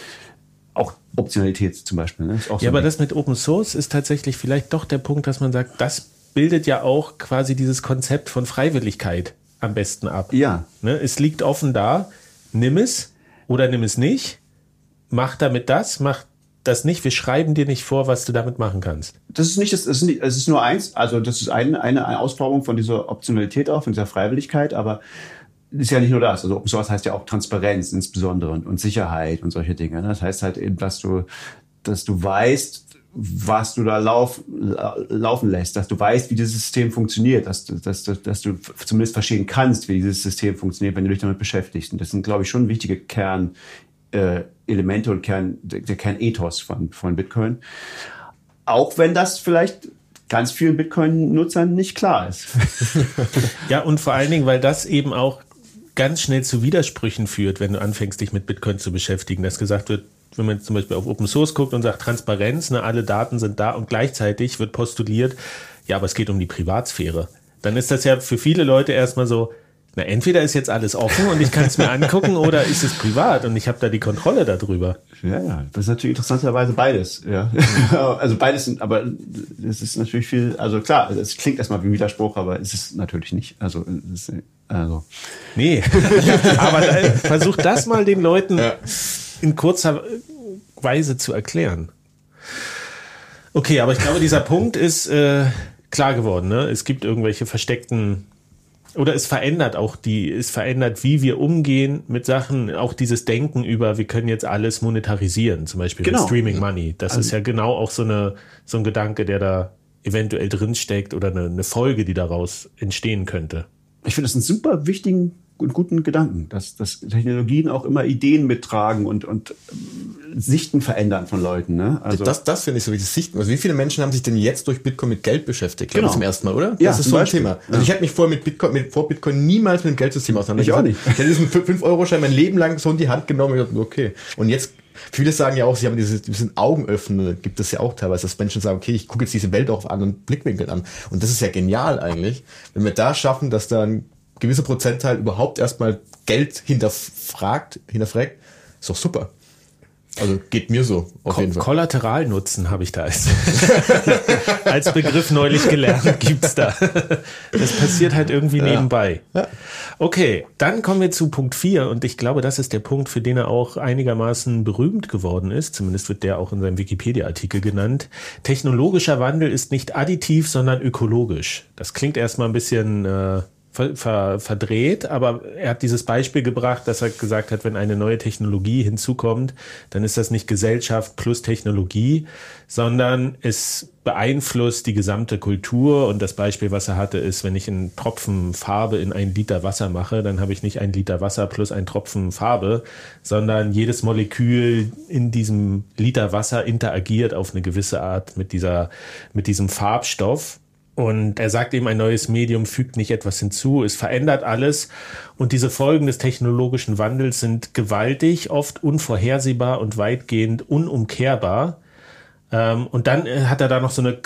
auch Optionalität zum Beispiel. Ne? Ist auch so ja, aber das mit Open Source ist tatsächlich vielleicht doch der Punkt, dass man sagt, das bildet ja auch quasi dieses Konzept von Freiwilligkeit am besten ab. Ja. Ne? Es liegt offen da, nimm es oder nimm es nicht, mach damit das, mach das nicht, wir schreiben dir nicht vor, was du damit machen kannst. Das ist nicht, das ist nicht, es ist nur eins, also das ist eine, eine, eine Ausformung von dieser Optionalität auch, von dieser Freiwilligkeit, aber ist ja nicht nur das. Also Open Source heißt ja auch Transparenz insbesondere und, und Sicherheit und solche Dinge. Das heißt halt eben, dass du, dass du weißt, was du da lauf, laufen lässt, dass du weißt, wie dieses System funktioniert, dass du, dass, dass, dass du zumindest verstehen kannst, wie dieses System funktioniert, wenn du dich damit beschäftigst. Und das sind, glaube ich, schon wichtige Kern, äh, Elemente und Kern, der, der Kernethos von, von Bitcoin. Auch wenn das vielleicht ganz vielen Bitcoin-Nutzern nicht klar ist. Ja, und vor allen Dingen, weil das eben auch ganz schnell zu Widersprüchen führt, wenn du anfängst, dich mit Bitcoin zu beschäftigen, dass gesagt wird, wenn man zum Beispiel auf Open Source guckt und sagt Transparenz, ne, alle Daten sind da und gleichzeitig wird postuliert, ja, aber es geht um die Privatsphäre. Dann ist das ja für viele Leute erstmal so, na, entweder ist jetzt alles offen und ich kann es mir angucken oder ist es privat und ich habe da die Kontrolle darüber. Ja, ja, das ist natürlich interessanterweise beides. Ja. Also beides sind, aber es ist natürlich viel, also klar, es klingt erstmal wie ein Widerspruch, aber es ist natürlich nicht. Also, es ist, also. Nee, aber da, versuch das mal den Leuten ja. in kurzer Weise zu erklären. Okay, aber ich glaube, dieser Punkt ist äh, klar geworden. Ne? Es gibt irgendwelche versteckten oder es verändert auch die, es verändert, wie wir umgehen mit Sachen, auch dieses Denken über, wir können jetzt alles monetarisieren, zum Beispiel genau. mit Streaming Money. Das also, ist ja genau auch so eine so ein Gedanke, der da eventuell drinsteckt oder eine, eine Folge, die daraus entstehen könnte. Ich finde das einen super wichtigen und guten Gedanken, dass, dass Technologien auch immer Ideen mittragen und, und Sichten verändern von Leuten. Ne? Also das, das finde ich so wichtig, Sichten. Also wie viele Menschen haben sich denn jetzt durch Bitcoin mit Geld beschäftigt? Genau. Zum ersten Mal, oder? Ja, das ist so ein Beispiel. Thema. Also ja. ich hätte mich vorher mit Bitcoin, mit, vor Bitcoin niemals mit dem Geldsystem auseinandergesetzt. Ich auch nicht. Ich hätte diesen fünf Euro Schein mein Leben lang so in die Hand genommen und gedacht, okay. Und jetzt, viele sagen ja auch, sie haben diese, diesen Augenöffner, gibt es ja auch teilweise, dass Menschen sagen, okay, ich gucke jetzt diese Welt auch auf anderen Blickwinkeln an. Und das ist ja genial eigentlich, wenn wir da schaffen, dass da ein gewisser Prozentteil überhaupt erstmal Geld hinterfragt, hinterfragt, ist doch super. Also geht mir so auf Ko- jeden Fall. Kollateralnutzen habe ich da als, als Begriff neulich gelernt, gibt's da. Das passiert halt irgendwie ja. nebenbei. Ja. Okay, dann kommen wir zu Punkt vier und ich glaube, das ist der Punkt, für den er auch einigermaßen berühmt geworden ist. Zumindest wird der auch in seinem Wikipedia-Artikel genannt. Technologischer Wandel ist nicht additiv, sondern ökologisch. Das klingt erstmal ein bisschen äh, Ver, ver, verdreht, aber er hat dieses Beispiel gebracht, dass er gesagt hat, wenn eine neue Technologie hinzukommt, dann ist das nicht Gesellschaft plus Technologie, sondern es beeinflusst die gesamte Kultur. Und das Beispiel, was er hatte, ist, wenn ich einen Tropfen Farbe in einen Liter Wasser mache, dann habe ich nicht einen Liter Wasser plus einen Tropfen Farbe, sondern jedes Molekül in diesem Liter Wasser interagiert auf eine gewisse Art mit dieser, mit diesem Farbstoff. Und er sagt eben, ein neues Medium fügt nicht etwas hinzu, es verändert alles. Und diese Folgen des technologischen Wandels sind gewaltig, oft unvorhersehbar und weitgehend unumkehrbar. Und dann hat er da noch so eine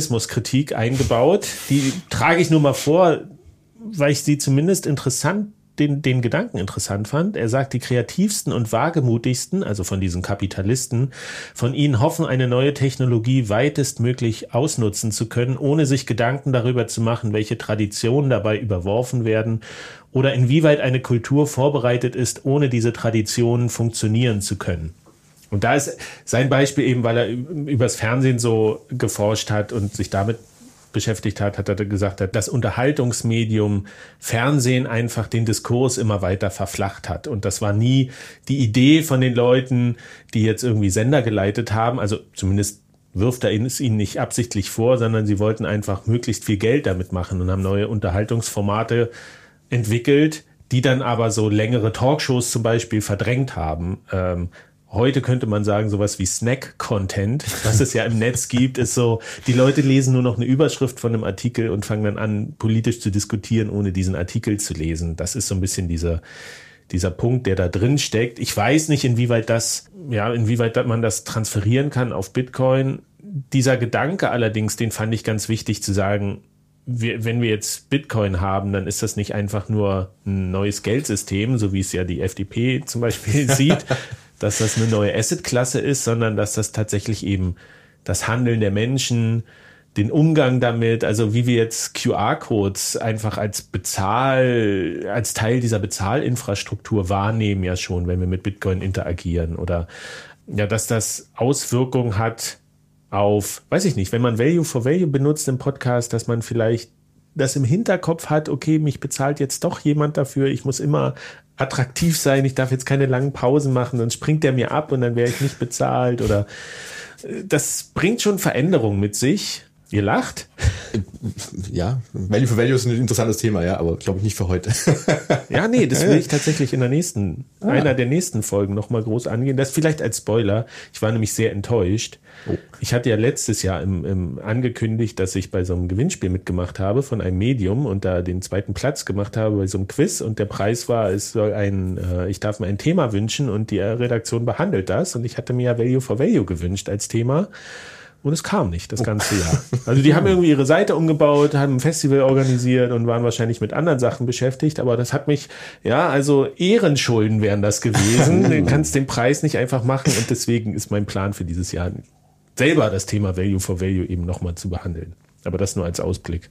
Kapitalismuskritik eingebaut. Die trage ich nur mal vor, weil ich sie zumindest interessant den, den Gedanken interessant fand. Er sagt, die kreativsten und wagemutigsten, also von diesen Kapitalisten, von ihnen hoffen, eine neue Technologie weitestmöglich ausnutzen zu können, ohne sich Gedanken darüber zu machen, welche Traditionen dabei überworfen werden oder inwieweit eine Kultur vorbereitet ist, ohne diese Traditionen funktionieren zu können. Und da ist sein Beispiel eben, weil er übers Fernsehen so geforscht hat und sich damit beschäftigt hat, hat er gesagt, hat, das Unterhaltungsmedium Fernsehen einfach den Diskurs immer weiter verflacht hat. Und das war nie die Idee von den Leuten, die jetzt irgendwie Sender geleitet haben. Also zumindest wirft er es ihnen nicht absichtlich vor, sondern sie wollten einfach möglichst viel Geld damit machen und haben neue Unterhaltungsformate entwickelt, die dann aber so längere Talkshows zum Beispiel verdrängt haben. Ähm, Heute könnte man sagen, sowas wie Snack-Content, was es ja im Netz gibt, ist so, die Leute lesen nur noch eine Überschrift von einem Artikel und fangen dann an, politisch zu diskutieren, ohne diesen Artikel zu lesen. Das ist so ein bisschen dieser, dieser Punkt, der da drin steckt. Ich weiß nicht, inwieweit das, ja, inwieweit man das transferieren kann auf Bitcoin. Dieser Gedanke allerdings, den fand ich ganz wichtig zu sagen, wir, wenn wir jetzt Bitcoin haben, dann ist das nicht einfach nur ein neues Geldsystem, so wie es ja die F D P zum Beispiel sieht, dass das eine neue Assetklasse ist, sondern dass das tatsächlich eben das Handeln der Menschen, den Umgang damit, also wie wir jetzt Q R-Codes einfach als Bezahl, als Teil dieser Bezahlinfrastruktur wahrnehmen ja schon, wenn wir mit Bitcoin interagieren, oder ja, dass das Auswirkungen hat auf, weiß ich nicht, wenn man Value for Value benutzt im Podcast, dass man vielleicht das im Hinterkopf hat, okay, mich bezahlt jetzt doch jemand dafür, ich muss immer attraktiv sein, ich darf jetzt keine langen Pausen machen, dann springt der mir ab und dann wäre ich nicht bezahlt, oder das bringt schon Veränderungen mit sich. Ihr lacht? Ja, Value for Value ist ein interessantes Thema, ja, aber glaube ich nicht für heute. Ja, nee, das will ich tatsächlich in der nächsten, ah. einer der nächsten Folgen nochmal groß angehen. Das vielleicht als Spoiler. Ich war nämlich sehr enttäuscht. Oh. Ich hatte ja letztes Jahr im, im angekündigt, dass ich bei so einem Gewinnspiel mitgemacht habe von einem Medium und da den zweiten Platz gemacht habe bei so einem Quiz, und der Preis war, es soll ein, äh, ich darf mir ein Thema wünschen und die Redaktion behandelt das, und ich hatte mir ja Value for Value gewünscht als Thema. Und es kam nicht, das ganze Jahr. Also die haben irgendwie ihre Seite umgebaut, haben ein Festival organisiert und waren wahrscheinlich mit anderen Sachen beschäftigt. Aber das hat mich, ja, also Ehrenschulden wären das gewesen. Du kannst den Preis nicht einfach machen. Und deswegen ist mein Plan für dieses Jahr selber das Thema Value for Value eben nochmal zu behandeln. Aber das nur als Ausblick.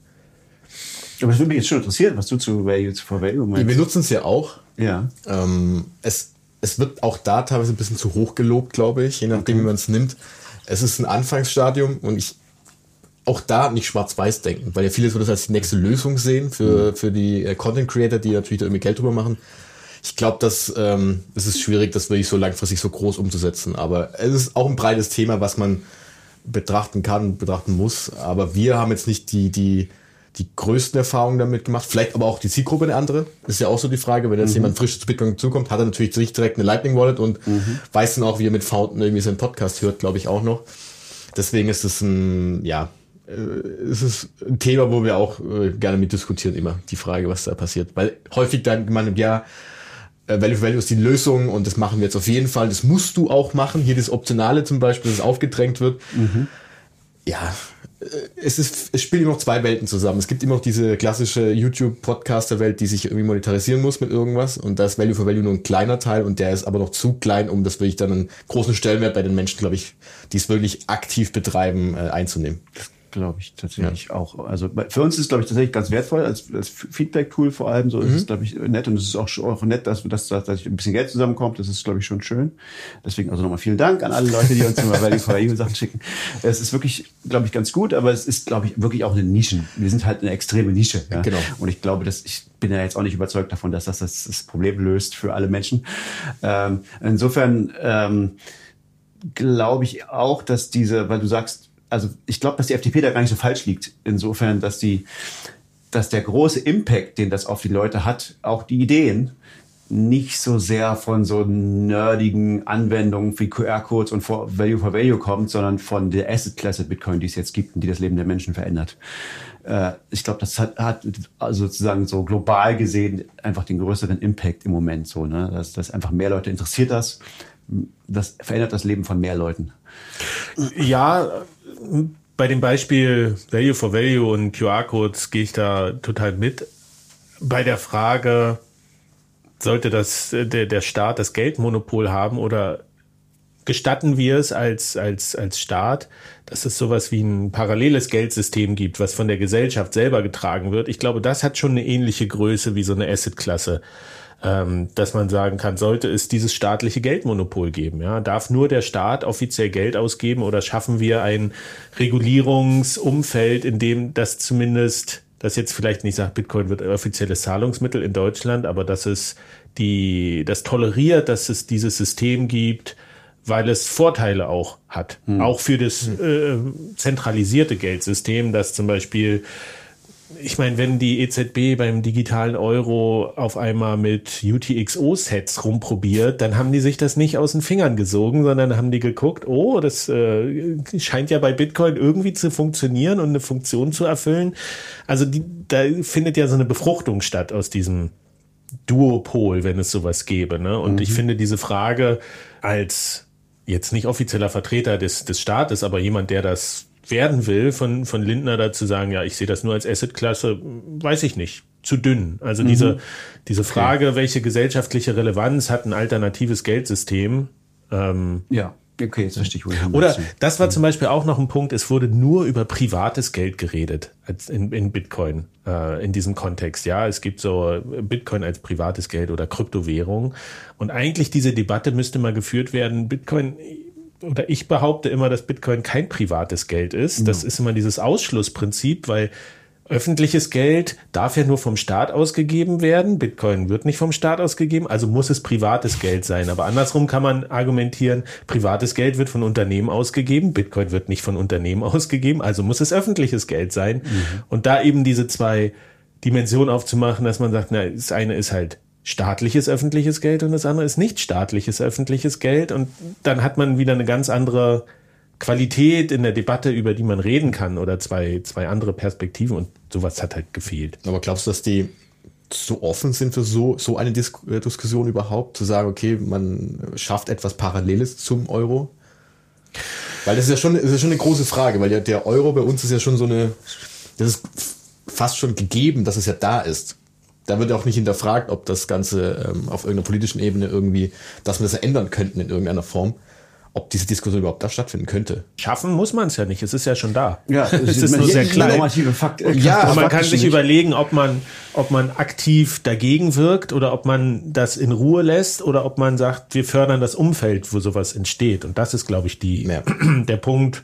Aber das würde mich jetzt schon interessieren, was du zu Value for Value meinst. Wir nutzen es ja auch. Ja. Ähm, es, es wird auch da teilweise ein bisschen zu hoch gelobt, glaube ich, je nachdem, okay, wie man es nimmt. Es ist ein Anfangsstadium und ich auch da nicht schwarz-weiß denken, weil ja viele so das als die nächste Lösung sehen für, für die äh, Content Creator, die natürlich da irgendwie Geld drüber machen. Ich glaube, dass ähm, es ist schwierig, das wirklich so langfristig so groß umzusetzen. Aber es ist auch ein breites Thema, was man betrachten kann, betrachten muss. Aber wir haben jetzt nicht die, die, die größten Erfahrungen damit gemacht. Vielleicht aber auch die Zielgruppe eine andere. Das ist ja auch so die Frage, wenn jetzt mhm. jemand frisch zu Bitcoin zukommt, hat er natürlich nicht direkt eine Lightning Wallet und mhm. weiß dann auch, wie er mit Fountain irgendwie seinen Podcast hört, glaube ich auch noch. Deswegen ist es ein, ja, äh, es ist ein Thema, wo wir auch äh, gerne mit diskutieren, immer die Frage, was da passiert. Weil häufig dann man ja, äh, Value for Value ist die Lösung und das machen wir jetzt auf jeden Fall. Das musst du auch machen. Hier das Optionale zum Beispiel, das aufgedrängt wird. Mhm. Ja, es ist, es spielen immer noch zwei Welten zusammen. Es gibt immer noch diese klassische YouTube-Podcaster-Welt, die sich irgendwie monetarisieren muss mit irgendwas, und da ist Value for Value nur ein kleiner Teil, und der ist aber noch zu klein, um das wirklich dann einen großen Stellenwert bei den Menschen, glaube ich, die es wirklich aktiv betreiben, äh, einzunehmen. Glaube ich tatsächlich ja. auch. Also für uns ist es, glaube ich, tatsächlich ganz wertvoll als, als Feedback-Tool vor allem. So mhm. ist es, glaube ich, nett, und es ist auch, auch nett, dass, dass, dass, dass ein bisschen Geld zusammenkommt. Das ist, glaube ich, schon schön. Deswegen also nochmal vielen Dank an alle Leute, die uns immer Value for Value Sachen schicken. Es ist wirklich, glaube ich, ganz gut, aber es ist, glaube ich, wirklich auch eine Nische. Wir sind halt eine extreme Nische. Ja? Genau. Und ich glaube, dass ich bin ja jetzt auch nicht überzeugt davon, dass das das, das Problem löst für alle Menschen. Ähm, insofern ähm, glaube ich auch, dass diese, weil du sagst, also ich glaube, dass die F D P da gar nicht so falsch liegt. Insofern, dass die, dass der große Impact, den das auf die Leute hat, auch die Ideen, nicht so sehr von so nerdigen Anwendungen wie Q R-Codes und Value for Value kommt, sondern von der Asset-Klasse Bitcoin, die es jetzt gibt und die das Leben der Menschen verändert. Äh, ich glaube, das hat, hat also sozusagen so global gesehen einfach den größeren Impact im Moment. So, ne? dass, dass einfach mehr Leute interessiert das. Das verändert das Leben von mehr Leuten. Ja, bei dem Beispiel Value for Value und Q R-Codes gehe ich da total mit. Bei der Frage, sollte das, der, der Staat das Geldmonopol haben oder gestatten wir es als, als, als Staat, dass es sowas wie ein paralleles Geldsystem gibt, was von der Gesellschaft selber getragen wird. Ich glaube, das hat schon eine ähnliche Größe wie so eine Assetklasse, ähm, dass man sagen kann, sollte es dieses staatliche Geldmonopol geben. Ja? Darf nur der Staat offiziell Geld ausgeben oder schaffen wir ein Regulierungsumfeld, in dem das zumindest, das jetzt vielleicht nicht sagt, Bitcoin wird offizielles Zahlungsmittel in Deutschland, aber dass es die, das toleriert, dass es dieses System gibt, weil es Vorteile auch hat. Hm. Auch für das äh, zentralisierte Geldsystem, das zum Beispiel, ich meine, wenn die E Z B beim digitalen Euro auf einmal mit U T X O-Sets rumprobiert, dann haben die sich das nicht aus den Fingern gesogen, sondern haben die geguckt, oh, das äh, scheint ja bei Bitcoin irgendwie zu funktionieren und eine Funktion zu erfüllen. Also die, da findet ja so eine Befruchtung statt aus diesem Duopol, wenn es sowas gäbe. Ne? Und mhm. ich finde diese Frage als jetzt nicht offizieller Vertreter des, des Staates, aber jemand, der das werden will, von, von Lindner dazu sagen, ja, ich sehe das nur als Assetklasse, weiß ich nicht, zu dünn. Also mhm. diese, diese Frage, okay. welche gesellschaftliche Relevanz hat ein alternatives Geldsystem? Ähm, ja, okay, jetzt verstehe ich, wo ich hin Oder das war zum Beispiel auch noch ein Punkt, es wurde nur über privates Geld geredet als in, in Bitcoin, äh, in diesem Kontext. Ja, es gibt so Bitcoin als privates Geld oder Kryptowährung. Und eigentlich diese Debatte müsste mal geführt werden. Bitcoin, oder ich behaupte immer, dass Bitcoin kein privates Geld ist. Das ja. ist immer dieses Ausschlussprinzip, weil öffentliches Geld darf ja nur vom Staat ausgegeben werden. Bitcoin wird nicht vom Staat ausgegeben, also muss es privates Geld sein. Aber andersrum kann man argumentieren, privates Geld wird von Unternehmen ausgegeben, Bitcoin wird nicht von Unternehmen ausgegeben, also muss es öffentliches Geld sein. Mhm. Und da eben diese zwei Dimensionen aufzumachen, dass man sagt, na, das eine ist halt staatliches öffentliches Geld und das andere ist nicht staatliches öffentliches Geld. Und dann hat man wieder eine ganz andere Qualität in der Debatte, über die man reden kann, oder zwei, zwei andere Perspektiven, und sowas hat halt gefehlt. Aber glaubst du, dass die so offen sind für so, so eine Dis- Diskussion überhaupt, zu sagen, okay, man schafft etwas Paralleles zum Euro? Weil das ist ja schon, das ist ja schon eine große Frage, weil der, der Euro bei uns ist ja schon so eine, das ist fast schon gegeben, dass es ja da ist. Da wird auch nicht hinterfragt, ob das Ganze ähm, auf irgendeiner politischen Ebene irgendwie, dass wir das ja ändern könnten in irgendeiner Form, ob diese Diskussion überhaupt da stattfinden könnte. Schaffen muss man es ja nicht, es ist ja schon da. Ja, es ist nur sehr klein. Normative Fakt, äh, ja, man kann sich nicht überlegen, ob man, ob man aktiv dagegen wirkt oder ob man das in Ruhe lässt oder ob man sagt, wir fördern das Umfeld, wo sowas entsteht. Und das ist, glaube ich, die, ja. der Punkt,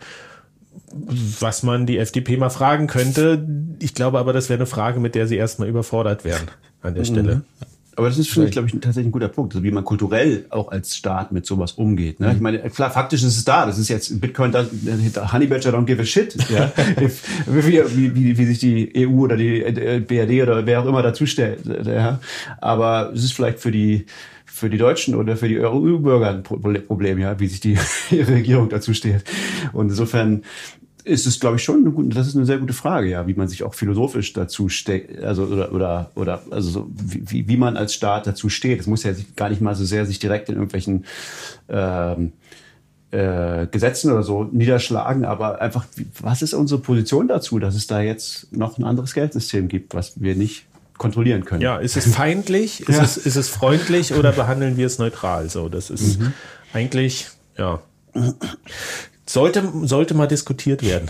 was man die F D P mal fragen könnte. Ich glaube aber, das wäre eine Frage, mit der sie erstmal überfordert wären an der Stelle. Mhm. Aber das ist, finde ich, glaube ich, tatsächlich ein guter Punkt, also wie man kulturell auch als Staat mit sowas umgeht. Ne? Mhm. Ich meine, klar, faktisch ist es da. Das ist jetzt Bitcoin, da, Honey Badger don't give a shit. Ja? wie, wie, wie sich die E U oder die B R D oder wer auch immer dazu stellt. Ja? Aber es ist vielleicht für die für die Deutschen oder für die E U-Bürger ein Problem, ja, wie sich die ihre Regierung dazu steht. Und insofern ist es, glaube ich, schon eine gute, das ist eine sehr gute Frage, ja, wie man sich auch philosophisch dazu steht, also oder oder oder also so, wie, wie man als Staat dazu steht. Es muss ja gar nicht mal so sehr sich direkt in irgendwelchen ähm, äh, Gesetzen oder so niederschlagen, aber einfach, was ist unsere Position dazu, dass es da jetzt noch ein anderes Geldsystem gibt, was wir nicht kontrollieren können? Ja, ist es feindlich, ist, ja. es, ist es freundlich oder behandeln wir es neutral? So, das ist mhm. eigentlich, ja. Sollte, sollte mal diskutiert werden.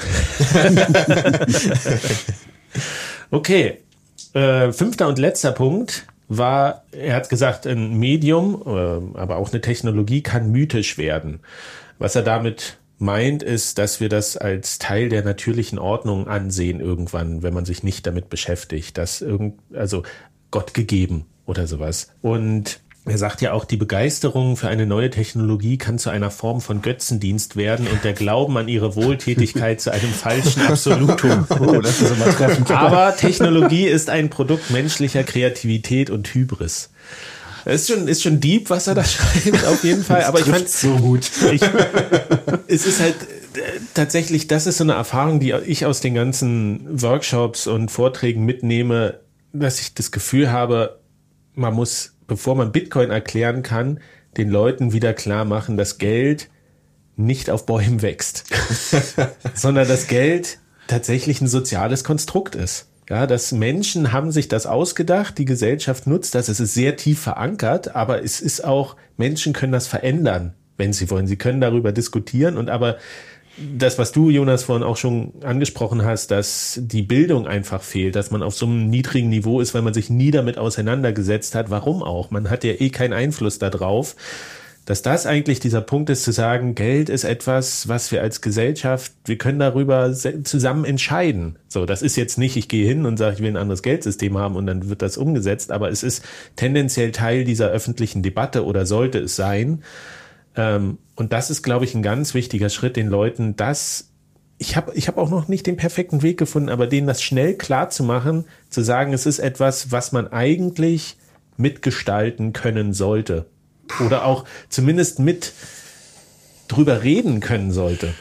Okay, äh, fünfter und letzter Punkt war, er hat gesagt, ein Medium, äh, aber auch eine Technologie kann mythisch werden. Was er damit meint, ist, dass wir das als Teil der natürlichen Ordnung ansehen irgendwann, wenn man sich nicht damit beschäftigt, dass irgend, also Gott gegeben oder sowas. Und er sagt ja auch, die Begeisterung für eine neue Technologie kann zu einer Form von Götzendienst werden und der Glauben an ihre Wohltätigkeit zu einem falschen Absolutum. Oh, das ist immer treffend. Aber Technologie ist ein Produkt menschlicher Kreativität und Hybris. Das ist schon, ist schon deep, was er da schreibt, auf jeden Fall. Aber ich fand so gut. Ich, es ist halt tatsächlich, das ist so eine Erfahrung, die ich aus den ganzen Workshops und Vorträgen mitnehme, dass ich das Gefühl habe, man muss, bevor man Bitcoin erklären kann, den Leuten wieder klar machen, dass Geld nicht auf Bäumen wächst, sondern dass Geld tatsächlich ein soziales Konstrukt ist. Ja, dass Menschen haben sich das ausgedacht, die Gesellschaft nutzt das, es ist sehr tief verankert, aber es ist auch, Menschen können das verändern, wenn sie wollen. Sie können darüber diskutieren und aber das, was du, Jonas, vorhin auch schon angesprochen hast, dass die Bildung einfach fehlt, dass man auf so einem niedrigen Niveau ist, weil man sich nie damit auseinandergesetzt hat. Warum auch? Man hat ja eh keinen Einfluss darauf. Dass das eigentlich dieser Punkt ist, zu sagen, Geld ist etwas, was wir als Gesellschaft, wir können darüber zusammen entscheiden. So, das ist jetzt nicht, ich gehe hin und sage, ich will ein anderes Geldsystem haben und dann wird das umgesetzt, aber es ist tendenziell Teil dieser öffentlichen Debatte oder sollte es sein. Und das ist, glaube ich, ein ganz wichtiger Schritt, den Leuten das, ich habe ich hab auch noch nicht den perfekten Weg gefunden, aber denen das schnell klar zu machen, zu sagen, es ist etwas, was man eigentlich mitgestalten können sollte. Oder auch zumindest mit drüber reden können sollte.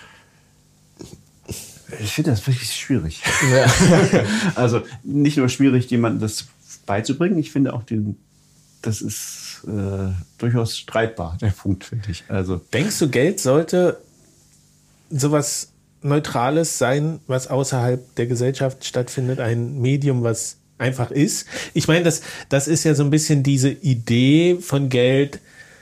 Ich finde das wirklich schwierig. Ja. Also nicht nur schwierig, jemandem das beizubringen, ich finde auch, den, das ist äh, durchaus streitbar, der Punkt, finde ich. Also, denkst du, Geld sollte sowas Neutrales sein, was außerhalb der Gesellschaft stattfindet, ein Medium, was einfach ist? Ich meine, das, das ist ja so ein bisschen diese Idee von Geld.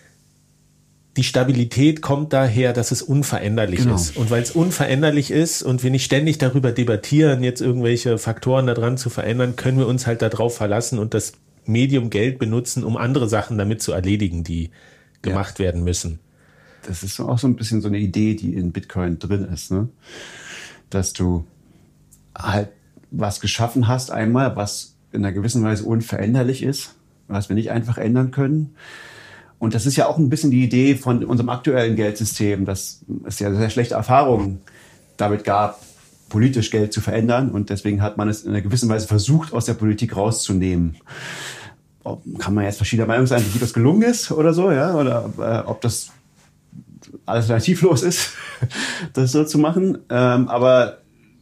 Die Stabilität kommt daher, dass es unveränderlich genau. ist. Und weil es unveränderlich ist und wir nicht ständig darüber debattieren, jetzt irgendwelche Faktoren daran zu verändern, können wir uns halt darauf verlassen und das Medium Geld benutzen, um andere Sachen damit zu erledigen, die gemacht ja. werden müssen. Das ist auch so ein bisschen so eine Idee, die in Bitcoin drin ist, ne? Dass du halt was geschaffen hast einmal, was in einer gewissen Weise unveränderlich ist, was wir nicht einfach ändern können. Und das ist ja auch ein bisschen die Idee von unserem aktuellen Geldsystem, dass es ja sehr schlechte Erfahrungen damit gab, politisch Geld zu verändern. Und deswegen hat man es in einer gewissen Weise versucht, aus der Politik rauszunehmen. Ob, kann man jetzt verschiedener Meinung sein, wie das gelungen ist oder so, ja, oder äh, ob das alternativlos ist, das so zu machen. Ähm, aber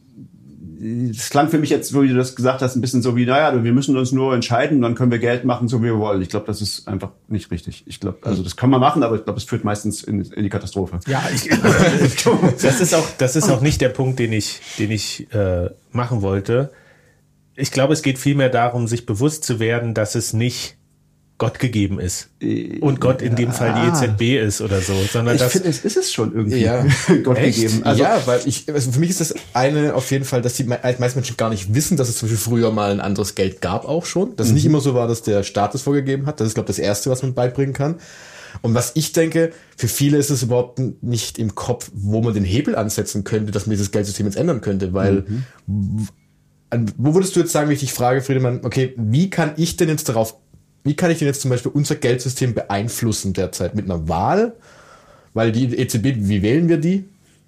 es klang für mich jetzt, wie du das gesagt hast, ein bisschen so wie, naja, wir müssen uns nur entscheiden, dann können wir Geld machen, so wie wir wollen. Ich glaube, das ist einfach nicht richtig. Ich glaube, also das kann man machen, aber ich glaube, es führt meistens in, in die Katastrophe. Ja, ich, das ist auch, das ist auch nicht der Punkt, den ich, den ich äh, machen wollte. Ich glaube, es geht vielmehr darum, sich bewusst zu werden, dass es nicht Gott gegeben ist. Und Gott in dem Fall die E Z B ist oder so. Sondern ich finde, es ist es schon irgendwie ja. Gott Echt? gegeben. Also ja, weil ich, also für mich ist das eine auf jeden Fall, dass die meisten Menschen gar nicht wissen, dass es zum Beispiel früher mal ein anderes Geld gab auch schon. Dass mhm. es nicht immer so war, dass der Staat es vorgegeben hat. Das ist, glaube ich, das Erste, was man beibringen kann. Und was ich denke, für viele ist es überhaupt nicht im Kopf, wo man den Hebel ansetzen könnte, dass man dieses Geldsystem jetzt ändern könnte. Weil, mhm. wo würdest du jetzt sagen, wenn ich dich frage, Friedemann, okay, wie kann ich denn jetzt darauf Wie kann ich denn jetzt zum Beispiel unser Geldsystem beeinflussen derzeit? Mit einer Wahl? Weil die E Z B, wie wählen wir die?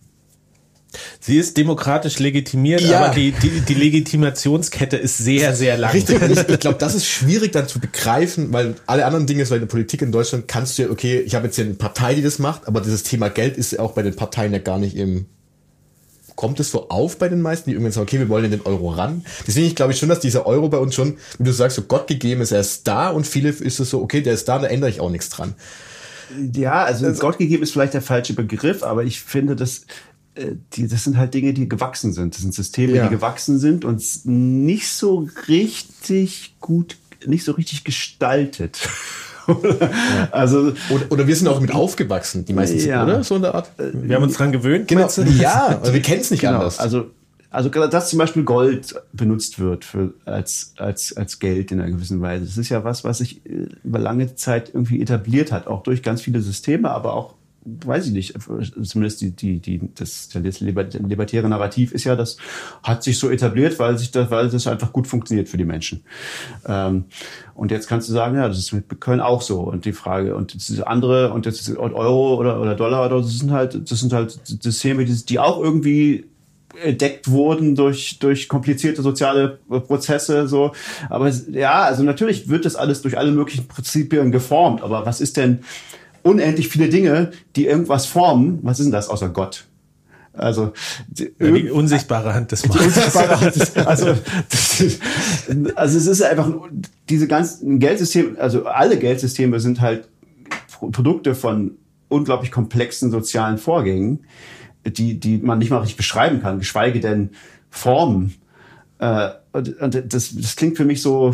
Sie ist demokratisch legitimiert, ja. aber die, die, die Legitimationskette ist sehr, sehr lang. Richtig, ich, ich glaube, das ist schwierig dann zu begreifen, weil alle anderen Dinge, weil in der Politik in Deutschland kannst du ja, okay, ich habe jetzt hier eine Partei, die das macht, aber dieses Thema Geld ist ja auch bei den Parteien ja gar nicht im... Kommt es so auf bei den meisten, die irgendwann sagen, okay, wir wollen in den Euro ran? Deswegen, ich glaube schon, dass dieser Euro bei uns schon, wie du sagst, so Gott gegeben ist, er ist da und viele ist es so, okay, der ist da, da ändere ich auch nichts dran. Ja, also, also Gott gegeben ist vielleicht der falsche Begriff, aber ich finde, dass äh, die, das sind halt Dinge, die gewachsen sind. Das sind Systeme, ja. die gewachsen sind und nicht so richtig gut, nicht so richtig gestaltet. Ja. Also oder, oder wir sind auch mit aufgewachsen, die meisten, ja. oder? So in der Art. Wir haben uns dran gewöhnt. Genau. Ja, also wir kennen es nicht genau. anders. Also, also, dass zum Beispiel Gold benutzt wird für, als, als, als Geld in einer gewissen Weise. Das ist ja was, was sich über lange Zeit irgendwie etabliert hat, auch durch ganz viele Systeme, aber auch, weiß ich nicht, zumindest die, die, die, das, das libertäre Narrativ ist ja, das hat sich so etabliert, weil sich das, weil das einfach gut funktioniert für die Menschen. Ähm, und jetzt kannst du sagen, ja, das ist mit Bitcoin auch so. Und die Frage, und diese andere, und jetzt Euro oder, oder Dollar oder, das sind halt, das sind halt Systeme, die, die auch irgendwie entdeckt wurden durch, durch komplizierte soziale Prozesse, so. Aber ja, also natürlich wird das alles durch alle möglichen Prinzipien geformt. Aber was ist denn, unendlich viele Dinge, die irgendwas formen. Was ist denn das außer Gott? Also die, ja, die unsichtbare Hand des Mannes. Die unsichtbare Hand des, also, das, also es ist einfach diese ganzen Geldsysteme, also alle Geldsysteme sind halt Produkte von unglaublich komplexen sozialen Vorgängen, die die man nicht mal richtig beschreiben kann, geschweige denn formen. Äh, und, und das, das klingt für mich so,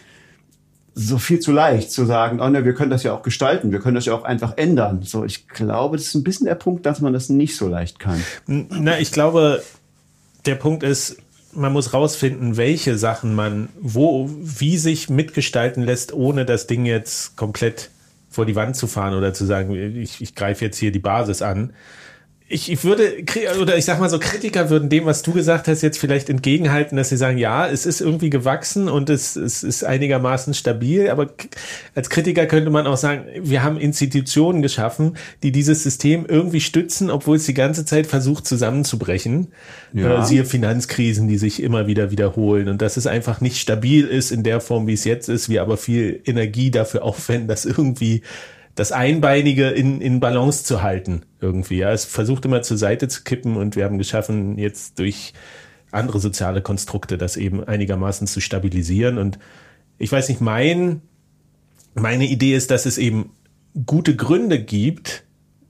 so viel zu leicht zu sagen, oh ne, wir können das ja auch gestalten, wir können das ja auch einfach ändern. So, ich glaube, das ist ein bisschen der Punkt, dass man das nicht so leicht kann. Na, ich glaube, der Punkt ist, man muss rausfinden, welche Sachen man wo, wie sich mitgestalten lässt, ohne das Ding jetzt komplett vor die Wand zu fahren oder zu sagen, ich, ich greife jetzt hier die Basis an. Ich, ich würde, oder ich sag mal so, Kritiker würden dem, was du gesagt hast, jetzt vielleicht entgegenhalten, dass sie sagen, ja, es ist irgendwie gewachsen und es, es ist einigermaßen stabil, aber als Kritiker könnte man auch sagen, wir haben Institutionen geschaffen, die dieses System irgendwie stützen, obwohl es die ganze Zeit versucht zusammenzubrechen. Ja. Äh, siehe Finanzkrisen, die sich immer wieder wiederholen und dass es einfach nicht stabil ist in der Form, wie es jetzt ist, wir aber viel Energie dafür aufwenden, dass irgendwie das Einbeinige in, in Balance zu halten irgendwie. Ja, es versucht immer zur Seite zu kippen und wir haben geschaffen, jetzt durch andere soziale Konstrukte das eben einigermaßen zu stabilisieren. Und ich weiß nicht, mein, meine Idee ist, dass es eben gute Gründe gibt,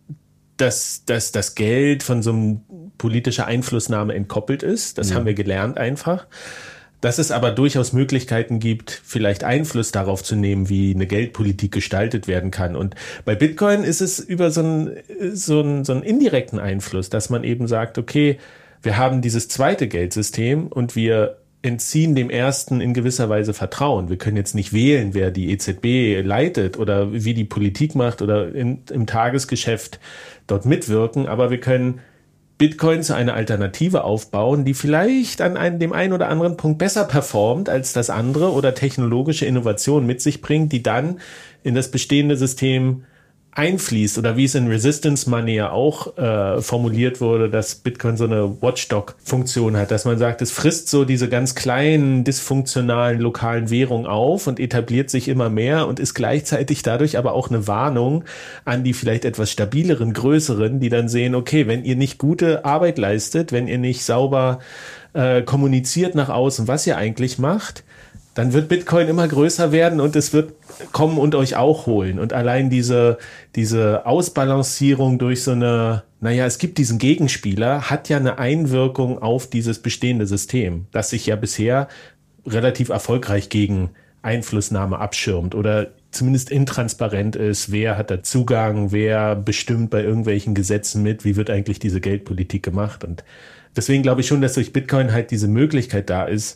dass, dass das Geld von so einem politischer Einflussnahme entkoppelt ist. Das ja. haben wir gelernt einfach. Dass es aber durchaus Möglichkeiten gibt, vielleicht Einfluss darauf zu nehmen, wie eine Geldpolitik gestaltet werden kann. Und bei Bitcoin ist es über so einen, so einen, so einen indirekten Einfluss, dass man eben sagt, okay, wir haben dieses zweite Geldsystem und wir entziehen dem ersten in gewisser Weise Vertrauen. Wir können jetzt nicht wählen, wer die E Z B leitet oder wie die Politik macht oder in, im Tagesgeschäft dort mitwirken, aber wir können Bitcoin zu einer Alternative aufbauen, die vielleicht an einem, dem einen oder anderen Punkt besser performt als das andere oder technologische Innovationen mit sich bringt, die dann in das bestehende System einfließt oder wie es in Resistance Money ja auch äh, formuliert wurde, dass Bitcoin so eine Watchdog-Funktion hat, dass man sagt, es frisst so diese ganz kleinen, dysfunktionalen lokalen Währungen auf und etabliert sich immer mehr und ist gleichzeitig dadurch aber auch eine Warnung an die vielleicht etwas stabileren, größeren, die dann sehen, okay, wenn ihr nicht gute Arbeit leistet, wenn ihr nicht sauber äh, kommuniziert nach außen, was ihr eigentlich macht, dann wird Bitcoin immer größer werden und es wird kommen und euch auch holen. Und allein diese, diese Ausbalancierung durch so eine, naja, es gibt diesen Gegenspieler, hat ja eine Einwirkung auf dieses bestehende System, das sich ja bisher relativ erfolgreich gegen Einflussnahme abschirmt oder zumindest intransparent ist, wer hat da Zugang, wer bestimmt bei irgendwelchen Gesetzen mit, wie wird eigentlich diese Geldpolitik gemacht. Und deswegen glaube ich schon, dass durch Bitcoin halt diese Möglichkeit da ist,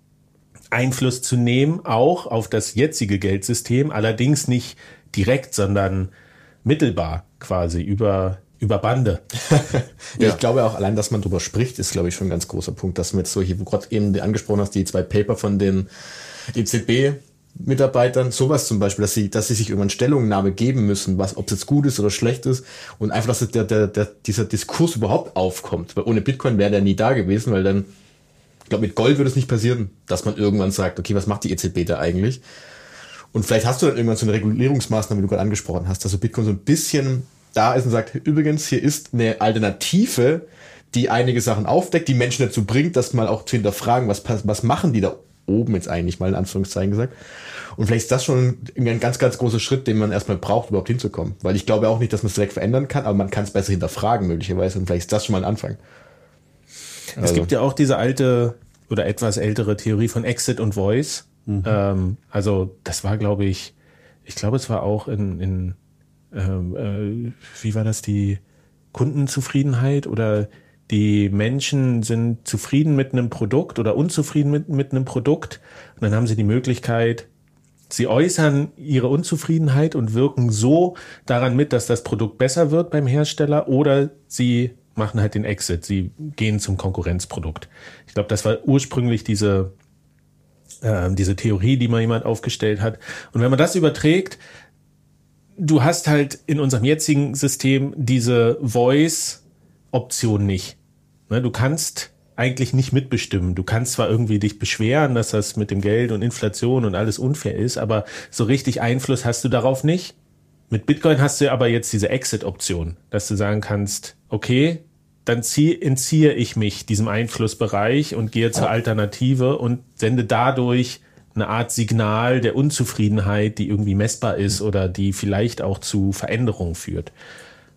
Einfluss zu nehmen, auch auf das jetzige Geldsystem, allerdings nicht direkt, sondern mittelbar quasi über, über Bande. ja, ich glaube auch allein, dass man drüber spricht, ist, glaube ich, schon ein ganz großer Punkt, dass man jetzt so hier, wo gerade eben angesprochen hast, die zwei Paper von den E Z B-Mitarbeitern, sowas zum Beispiel, dass sie, dass sie sich irgendwann Stellungnahme geben müssen, was, ob es jetzt gut ist oder schlecht ist und einfach, dass der, der, der, dieser Diskurs überhaupt aufkommt, weil ohne Bitcoin wäre der nie da gewesen, weil dann ich glaube, mit Gold würde es nicht passieren, dass man irgendwann sagt, okay, was macht die E Z B da eigentlich? Und vielleicht hast du dann irgendwann so eine Regulierungsmaßnahme, wie du gerade angesprochen hast, dass so Bitcoin so ein bisschen da ist und sagt, übrigens, hier ist eine Alternative, die einige Sachen aufdeckt, die Menschen dazu bringt, das mal auch zu hinterfragen, was, was machen die da oben jetzt eigentlich mal, in Anführungszeichen gesagt. Und vielleicht ist das schon ein ganz, ganz großer Schritt, den man erstmal braucht, überhaupt hinzukommen. Weil ich glaube auch nicht, dass man es direkt verändern kann, aber man kann es besser hinterfragen möglicherweise und vielleicht ist das schon mal ein Anfang. Es also. gibt ja auch diese alte oder etwas ältere Theorie von Exit und Voice. Mhm. Ähm, also das war, glaube ich, ich glaube, es war auch in, in ähm, äh, wie war das, die Kundenzufriedenheit oder die Menschen sind zufrieden mit einem Produkt oder unzufrieden mit, mit einem Produkt. Und dann haben sie die Möglichkeit, sie äußern ihre Unzufriedenheit und wirken so daran mit, dass das Produkt besser wird beim Hersteller oder sie machen halt den Exit, sie gehen zum Konkurrenzprodukt. Ich glaube, das war ursprünglich diese, äh, diese Theorie, die mal jemand aufgestellt hat. Und wenn man das überträgt, du hast halt in unserem jetzigen System diese Voice-Option nicht. Ne, du kannst eigentlich nicht mitbestimmen. Du kannst zwar irgendwie dich beschweren, dass das mit dem Geld und Inflation und alles unfair ist, aber so richtig Einfluss hast du darauf nicht. Mit Bitcoin hast du aber jetzt diese Exit-Option, dass du sagen kannst, okay, dann zieh, entziehe ich mich diesem Einflussbereich und gehe zur Alternative und sende dadurch eine Art Signal der Unzufriedenheit, die irgendwie messbar ist oder die vielleicht auch zu Veränderungen führt.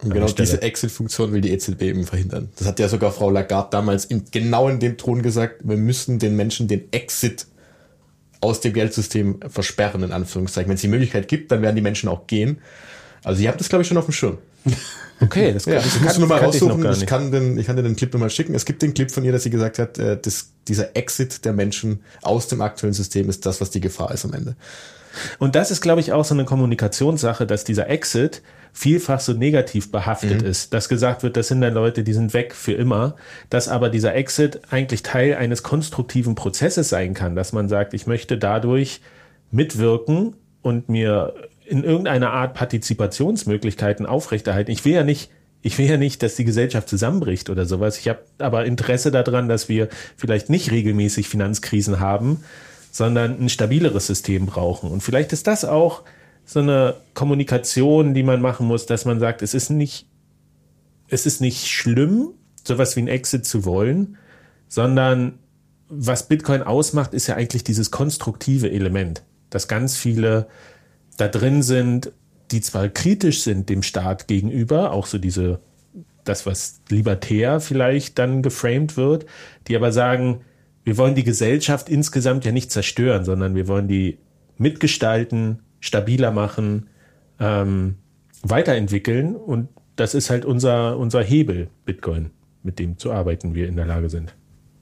Genau diese Exit-Funktion will die E Z B eben verhindern. Das hat ja sogar Frau Lagarde damals in, genau in dem Ton gesagt, wir müssen den Menschen den Exit aus dem Geldsystem versperren, in Anführungszeichen. Wenn es die Möglichkeit gibt, dann werden die Menschen auch gehen. Also ihr habt das, glaube ich, schon auf dem Schirm. Okay, das, kann, ja, das musst du nur mal raussuchen. Ich, ich, kann den, ich kann dir den Clip nochmal schicken. Es gibt den Clip von ihr, dass sie gesagt hat, äh, das, dieser Exit der Menschen aus dem aktuellen System ist das, was die Gefahr ist am Ende. Und das ist, glaube ich, auch so eine Kommunikationssache, dass dieser Exit vielfach so negativ behaftet mhm. ist, dass gesagt wird, das sind dann Leute, die sind weg für immer, dass aber dieser Exit eigentlich Teil eines konstruktiven Prozesses sein kann, dass man sagt, ich möchte dadurch mitwirken und mir in irgendeiner Art Partizipationsmöglichkeiten aufrechterhalten. Ich will ja nicht, ich will ja nicht, dass die Gesellschaft zusammenbricht oder sowas. Ich habe aber Interesse daran, dass wir vielleicht nicht regelmäßig Finanzkrisen haben, sondern ein stabileres System brauchen. Und vielleicht ist das auch so eine Kommunikation, die man machen muss, dass man sagt, es ist nicht, es ist nicht schlimm, sowas wie ein Exit zu wollen, sondern was Bitcoin ausmacht, ist ja eigentlich dieses konstruktive Element, dass ganz viele da drin sind, die zwar kritisch sind dem Staat gegenüber, auch so diese, das, was libertär vielleicht dann geframed wird, die aber sagen, wir wollen die Gesellschaft insgesamt ja nicht zerstören, sondern wir wollen die mitgestalten, stabiler machen, ähm, weiterentwickeln. Und das ist halt unser, unser Hebel, Bitcoin, mit dem zu arbeiten wir in der Lage sind.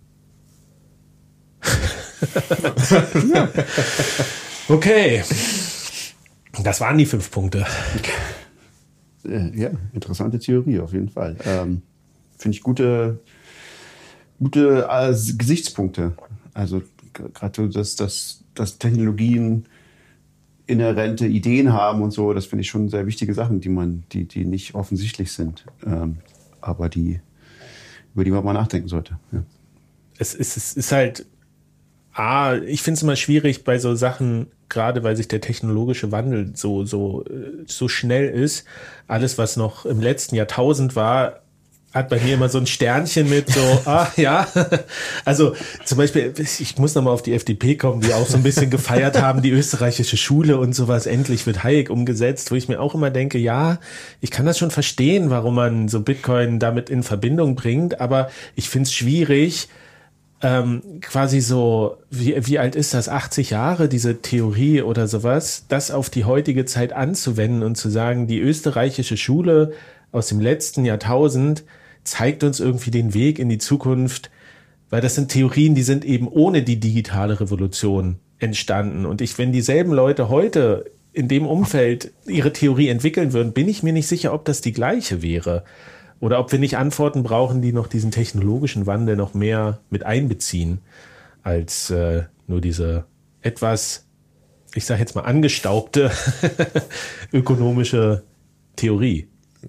Ja. Okay. Das waren die fünf Punkte. Ja, interessante Theorie auf jeden Fall. Ähm, finde ich gute, gute äh, Gesichtspunkte. Also gerade dass, dass, dass Technologien inhärente Ideen haben und so, das finde ich schon sehr wichtige Sachen, die man, die, die nicht offensichtlich sind, ähm, aber die, über die man mal nachdenken sollte. Ja. Es, ist, es ist halt, ah, ich finde es immer schwierig bei so Sachen, gerade weil sich der technologische Wandel so, so, so schnell ist. Alles, was noch im letzten Jahrtausend war, hat bei mir immer so ein Sternchen mit so, ah ja, also zum Beispiel, ich muss nochmal auf die F D P kommen, die auch so ein bisschen gefeiert haben, die österreichische Schule und sowas, endlich wird Hayek umgesetzt, wo ich mir auch immer denke, ja, ich kann das schon verstehen, warum man so Bitcoin damit in Verbindung bringt, aber ich finde es schwierig, ähm, quasi so, wie, wie alt ist das, achtzig Jahre, diese Theorie oder sowas, das auf die heutige Zeit anzuwenden und zu sagen, die österreichische Schule aus dem letzten Jahrtausend zeigt uns irgendwie den Weg in die Zukunft, weil das sind Theorien, die sind eben ohne die digitale Revolution entstanden. Und ich, wenn dieselben Leute heute in dem Umfeld ihre Theorie entwickeln würden, bin ich mir nicht sicher, ob das die gleiche wäre. Oder ob wir nicht Antworten brauchen, die noch diesen technologischen Wandel noch mehr mit einbeziehen, als äh, nur diese etwas, ich sage jetzt mal, angestaubte ökonomische Theorie.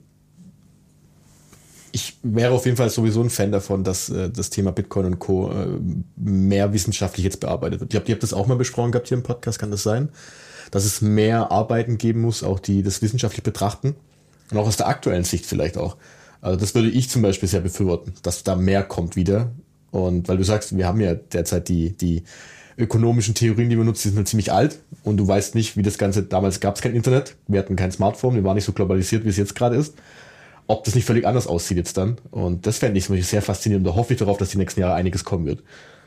Ich wäre auf jeden Fall sowieso ein Fan davon, dass äh, das Thema Bitcoin und Co. Äh, mehr wissenschaftlich jetzt bearbeitet wird. Ich glaube, ihr habt das auch mal besprochen gehabt hier im Podcast, kann das sein? Dass es mehr Arbeiten geben muss, auch die das wissenschaftlich betrachten und auch aus der aktuellen Sicht vielleicht auch. Also das würde ich zum Beispiel sehr befürworten, dass da mehr kommt wieder. Und weil du sagst, wir haben ja derzeit die die ökonomischen Theorien, die wir nutzen, die sind halt ziemlich alt und du weißt nicht, wie das Ganze, damals gab es kein Internet, wir hatten kein Smartphone, wir waren nicht so globalisiert, wie es jetzt gerade ist. Ob das nicht völlig anders aussieht jetzt dann. Und das fände ich zum Beispiel sehr faszinierend. Da hoffe ich darauf, dass die nächsten Jahre einiges kommen wird.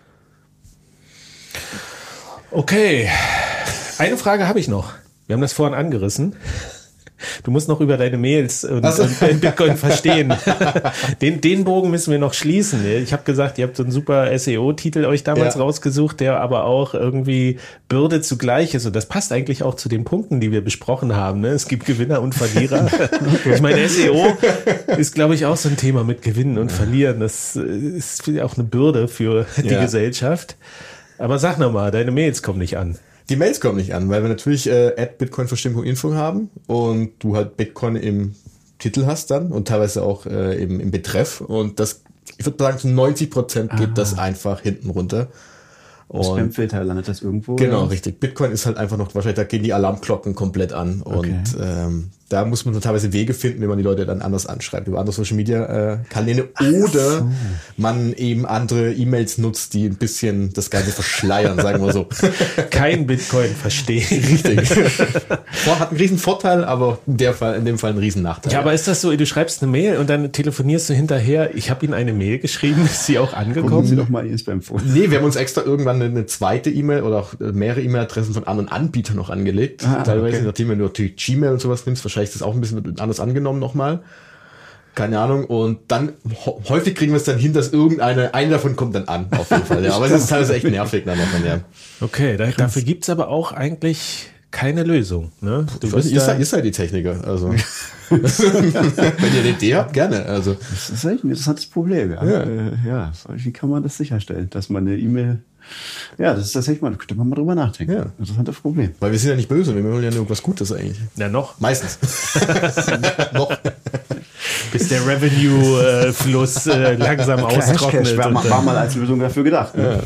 Okay. Eine Frage habe ich noch. Wir haben das vorhin angerissen. Du musst noch über deine Mails und, also. und Bitcoin verstehen. Den, den Bogen müssen wir noch schließen. Ich habe gesagt, ihr habt so einen super S E O-Titel euch damals ja. rausgesucht, der aber auch irgendwie Bürde zugleich ist. Und das passt eigentlich auch zu den Punkten, die wir besprochen haben. Es gibt Gewinner und Verlierer. Okay. Ich meine, S E O ist, glaube ich, auch so ein Thema mit Gewinnen und Verlieren. Das ist auch eine Bürde für die ja. Gesellschaft. Aber sag nochmal, deine Mails kommen nicht an. Die Mails kommen nicht an, weil wir natürlich äh, at bitcoinverstehen punkt info haben und du halt Bitcoin im Titel hast dann und teilweise auch äh, im, im Betreff und das, ich würde sagen, zu neunzig Prozent geht ah. das einfach hinten runter. Und Spamfilter landet das irgendwo? Genau, oder? Richtig. Bitcoin ist halt einfach noch, wahrscheinlich da gehen die Alarmglocken komplett an okay. und ähm, Da muss man so teilweise Wege finden, wie man die Leute dann anders anschreibt, über andere Social Media äh, Kanäle oder so. Man eben andere E-Mails nutzt, die ein bisschen das Ganze verschleiern, sagen wir so. Kein Bitcoin verstehen. Richtig. Hat einen riesen Vorteil, aber in, der Fall, in dem Fall einen riesen Nachteil. Ja, aber ist das so, du schreibst eine Mail und dann telefonierst du hinterher, ich habe Ihnen eine Mail geschrieben, ist sie auch angekommen? Gucken Sie doch mal Ihr Spam-Folder. Nee, wir haben uns extra irgendwann eine, eine zweite E-Mail oder auch mehrere E-Mail-Adressen von anderen Anbietern noch angelegt. Ah, Teilweise, okay. nachdem du natürlich Gmail und sowas nimmst, wahrscheinlich ist das auch ein bisschen anders angenommen nochmal. Keine Ahnung. Und dann häufig kriegen wir es dann hin, dass irgendeine, eine davon kommt dann an, auf jeden Fall. Ja. Aber es ist teilweise echt nervig dann noch. Ja. Okay, da, dafür gibt's aber auch eigentlich keine Lösung. Ne? Du Weiß, bist ihr, da, seid, ihr seid die Techniker. Also. Wenn ihr eine Idee habt, gerne. Also. Das ist echt ein interessantes Problem. Ja. Ja. Äh, ja, wie kann man das sicherstellen, dass man eine E-Mail... Ja, das ist tatsächlich mal, da könnte man mal drüber nachdenken. Ja. Interessantes Problem. Weil wir sind ja nicht böse, wir wollen ja nur irgendwas Gutes eigentlich. na noch, Meistens. Noch. bis der Revenue-Fluss äh, langsam austrocknet. war, und war dann- mal als Lösung dafür gedacht. Ne?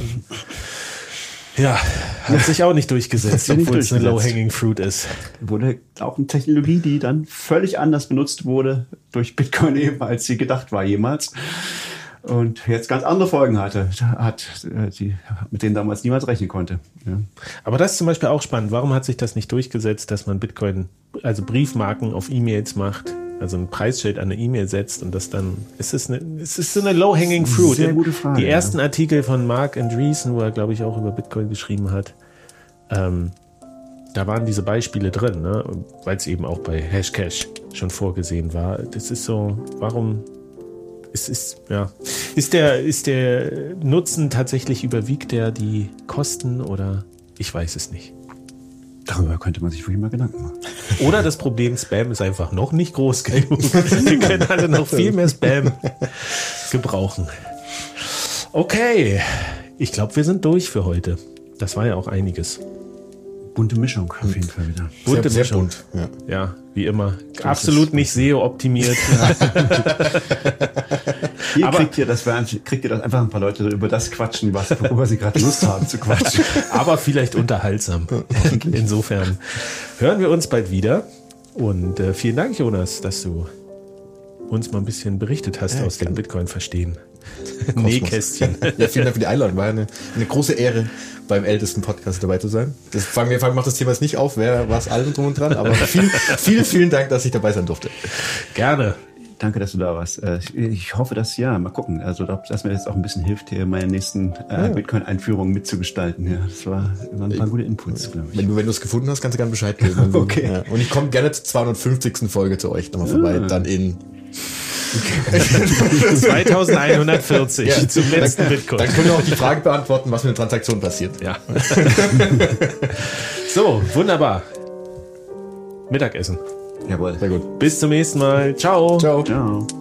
Ja, hat sich auch nicht durchgesetzt, sich nicht obwohl es eine durchgesetzt. Low-Hanging Fruit ist. Wurde auch eine Technologie, die dann völlig anders benutzt wurde durch Bitcoin eben, als sie gedacht war jemals. Und jetzt ganz andere Folgen hatte, hat, äh, die, mit denen damals niemals rechnen konnte. Ja. Aber das ist zum Beispiel auch spannend. Warum hat sich das nicht durchgesetzt, dass man Bitcoin, also Briefmarken auf E-Mails macht, also ein Preisschild an eine E-Mail setzt und das dann, es ist, eine, es ist so eine Low-Hanging Fruit. Sehr gute Frage, Die ja. ersten Artikel von Mark Andreessen, wo er, glaube ich, auch über Bitcoin geschrieben hat, ähm, da waren diese Beispiele drin, ne? Weil es eben auch bei Hashcash schon vorgesehen war. Das ist so, warum... Es ist, ja. Ist der, ist der Nutzen tatsächlich überwiegt der die Kosten oder ich weiß es nicht. Darüber könnte man sich wirklich mal Gedanken machen. Oder das Problem Spam ist einfach noch nicht groß genug. Wir können alle noch viel mehr Spam gebrauchen. Okay. Ich glaube, wir sind durch für heute. Das war ja auch einiges. Bunte Mischung auf jeden Fall wieder. Bunte sehr, sehr Mischung. bunt. Ja. Ja, wie immer. Absolut nicht S E O-optimiert. Hier Aber- kriegt ihr, das, kriegt ihr das einfach ein paar Leute über das quatschen, was, worüber sie gerade Lust haben zu quatschen. Aber vielleicht unterhaltsam. Insofern hören wir uns bald wieder. Und äh, vielen Dank, Jonas, dass du uns mal ein bisschen berichtet hast Ja, aus dem gerne. Bitcoin-Verstehen. Nähkästchen. Ja, vielen Dank für die Einladung. War eine, eine große Ehre, beim ältesten Podcast dabei zu sein. Das fangen wir fangen macht das Thema jetzt nicht auf, wer was allem drum und dran, aber viel, vielen, vielen Dank, dass ich dabei sein durfte. Gerne. Danke, dass du da warst. Äh, Ich ich hoffe, dass, ja, mal gucken. Also, dass mir jetzt auch ein bisschen hilft, hier meine nächsten äh, Bitcoin-Einführungen mitzugestalten. Ja, das war, waren ein paar gute Inputs, glaube ich. Wenn du wenn du es gefunden hast, kannst du gerne Bescheid geben. Okay. Ja. Und ich komme gerne zur zweihundertfünfzigsten Folge zu euch nochmal vorbei. Ah. Dann in zweitausendeinhundertvierzig Ja. zum letzten dann, Bitcoin. Dann können wir auch die Frage beantworten, was mit der Transaktion passiert. Ja. So, wunderbar. Mittagessen. Jawohl. Sehr gut. Bis zum nächsten Mal. Ciao. Ciao. Ciao.